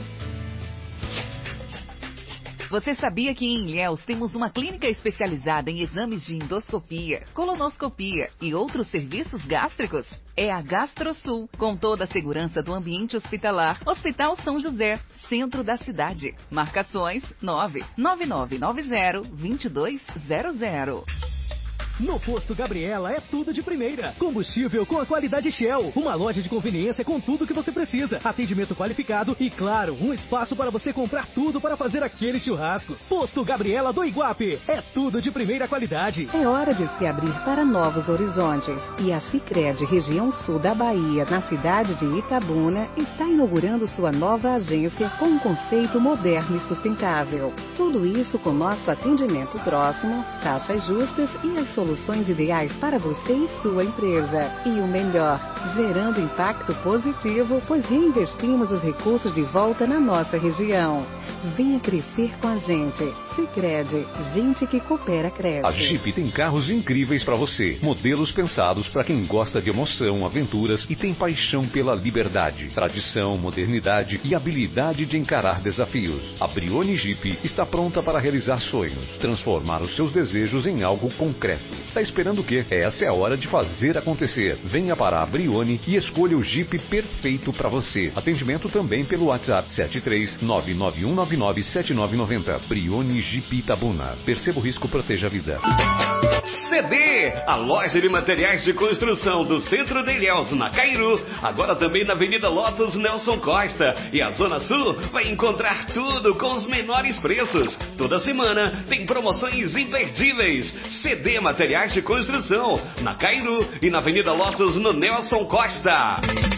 Speaker 17: Você sabia que em Ilhéus temos uma clínica especializada em exames de endoscopia, colonoscopia e outros serviços gástricos? É a GastroSul, com toda a segurança do ambiente hospitalar. Hospital São José, centro da cidade. Marcações nove nove nove nove zero, dois dois zero zero.
Speaker 22: No Posto Gabriela é tudo de primeira. Combustível com a qualidade Shell. Uma loja de conveniência com tudo que você precisa. Atendimento qualificado e, claro, um espaço para você comprar tudo para fazer aquele churrasco. Posto Gabriela do Iguape. É tudo de primeira qualidade.
Speaker 21: É hora de se abrir para novos horizontes. E a Sicredi região sul da Bahia, na cidade de Itabuna, está inaugurando sua nova agência com um conceito moderno e sustentável. Tudo isso com nosso atendimento próximo, taxas justas e as soluções ideais para você e sua empresa. E o melhor, gerando impacto positivo, pois reinvestimos os recursos de volta na nossa região. Venha crescer com a gente. Sicredi, gente que coopera cresce.
Speaker 13: A Jeep tem carros incríveis para você. Modelos pensados para quem gosta de emoção, aventuras e tem paixão pela liberdade, tradição, modernidade e habilidade de encarar desafios. A Brioni Jeep está pronta para realizar sonhos, transformar os seus desejos em algo concreto. Tá esperando o quê? Essa é a hora de fazer acontecer. Venha para a Brioni e escolha o Jeep perfeito para você. Atendimento também pelo WhatsApp sete três nove nove um nove nove sete nove nove zero. Brioni Jeep Itabuna. Perceba o risco, proteja a vida.
Speaker 24: C D, a loja de materiais de construção do centro de Ilhéus, na Cairu, agora também na Avenida Lotus Nelson Costa. E a Zona Sul vai encontrar tudo com os menores preços. Toda semana tem promoções imperdíveis. C D Materiais de Construção, na Cairu e na Avenida Lotus no Nelson Costa.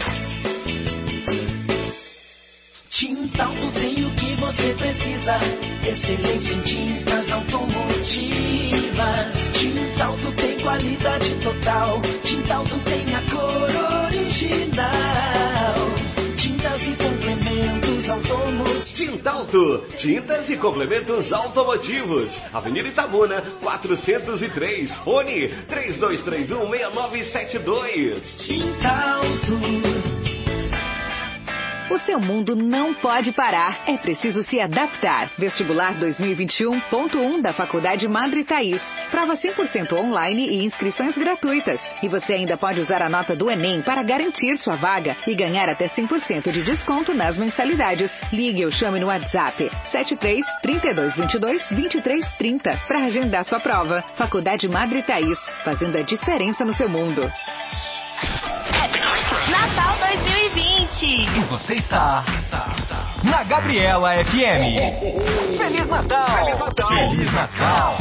Speaker 3: Tintalto tem o que você precisa, excelência em tintas automotivas. Tintalto tem qualidade total, Tintalto tem a cor original. Tintas e complementos automotivos.
Speaker 24: Tintalto, tintas e complementos automotivos. Avenida Itabuna, quatrocentos e três. Fone três dois três um, seis nove sete dois.
Speaker 3: Tintalto.
Speaker 15: O seu mundo não pode parar. É preciso se adaptar. Vestibular dois mil e vinte e um ponto um da Faculdade Madre Thaís. Prova cem por cento online e inscrições gratuitas. E você ainda pode usar a nota do Enem para garantir sua vaga e ganhar até cem por cento de desconto nas mensalidades. Ligue ou chame no WhatsApp sete três, trinta e dois, vinte e dois, vinte e três, trinta para agendar sua prova. Faculdade Madre Thaís, fazendo a diferença no seu mundo.
Speaker 12: Natal dois mil e vinte.
Speaker 22: E você está
Speaker 6: na Gabriela F M. Feliz Natal! Feliz Natal! Feliz Natal!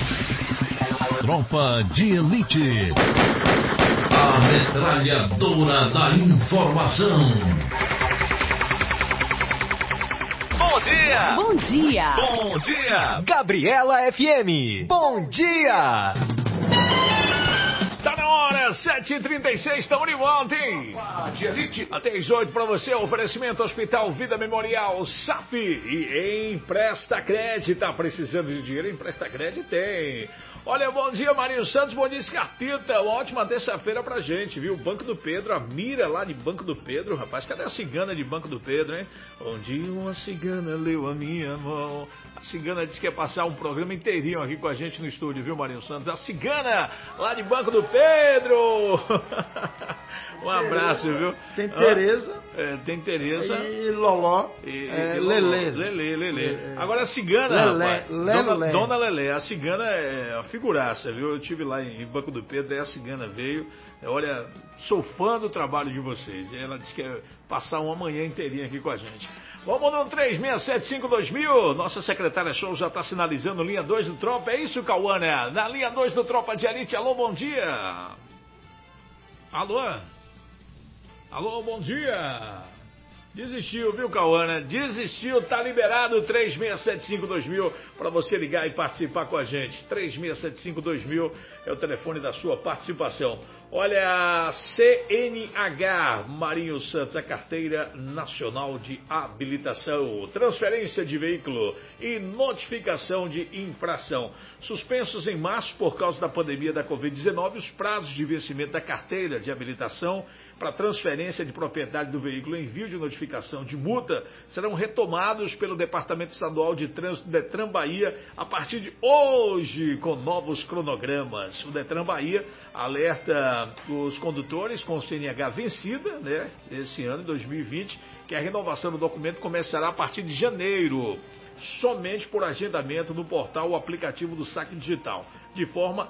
Speaker 4: Tropa de Elite. A metralhadora da informação.
Speaker 6: Bom dia!
Speaker 17: Bom dia!
Speaker 6: Bom dia! Gabriela F M. Bom dia!
Speaker 7: Tá na hora, sete e trinta e seis, estamos de volta, hein? Até às oito para você, oferecimento Hospital Vida Memorial, S A F e Empresta Crédito. Tá precisando de dinheiro? Empresta Crédito tem. Olha, bom dia, Marinho Santos, bom dia, Scarpita. Uma ótima terça-feira pra gente, viu? Banco do Pedro, a mira lá de Banco do Pedro. Rapaz, cadê a cigana de Banco do Pedro, hein? Onde uma cigana leu a minha mão. A cigana disse que ia passar um programa inteirinho aqui com a gente no estúdio, viu, Marinho Santos? A cigana lá de Banco do Pedro. Um abraço, viu?
Speaker 9: Tem Tereza.
Speaker 7: Ah, é, tem Tereza.
Speaker 9: E Loló.
Speaker 7: E,
Speaker 9: é,
Speaker 7: e
Speaker 9: Lelê.
Speaker 7: Lelê, Lelê. Agora a cigana,
Speaker 9: Lelé,
Speaker 7: rapaz,
Speaker 9: Lelé.
Speaker 7: Dona, Dona Lelê, a cigana é a figuraça, viu? Eu tive lá em Banco do Pedro, aí a cigana veio. Olha, sou fã do trabalho de vocês. Ela disse que ia passar uma manhã inteirinha aqui com a gente. Vamos no três seis sete cinco dois mil. Nossa secretária Show já está sinalizando linha dois do Tropa. É isso, Cauana? Na linha dois do Tropa de Elite. Alô, bom dia. Alô? Alô, bom dia. Desistiu, viu, Cauana? Desistiu, tá liberado. Três seis sete cinco dois mil para você ligar e participar com a gente. Três seis sete cinco dois mil é o telefone da sua participação. Olha, C N H, Marinho Santos, a Carteira Nacional de Habilitação, transferência de veículo e notificação de infração. Suspensos em março por causa da pandemia da covid dezenove, os prazos de vencimento da carteira de habilitação para transferência de propriedade do veículo e envio de notificação de multa serão retomados pelo Departamento Estadual de Trânsito Detran Bahia a partir de hoje, com novos cronogramas. O Detran Bahia alerta os condutores com C N H vencida, né, esse ano, dois mil e vinte, que a renovação do documento começará a partir de janeiro, somente por agendamento no portal ou aplicativo do Saque Digital, de forma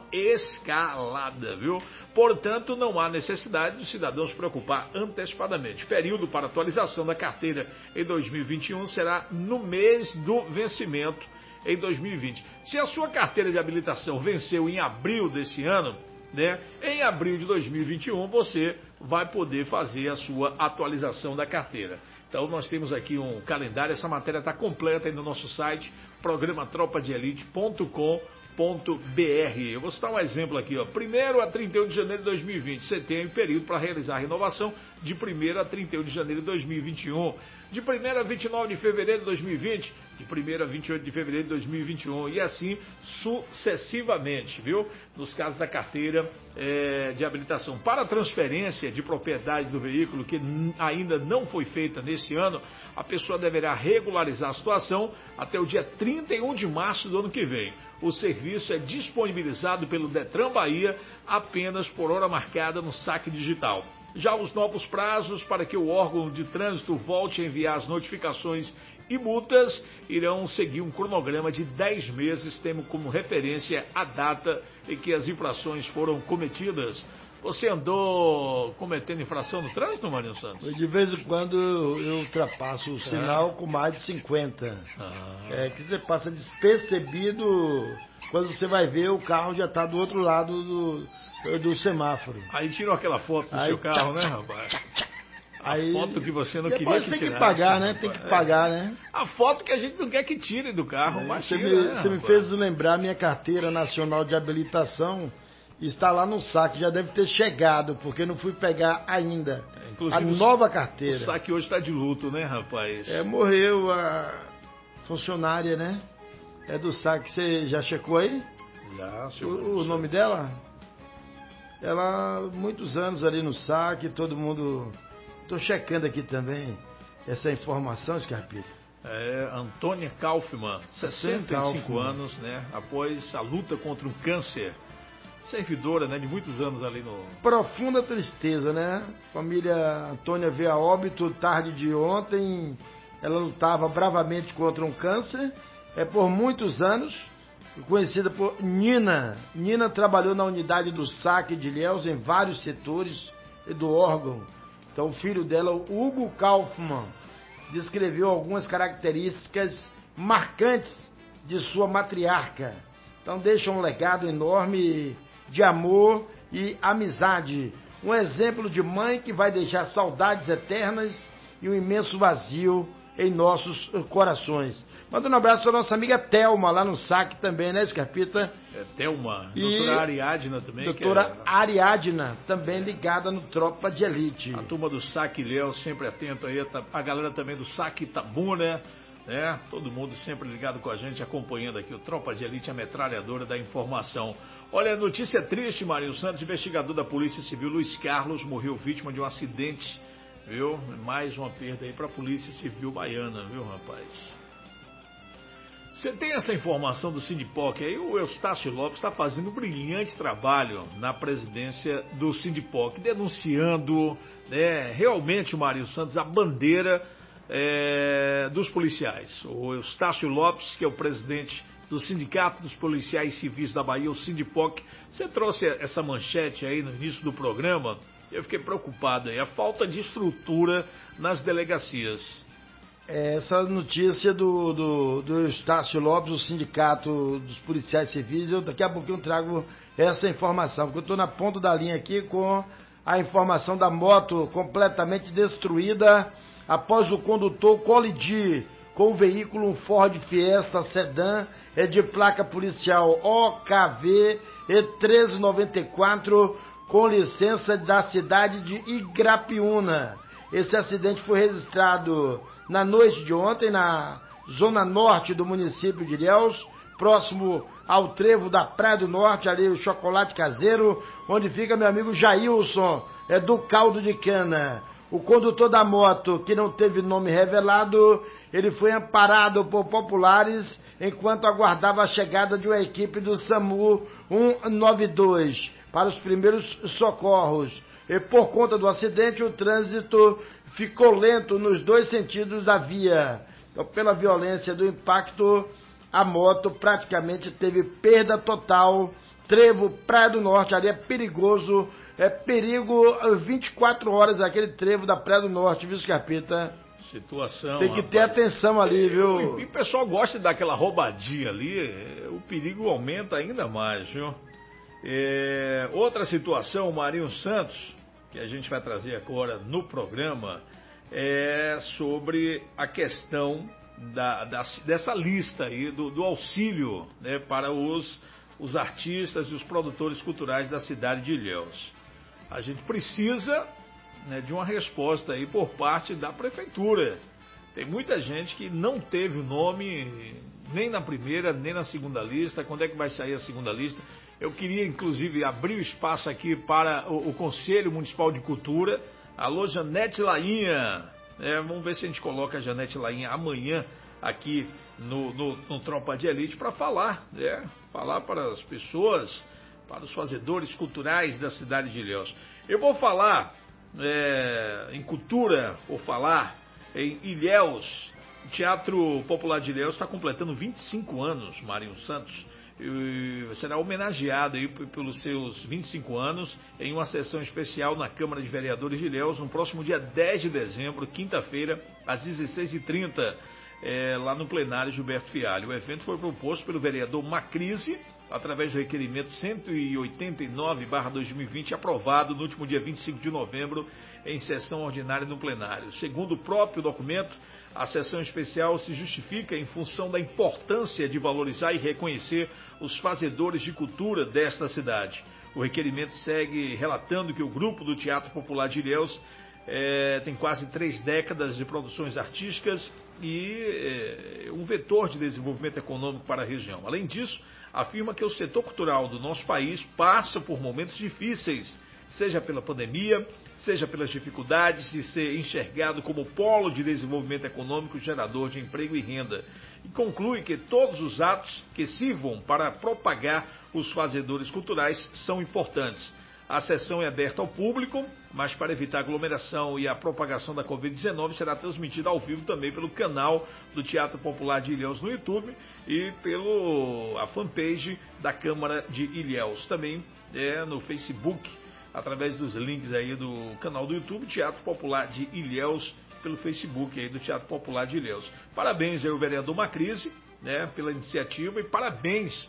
Speaker 7: escalada, viu? Portanto, não há necessidade do cidadão se preocupar antecipadamente. Período para atualização da carteira em dois mil e vinte e um será no mês do vencimento em dois mil e vinte. Se a sua carteira de habilitação venceu em abril desse ano, né, em abril de dois mil e vinte e um você vai poder fazer a sua atualização da carteira. Então nós temos aqui um calendário, essa matéria está completa aí no nosso site, programa tropa de elite ponto com ponto br. Eu vou citar um exemplo aqui, ó. primeiro a trinta e um de janeiro de dois mil e vinte, você tem um período para realizar a renovação de primeiro a trinta e um de janeiro de dois mil e vinte e um. De primeiro a vinte e nove de fevereiro de dois mil e vinte, de primeiro a vinte e oito de fevereiro de dois mil e vinte e um, e assim sucessivamente, viu? Nos casos da carteira é, de habilitação. Para a transferência de propriedade do veículo, que ainda não foi feita nesse ano, a pessoa deverá regularizar a situação até o dia trinta e um de março do ano que vem. O serviço é disponibilizado pelo Detran Bahia apenas por hora marcada no saque digital. Já os novos prazos para que o órgão de trânsito volte a enviar as notificações e multas irão seguir um cronograma de dez meses, tendo como referência a data em que as infrações foram cometidas. Você andou cometendo infração no trânsito, Marinho Santos?
Speaker 9: De vez em quando eu ultrapasso o sinal é. com mais de cinquenta. Ah. É que você passa despercebido, quando você vai ver o carro já está do outro lado do, do semáforo.
Speaker 7: Aí tirou aquela foto do Aí, seu carro, tchá, né, rapaz? Tchá, tchá. A
Speaker 9: Aí,
Speaker 7: foto que você não queria que
Speaker 9: tem
Speaker 7: tirasse.
Speaker 9: que pagar, né? Tem que pagar,
Speaker 7: é.
Speaker 9: né?
Speaker 7: A foto que a gente não quer que tire do carro, mas
Speaker 9: Você,
Speaker 7: tira,
Speaker 9: me,
Speaker 7: né,
Speaker 9: você me fez lembrar minha carteira nacional de habilitação. Está lá no saque, já deve ter chegado, porque não fui pegar ainda. Inclusive, a nova carteira.
Speaker 7: O saque hoje está de luto, né, rapaz?
Speaker 9: É, morreu a funcionária, né? É do saque. Você já checou aí?
Speaker 7: Já, senhor.
Speaker 9: O, o nome dela? Ela, muitos anos ali no saque, todo mundo... Estou checando aqui também essa informação, Scarpito.
Speaker 7: É, Antônia Kaufmann, sessenta e cinco anos, né? Após a luta contra o câncer. Servidora, né, de muitos anos ali no...
Speaker 9: Profunda tristeza, né? Família Antônia veio a óbito tarde de ontem. Ela lutava bravamente contra um câncer. É por muitos anos, conhecida por Nina. Nina trabalhou na unidade do saque de Ilhéus em vários setores do órgão. Então o filho dela, Hugo Kaufmann, descreveu algumas características marcantes de sua matriarca. Então deixa um legado enorme de amor e amizade. Um exemplo de mãe que vai deixar saudades eternas e um imenso vazio em nossos corações. Manda um abraço à nossa amiga Thelma, lá no S A C também, né, Scarpita?
Speaker 7: É, Thelma.
Speaker 9: E
Speaker 7: doutora Ariadna também.
Speaker 9: Doutora
Speaker 7: que é...
Speaker 9: Ariadna, também ligada no Tropa de Elite.
Speaker 7: A turma do S A C Léo, sempre atento aí. A galera também do S A C Itabuna, né? Todo mundo sempre ligado com a gente, acompanhando aqui o Tropa de Elite, a metralhadora da informação. Olha, notícia triste, Marinho Santos, investigador da Polícia Civil, Luiz Carlos, morreu vítima de um acidente, viu? Mais uma perda aí para a Polícia Civil baiana, viu, rapaz? Você tem essa informação do Sindipoc aí? O Eustácio Lopes está fazendo um brilhante trabalho na presidência do Sindipoc, denunciando, né, realmente, Marinho Santos, a bandeira é, dos policiais. O Eustácio Lopes, que é o presidente do Sindicato dos Policiais Civis da Bahia, o Sindipoc, você trouxe essa manchete aí no início do programa, eu fiquei preocupado aí, a falta de estrutura nas delegacias.
Speaker 9: Essa notícia do, do, do Eustácio Lopes, do Sindicato dos Policiais Civis, eu daqui a pouquinho trago essa informação, porque eu estou na ponta da linha aqui com a informação da moto completamente destruída após o condutor colidir com o veículo, um Ford Fiesta Sedan, é de placa policial O K V E treze noventa e quatro, com licença da cidade de Igrapiúna. Esse acidente foi registrado na noite de ontem, na zona norte do município de Ilhéus, próximo ao trevo da Praia do Norte, ali o Chocolate Caseiro, onde fica meu amigo Jailson, é do caldo de cana. O condutor da moto, que não teve nome revelado, ele foi amparado por populares enquanto aguardava a chegada de uma equipe do SAMU cento e noventa e dois para os primeiros socorros. E por conta do acidente, o trânsito ficou lento nos dois sentidos da via. Então, pela violência do impacto, a moto praticamente teve perda total. Trevo, Praia do Norte, ali é perigoso, é perigo vinte e quatro horas aquele trevo da Praia do Norte, viu, Scarpita?
Speaker 7: Situação,
Speaker 9: tem que
Speaker 7: rapaz.
Speaker 9: ter atenção ali, viu?
Speaker 7: E o pessoal gosta de dar aquela roubadinha ali, o perigo aumenta ainda mais, viu? É, outra situação, Marinho Santos, que a gente vai trazer agora no programa, é sobre a questão da, da, dessa lista aí do, do auxílio, né, para os, os artistas e os produtores culturais da cidade de Ilhéus. A gente precisa, né, de uma resposta aí por parte da prefeitura. Tem muita gente que não teve o nome nem na primeira, nem na segunda lista. Quando é que vai sair a segunda lista? Eu queria, inclusive, abrir o espaço aqui para o, o Conselho Municipal de Cultura. Alô, Janete Lainha. É, vamos ver se a gente coloca a Janete Lainha amanhã aqui no, no, no Tropa de Elite para falar, né? Falar para as pessoas, para os fazedores culturais da cidade de Ilhéus. Eu vou falar é, em cultura, vou falar em Ilhéus. O Teatro Popular de Ilhéus está completando vinte e cinco anos, Marinho Santos. E será homenageado aí pelos seus vinte e cinco anos em uma sessão especial na Câmara de Vereadores de Ilhéus no próximo dia dez de dezembro, quinta-feira, às dezesseis e trinta, é, lá no plenário Gilberto Fialho. O evento foi proposto pelo vereador Macrise, através do requerimento cento e oitenta e nove barra dois mil e vinte, aprovado no último dia vinte e cinco de novembro, em sessão ordinária no plenário. Segundo o próprio documento, a sessão especial se justifica em função da importância de valorizar e reconhecer os fazedores de cultura desta cidade. O requerimento segue relatando que o grupo do Teatro Popular de Ilhéus é, tem quase três décadas de produções artísticas e é, um vetor de desenvolvimento econômico para a região. Além disso, afirma que o setor cultural do nosso país passa por momentos difíceis, seja pela pandemia, seja pelas dificuldades de ser enxergado como polo de desenvolvimento econômico gerador de emprego e renda. E conclui que todos os atos que sirvam para propagar os fazedores culturais são importantes. A sessão é aberta ao público, mas para evitar a aglomeração e a propagação da covid dezenove será transmitida ao vivo também pelo canal do Teatro Popular de Ilhéus no YouTube e pelo a fanpage da Câmara de Ilhéus. Também é no Facebook, através dos links aí do canal do YouTube, Teatro Popular de Ilhéus pelo Facebook aí do Teatro Popular de Ilhéus. Parabéns aí ao vereador Macrise, né, pela iniciativa, e parabéns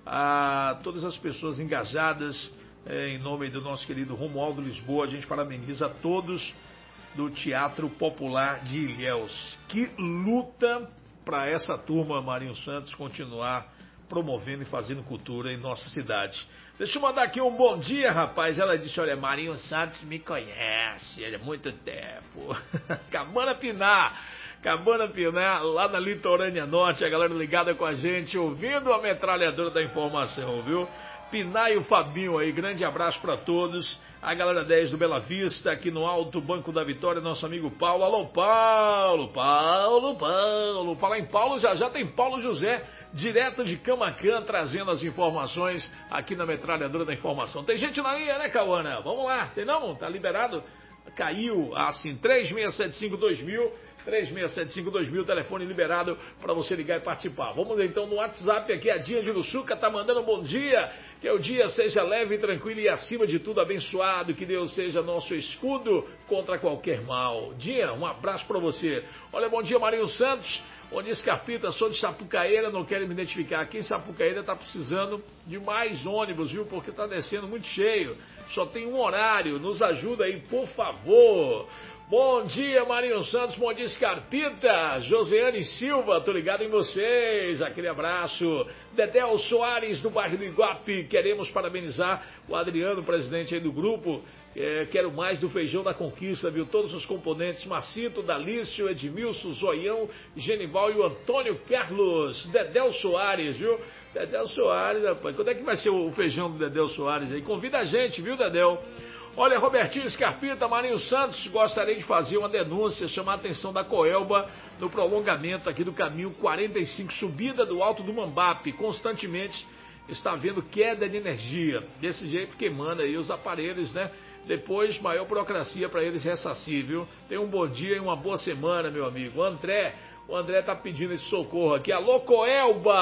Speaker 7: a todas as pessoas engajadas, é, em nome do nosso querido Romualdo Lisboa. A gente parabeniza a todos do Teatro Popular de Ilhéus. Que luta para essa turma, Marinho Santos, continuar promovendo e fazendo cultura em nossa cidade. Deixa eu mandar aqui um bom dia, rapaz. Ela disse, olha, Marinho Santos me conhece, ele é muito tempo. Cabana Pinar, Cabana Pinar, lá na Litorânea Norte, a galera ligada com a gente, ouvindo a metralhadora da informação, viu? Pinar e o Fabinho aí, grande abraço para todos. A galera dez do Bela Vista, aqui no Alto Banco da Vitória, nosso amigo Paulo. Alô, Paulo, Paulo, Paulo. Falar em Paulo, já já tem Paulo José, direto de Camacan, trazendo as informações aqui na metralhadora da informação. Tem gente na linha, né, Cauana? Vamos lá, tem não? Tá liberado? Caiu, assim, três seis sete cinco dois mil, três seis sete cinco dois mil, telefone liberado para você ligar e participar. Vamos então no WhatsApp aqui, a Dinha de Uruçuca tá mandando um bom dia, que o dia seja leve e tranquilo e acima de tudo abençoado, que Deus seja nosso escudo contra qualquer mal. Dinha, um abraço para você. Olha, bom dia, Marinho Santos. Bom dia, Scarpita, sou de Sapucaíra, não quero me identificar. Aqui em Sapucaíra está precisando de mais ônibus, viu? Porque está descendo muito cheio. Só tem um horário. Nos ajuda aí, por favor. Bom dia, Marinho Santos. Bom dia, Scarpita. Josiane Silva, tô ligado em vocês. Aquele abraço. Dedéu Soares, do bairro do Iguape. Queremos parabenizar o Adriano, presidente aí do grupo. É, quero mais do Feijão da Conquista, viu? Todos os componentes, Macito, Dalício, Edmilson, Zoião, Genival e o Antônio Carlos. Dedéu Soares, viu? Dedéu Soares, rapaz. Quando é que vai ser o feijão do Dedéu Soares aí? Convida a gente, viu, Dedéu? Olha, Robertinho Scarpita, Marinho Santos, gostaria de fazer uma denúncia, chamar a atenção da Coelba no prolongamento aqui do caminho quarenta e cinco, subida do Alto do Mambape. Constantemente está havendo queda de energia. Desse jeito queimando aí os aparelhos, né? Depois, maior burocracia para eles ressarcir, viu? Tenha um bom dia e uma boa semana, meu amigo. O André, o André tá pedindo esse socorro aqui. Alô, Coelba!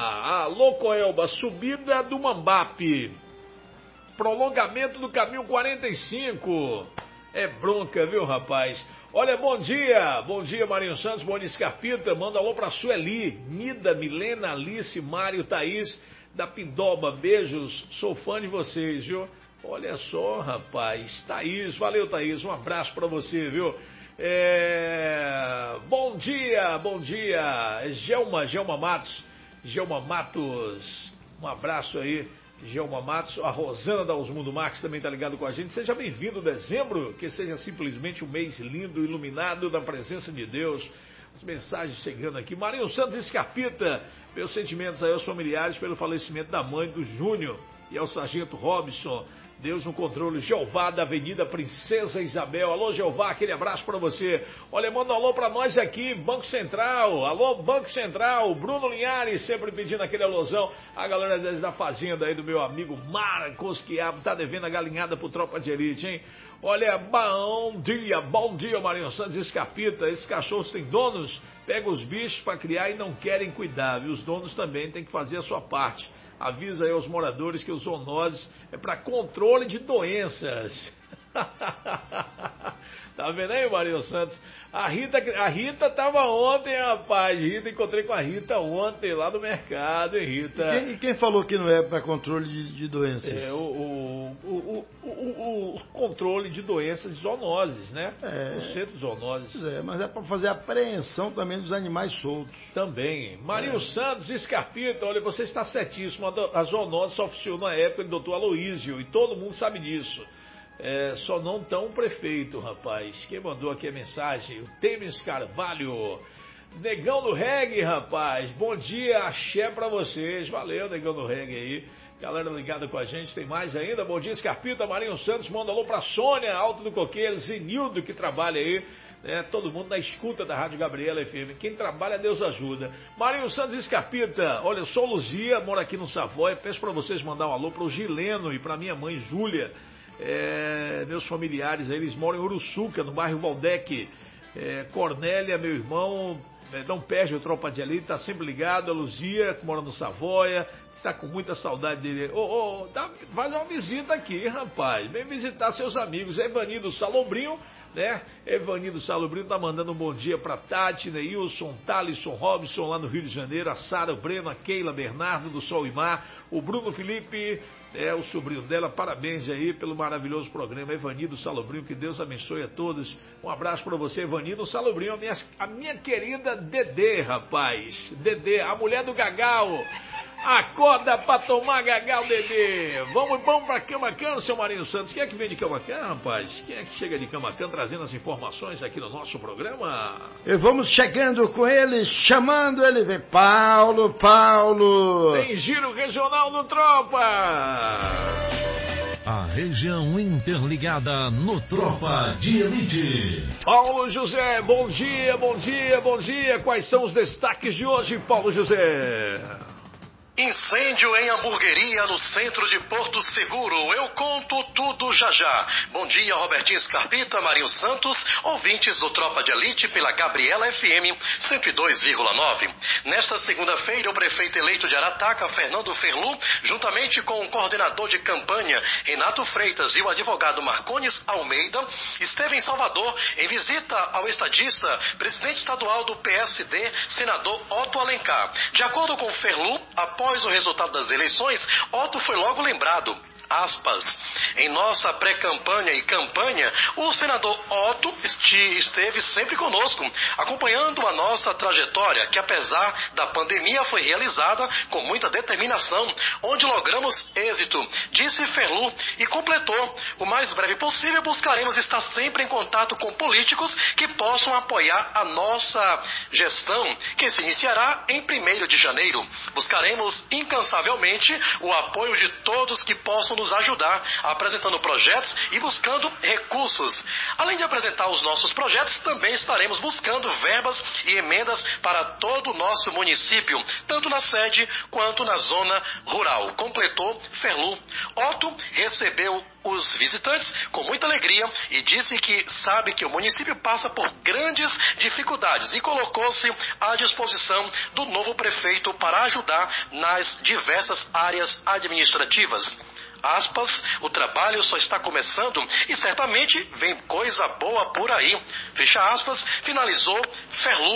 Speaker 7: Alô, Coelba, subida do Mambape. Prolongamento do caminho quarenta e cinco. É bronca, viu, rapaz? Olha, bom dia. Bom dia, Marinho Santos. Bom dia, Scarpita. Manda alô pra Sueli, Nida, Milena, Alice, Mário, Thaís, da Pindoba. Beijos. Sou fã de vocês, viu? Olha só, rapaz. Thaís, valeu, Thaís. Um abraço pra você, viu? É... Bom dia, bom dia. Gelma, Gelma Matos. Gelma Matos. Um abraço aí. Gelma Matos, a Rosana da Osmundo Marques também está ligado com a gente. Seja bem-vindo, dezembro, que seja simplesmente um mês lindo, iluminado da presença de Deus. As mensagens chegando aqui. Marinho Santos Escapita, meus sentimentos aí aos familiares pelo falecimento da mãe do Júnior e ao sargento Robson. Deus no controle. Jeová da Avenida Princesa Isabel. Alô, Jeová, aquele abraço para você. Olha, manda um alô para nós aqui, Banco Central. Alô, Banco Central. Bruno Linhares, sempre pedindo aquele alôzão. A galera da fazenda aí do meu amigo Marcos Quiabo tá devendo a galinhada pro Tropa de Elite, hein? Olha, bom dia, bom dia, Marinho Santos Escapita. Esses cachorros têm donos, pegam os bichos para criar e não querem cuidar, viu? Os donos também têm que fazer a sua parte. Avisa aí aos moradores que os zoonoses é para controle de doenças. Tá vendo aí, Marinho Santos? A Rita, a Rita tava ontem, rapaz. Rita, encontrei com a Rita ontem lá no mercado, hein, Rita?
Speaker 9: E quem, e quem falou que não é para controle de, de doenças?
Speaker 7: É, o, o, o, o, o, o controle de doenças de zoonoses, né?
Speaker 9: É.
Speaker 7: O centro de zoonoses.
Speaker 9: É, mas é para fazer a apreensão também dos animais soltos.
Speaker 7: Também. Marinho
Speaker 9: é.
Speaker 7: Santos, Escarpita, olha, você está certíssimo. A zoonose só funcionou na época do doutor Aloísio, e todo mundo sabe disso. É, só não tão o prefeito, rapaz. Quem mandou aqui a mensagem? O Temes Carvalho. Negão do Reggae, rapaz. Bom dia, axé pra vocês. Valeu, Negão do Reggae aí. Galera ligada com a gente, tem mais ainda. Bom dia, Escarpita. Marinho Santos manda alô pra Sônia, Alto do Coqueiro. Zenildo, que trabalha aí. Né, todo mundo na escuta da Rádio Gabriela F M. Quem trabalha, Deus ajuda. Marinho Santos Escarpita. Olha, eu sou Luzia, moro aqui no Savoia. Peço pra vocês mandar um alô pro Gileno e pra minha mãe, Júlia. É, meus familiares, eles moram em Uruçuca, no bairro Valdec. É, Cornélia, meu irmão, é, não perde o Tropa de Elite, tá sempre ligado. A Luzia, que mora no Savoia, está com muita saudade dele. Ô, ô, dá, faz uma visita aqui, rapaz. Vem visitar seus amigos. Evanido Salobrinho, né? Evanildo Salobrino tá mandando um bom dia pra Tati, Neilson, Thalisson, Robson lá no Rio de Janeiro, a Sara, o Breno, a Keila, Bernardo do Sol e Mar, o Bruno Felipe, é o sobrinho dela, parabéns aí pelo maravilhoso programa, Evanildo Salobrino, que Deus abençoe a todos. Um abraço pra você, Evanildo Salobrino, a minha, a minha querida Dedê, rapaz, Dedê, a mulher do Gagal. Acorda pra tomar Gagal, Dedê. Vamos, vamos pra Camacan, seu Marinho Santos. Quem é que vem de Camacan, rapaz? Quem é que chega de Camacan trazendo as informações aqui no nosso programa?
Speaker 9: E vamos chegando com ele, chamando ele. Vem Paulo, Paulo.
Speaker 7: Tem giro regional no Tropa.
Speaker 4: A região interligada no Tropa de Elite.
Speaker 7: Paulo José, bom dia, bom dia, bom dia. Quais são os destaques de hoje, Paulo José?
Speaker 1: Incêndio em hamburgueria no centro de Porto Seguro. Eu conto tudo já já. Bom dia, Robertinho Scarpita, Marinho Santos, ouvintes do Tropa de Elite pela Gabriela F M cento e dois vírgula nove. Nesta segunda-feira, o prefeito eleito de Arataca, Fernando Ferlu, juntamente com o coordenador de campanha, Renato Freitas, e o advogado Marcones Almeida, esteve em Salvador em visita ao estadista, presidente estadual do P S D, senador Otto Alencar. De acordo com Ferlu, após Após o resultado das eleições, Otto foi logo lembrado. Aspas. Em nossa pré-campanha e campanha, o senador Otto esteve sempre conosco, acompanhando a nossa trajetória, que apesar da pandemia foi realizada com muita determinação, onde logramos êxito, disse Ferlu e completou. O mais breve possível buscaremos estar sempre em contato com políticos que possam apoiar a nossa gestão, que se iniciará em primeiro de janeiro. Buscaremos incansavelmente o apoio de todos que possam nos ajudar, apresentando projetos e buscando recursos. Além de apresentar os nossos projetos, também estaremos buscando verbas e emendas para todo o nosso município, tanto na sede quanto na zona rural, completou Ferlu. Otto recebeu os visitantes com muita alegria e disse que sabe que o município passa por grandes dificuldades e colocou-se à disposição do novo prefeito para ajudar nas diversas áreas administrativas. Aspas, o trabalho só está começando e certamente vem coisa boa por aí. Fecha aspas, finalizou Ferlu.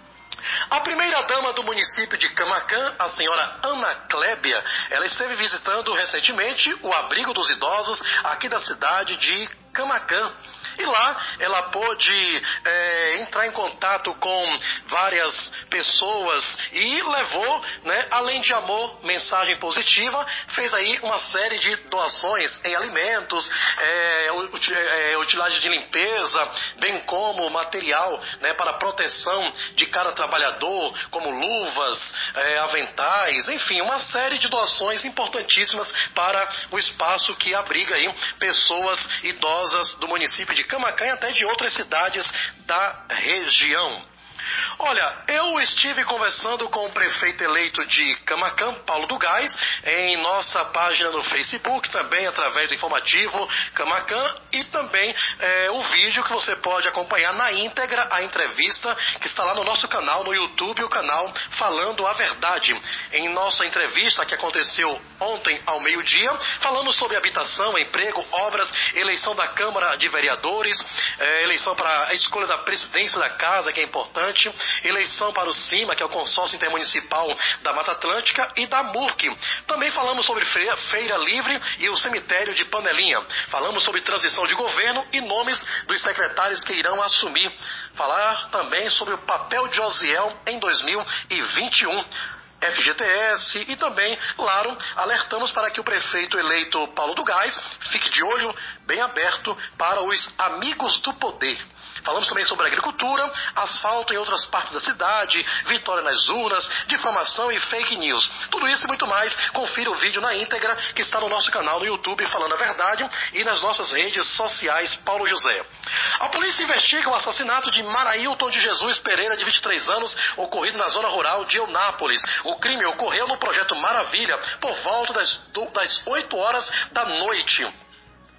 Speaker 1: A primeira-dama do município de Camacan, a senhora Ana Clébia, ela esteve visitando recentemente o abrigo dos idosos aqui da cidade de Camacan. E lá ela pôde é, entrar em contato com várias pessoas e levou, né, além de amor, mensagem positiva, fez aí uma série de doações em alimentos, é, é, utilidade de limpeza, bem como material, né, para proteção de cada trabalhador, como luvas, é, aventais, enfim, uma série de doações importantíssimas para o espaço que abriga aí pessoas idosas do município de Camacan e até de outras cidades da região. Olha, eu estive conversando com o prefeito eleito de Camacan, Paulo do Gás, em nossa página no Facebook, também através do informativo Camacan e também é, o vídeo que você pode acompanhar na íntegra, a entrevista que está lá no nosso canal, no YouTube, o canal Falando a Verdade. Em nossa entrevista que aconteceu ontem ao meio-dia, falamos sobre habitação, emprego, obras, eleição da Câmara de Vereadores, é, eleição para a escolha da presidência da Casa, que é importante, eleição para o CIMA, que é o Consórcio Intermunicipal da Mata Atlântica, e da MURC. Também falamos sobre feira, feira livre e o cemitério de Panelinha. Falamos sobre transição de governo e nomes dos secretários que irão assumir. Falar também sobre o papel de Osiel em dois mil e vinte e um. F G T S e também, claro, alertamos para que o prefeito eleito Paulo do Gás fique de olho bem aberto para os amigos do poder. Falamos também sobre agricultura, asfalto em outras partes da cidade, vitória nas urnas, difamação e fake news. Tudo isso e muito mais, confira o vídeo na íntegra que está no nosso canal no YouTube Falando a Verdade e nas nossas redes sociais Paulo José. A polícia investiga o assassinato de Marailton de Jesus Pereira, de vinte e três anos, ocorrido na zona rural de Eunápolis. O crime ocorreu no Projeto Maravilha por volta das, das oito horas da noite.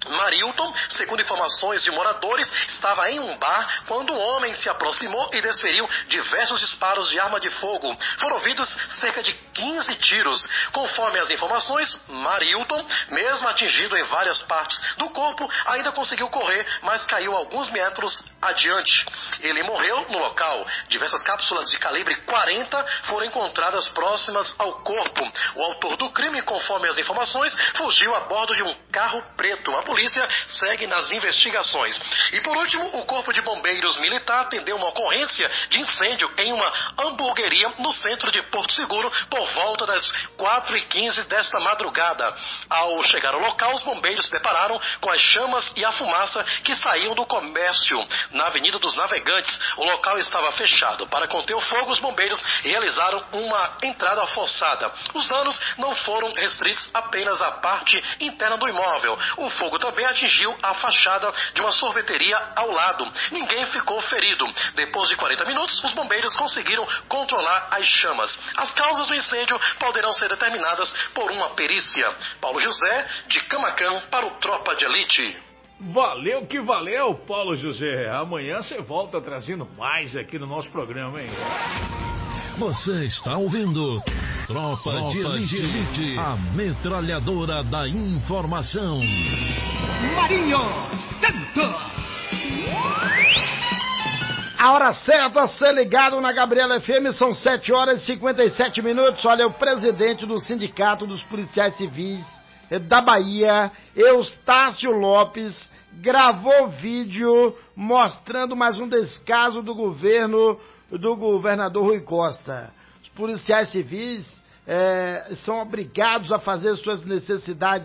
Speaker 1: Marilton, segundo informações de moradores, estava em um bar quando um homem se aproximou e desferiu diversos disparos de arma de fogo. Foram ouvidos cerca de quinze tiros. Conforme as informações, Marilton, mesmo atingido em várias partes do corpo, ainda conseguiu correr, mas caiu alguns metros adiante. Ele morreu no local. Diversas cápsulas de calibre quarenta foram encontradas próximas ao corpo. O autor do crime, conforme as informações, fugiu a bordo de um carro preto. A polícia segue nas investigações. E por último, o Corpo de Bombeiros Militar atendeu uma ocorrência de incêndio em uma hamburgueria no centro de Porto Seguro por volta das quatro e quinze desta madrugada. Ao chegar ao local, os bombeiros se depararam com as chamas e a fumaça que saíam do comércio na Avenida dos Navegantes. O local estava fechado. Para conter o fogo, os bombeiros realizaram uma entrada forçada. Os danos não foram restritos apenas à parte interna do imóvel. O fogo também atingiu a fachada de uma sorveteria ao lado. Ninguém ficou ferido. Depois de quarenta minutos, os bombeiros conseguiram controlar as chamas. As causas do incêndio poderão ser determinadas por uma perícia. Paulo José, de Camacan, para o Tropa de Elite.
Speaker 7: Valeu que valeu, Paulo José. Amanhã você volta trazendo mais aqui no nosso programa, hein?
Speaker 4: Você está ouvindo Tropa, Tropa de, Elite, de Elite, a metralhadora da informação.
Speaker 9: Marinho Santos. A hora certa, ser ligado na Gabriela F M, são sete horas e cinquenta e sete minutos. Olha, o presidente do Sindicato dos Policiais Civis da Bahia, Eustácio Lopes, gravou vídeo mostrando mais um descaso do governo do governador Rui Costa. Os policiais civis é, são obrigados a fazer suas necessidades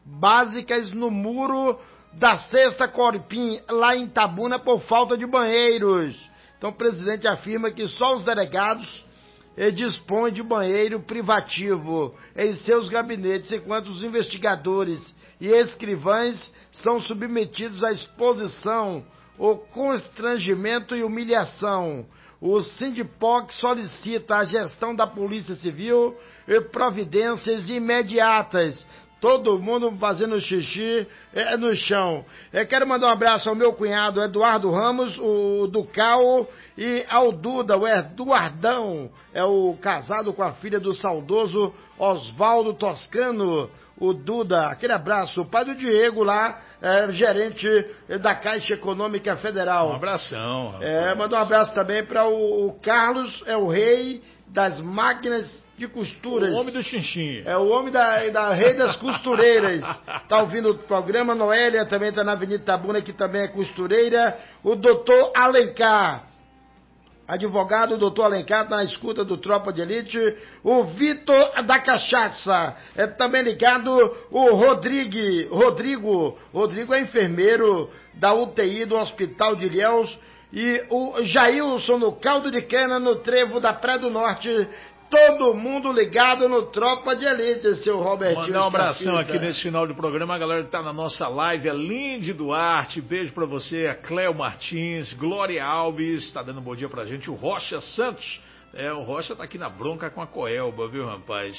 Speaker 9: básicas no muro da Sexta Corpim, lá em Itabuna, por falta de banheiros. Então o presidente afirma que só os delegados eh, dispõem de banheiro privativo em seus gabinetes, enquanto os investigadores e escrivães são submetidos à exposição, o constrangimento e humilhação. O Sindipoc solicita à gestão da Polícia Civil providências imediatas. Todo mundo fazendo xixi é, no chão. Eu quero mandar um abraço ao meu cunhado Eduardo Ramos, o Ducal, e ao Duda, o Eduardão, é o casado com a filha do saudoso Oswaldo Toscano, o Duda. Aquele abraço. O pai do Diego lá, é, gerente da Caixa Econômica Federal.
Speaker 7: Um abração.
Speaker 9: É, mandar um abraço também para o, o Carlos, é o rei das máquinas de costuras.
Speaker 7: O homem do chinchim.
Speaker 9: É o homem da, da rei das costureiras. Tá ouvindo o programa. Noélia também tá na Avenida Itabuna, que também é costureira. O doutor Alencar, advogado, o doutor Alencar, tá na escuta do Tropa de Elite. O Vitor da Cachaça, é também ligado. O Rodrigo, Rodrigo, Rodrigo é enfermeiro da U T I do Hospital de Ilhéus. E o Jailson no Caldo de Cana, no Trevo da Praia do Norte. Todo mundo ligado no Tropa de Elite, seu Robertinho.
Speaker 7: Mandar um abração aqui nesse final do programa, a galera que tá na nossa live, a Lindy Duarte, beijo pra você, a Cléo Martins, Glória Alves, tá dando um bom dia pra gente, o Rocha Santos, é, o Rocha tá aqui na bronca com a Coelba, viu, rapaz?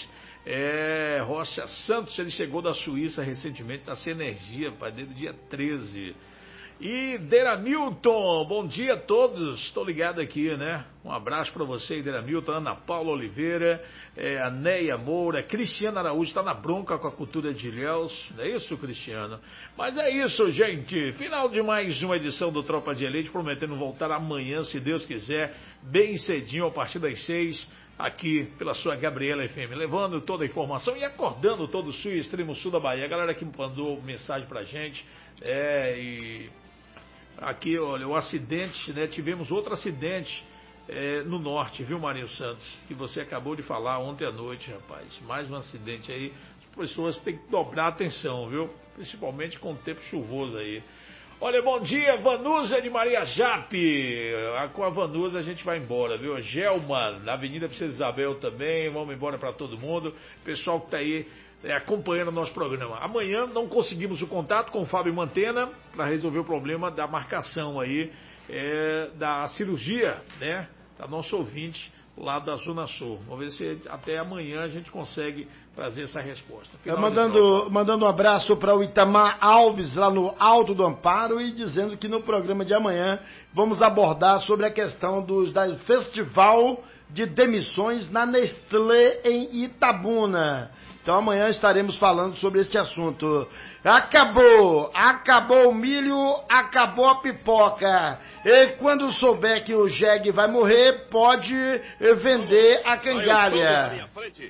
Speaker 7: É, Rocha Santos, ele chegou da Suíça recentemente, tá sem energia, pai, desde o dia treze. E Deramilton, bom dia a todos, estou ligado aqui, né? Um abraço para você, Deramilton, Ana Paula Oliveira, é, a Neia Moura, Cristiano Araújo, está na bronca com a cultura de Ilhéus, não é isso, Cristiano? Mas é isso, gente, final de mais uma edição do Tropa de Elite, prometendo voltar amanhã, se Deus quiser, bem cedinho, a partir das seis, aqui pela sua Gabriela F M, levando toda a informação e acordando todo o sul e extremo sul da Bahia. A galera que mandou mensagem pra gente, é, e... Aqui, olha, o acidente, né? Tivemos outro acidente é, no norte, viu, Marinho Santos? Que você acabou de falar ontem à noite, rapaz. Mais um acidente aí. As pessoas têm que dobrar a atenção, viu? Principalmente com o tempo chuvoso aí. Olha, bom dia, Vanusa de Maria Jape. Com a Vanusa a gente vai embora, viu? Gelma, na Avenida Princesa Isabel também. Vamos embora para todo mundo. Pessoal que tá aí É, acompanhando o nosso programa. Amanhã não conseguimos o contato com o Fábio Mantena para resolver o problema da marcação aí, é, da cirurgia, né, da nossa ouvinte, lá da Zona Sul. Vamos ver se até amanhã a gente consegue trazer essa resposta.
Speaker 9: É, mandando, mandando um abraço para o Itamar Alves, lá no Alto do Amparo, e dizendo que no programa de amanhã vamos abordar sobre a questão do da festival de demissões na Nestlé em Itabuna. Então amanhã estaremos falando sobre este assunto. Acabou, acabou o milho, acabou a pipoca. E quando souber que o jegue vai morrer, pode vender a cangalha.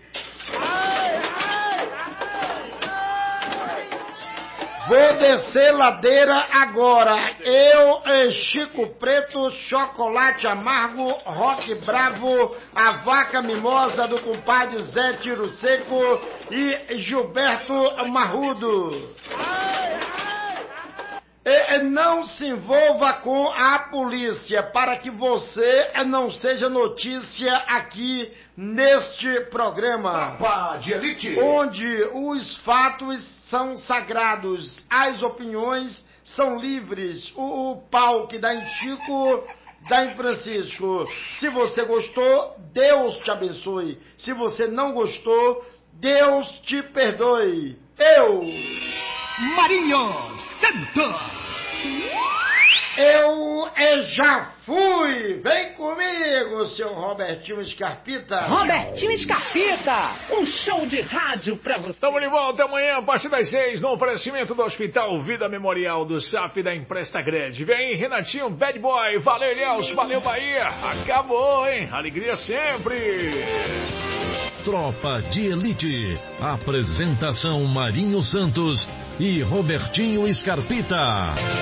Speaker 9: Vou descer ladeira agora. Eu, Chico Preto, Chocolate Amargo, Rock Bravo, a Vaca Mimosa do compadre Zé Tiro Seco e Gilberto Marrudo. E não se envolva com a polícia para que você não seja notícia aqui neste programa.
Speaker 5: Tropa de Elite.
Speaker 9: Onde os fatos são sagrados, as opiniões são livres. O, o pau que dá em Chico, dá em Francisco. Se você gostou, Deus te abençoe. Se você não gostou, Deus te perdoe. Eu,
Speaker 5: Marinho Santos.
Speaker 9: Eu já fui! Vem comigo, seu Robertinho Scarpita!
Speaker 16: Robertinho Scarpita! Um show de rádio pra você!
Speaker 7: Estamos de volta amanhã, a partir das seis, no oferecimento do Hospital Vida Memorial do S A F da Empresta Grande. Vem, Renatinho, Bad Boy, valeu, Ilhéus, valeu, Bahia! Acabou, hein? Alegria sempre!
Speaker 4: Tropa de Elite. Apresentação Marinho Santos e Robertinho Scarpita.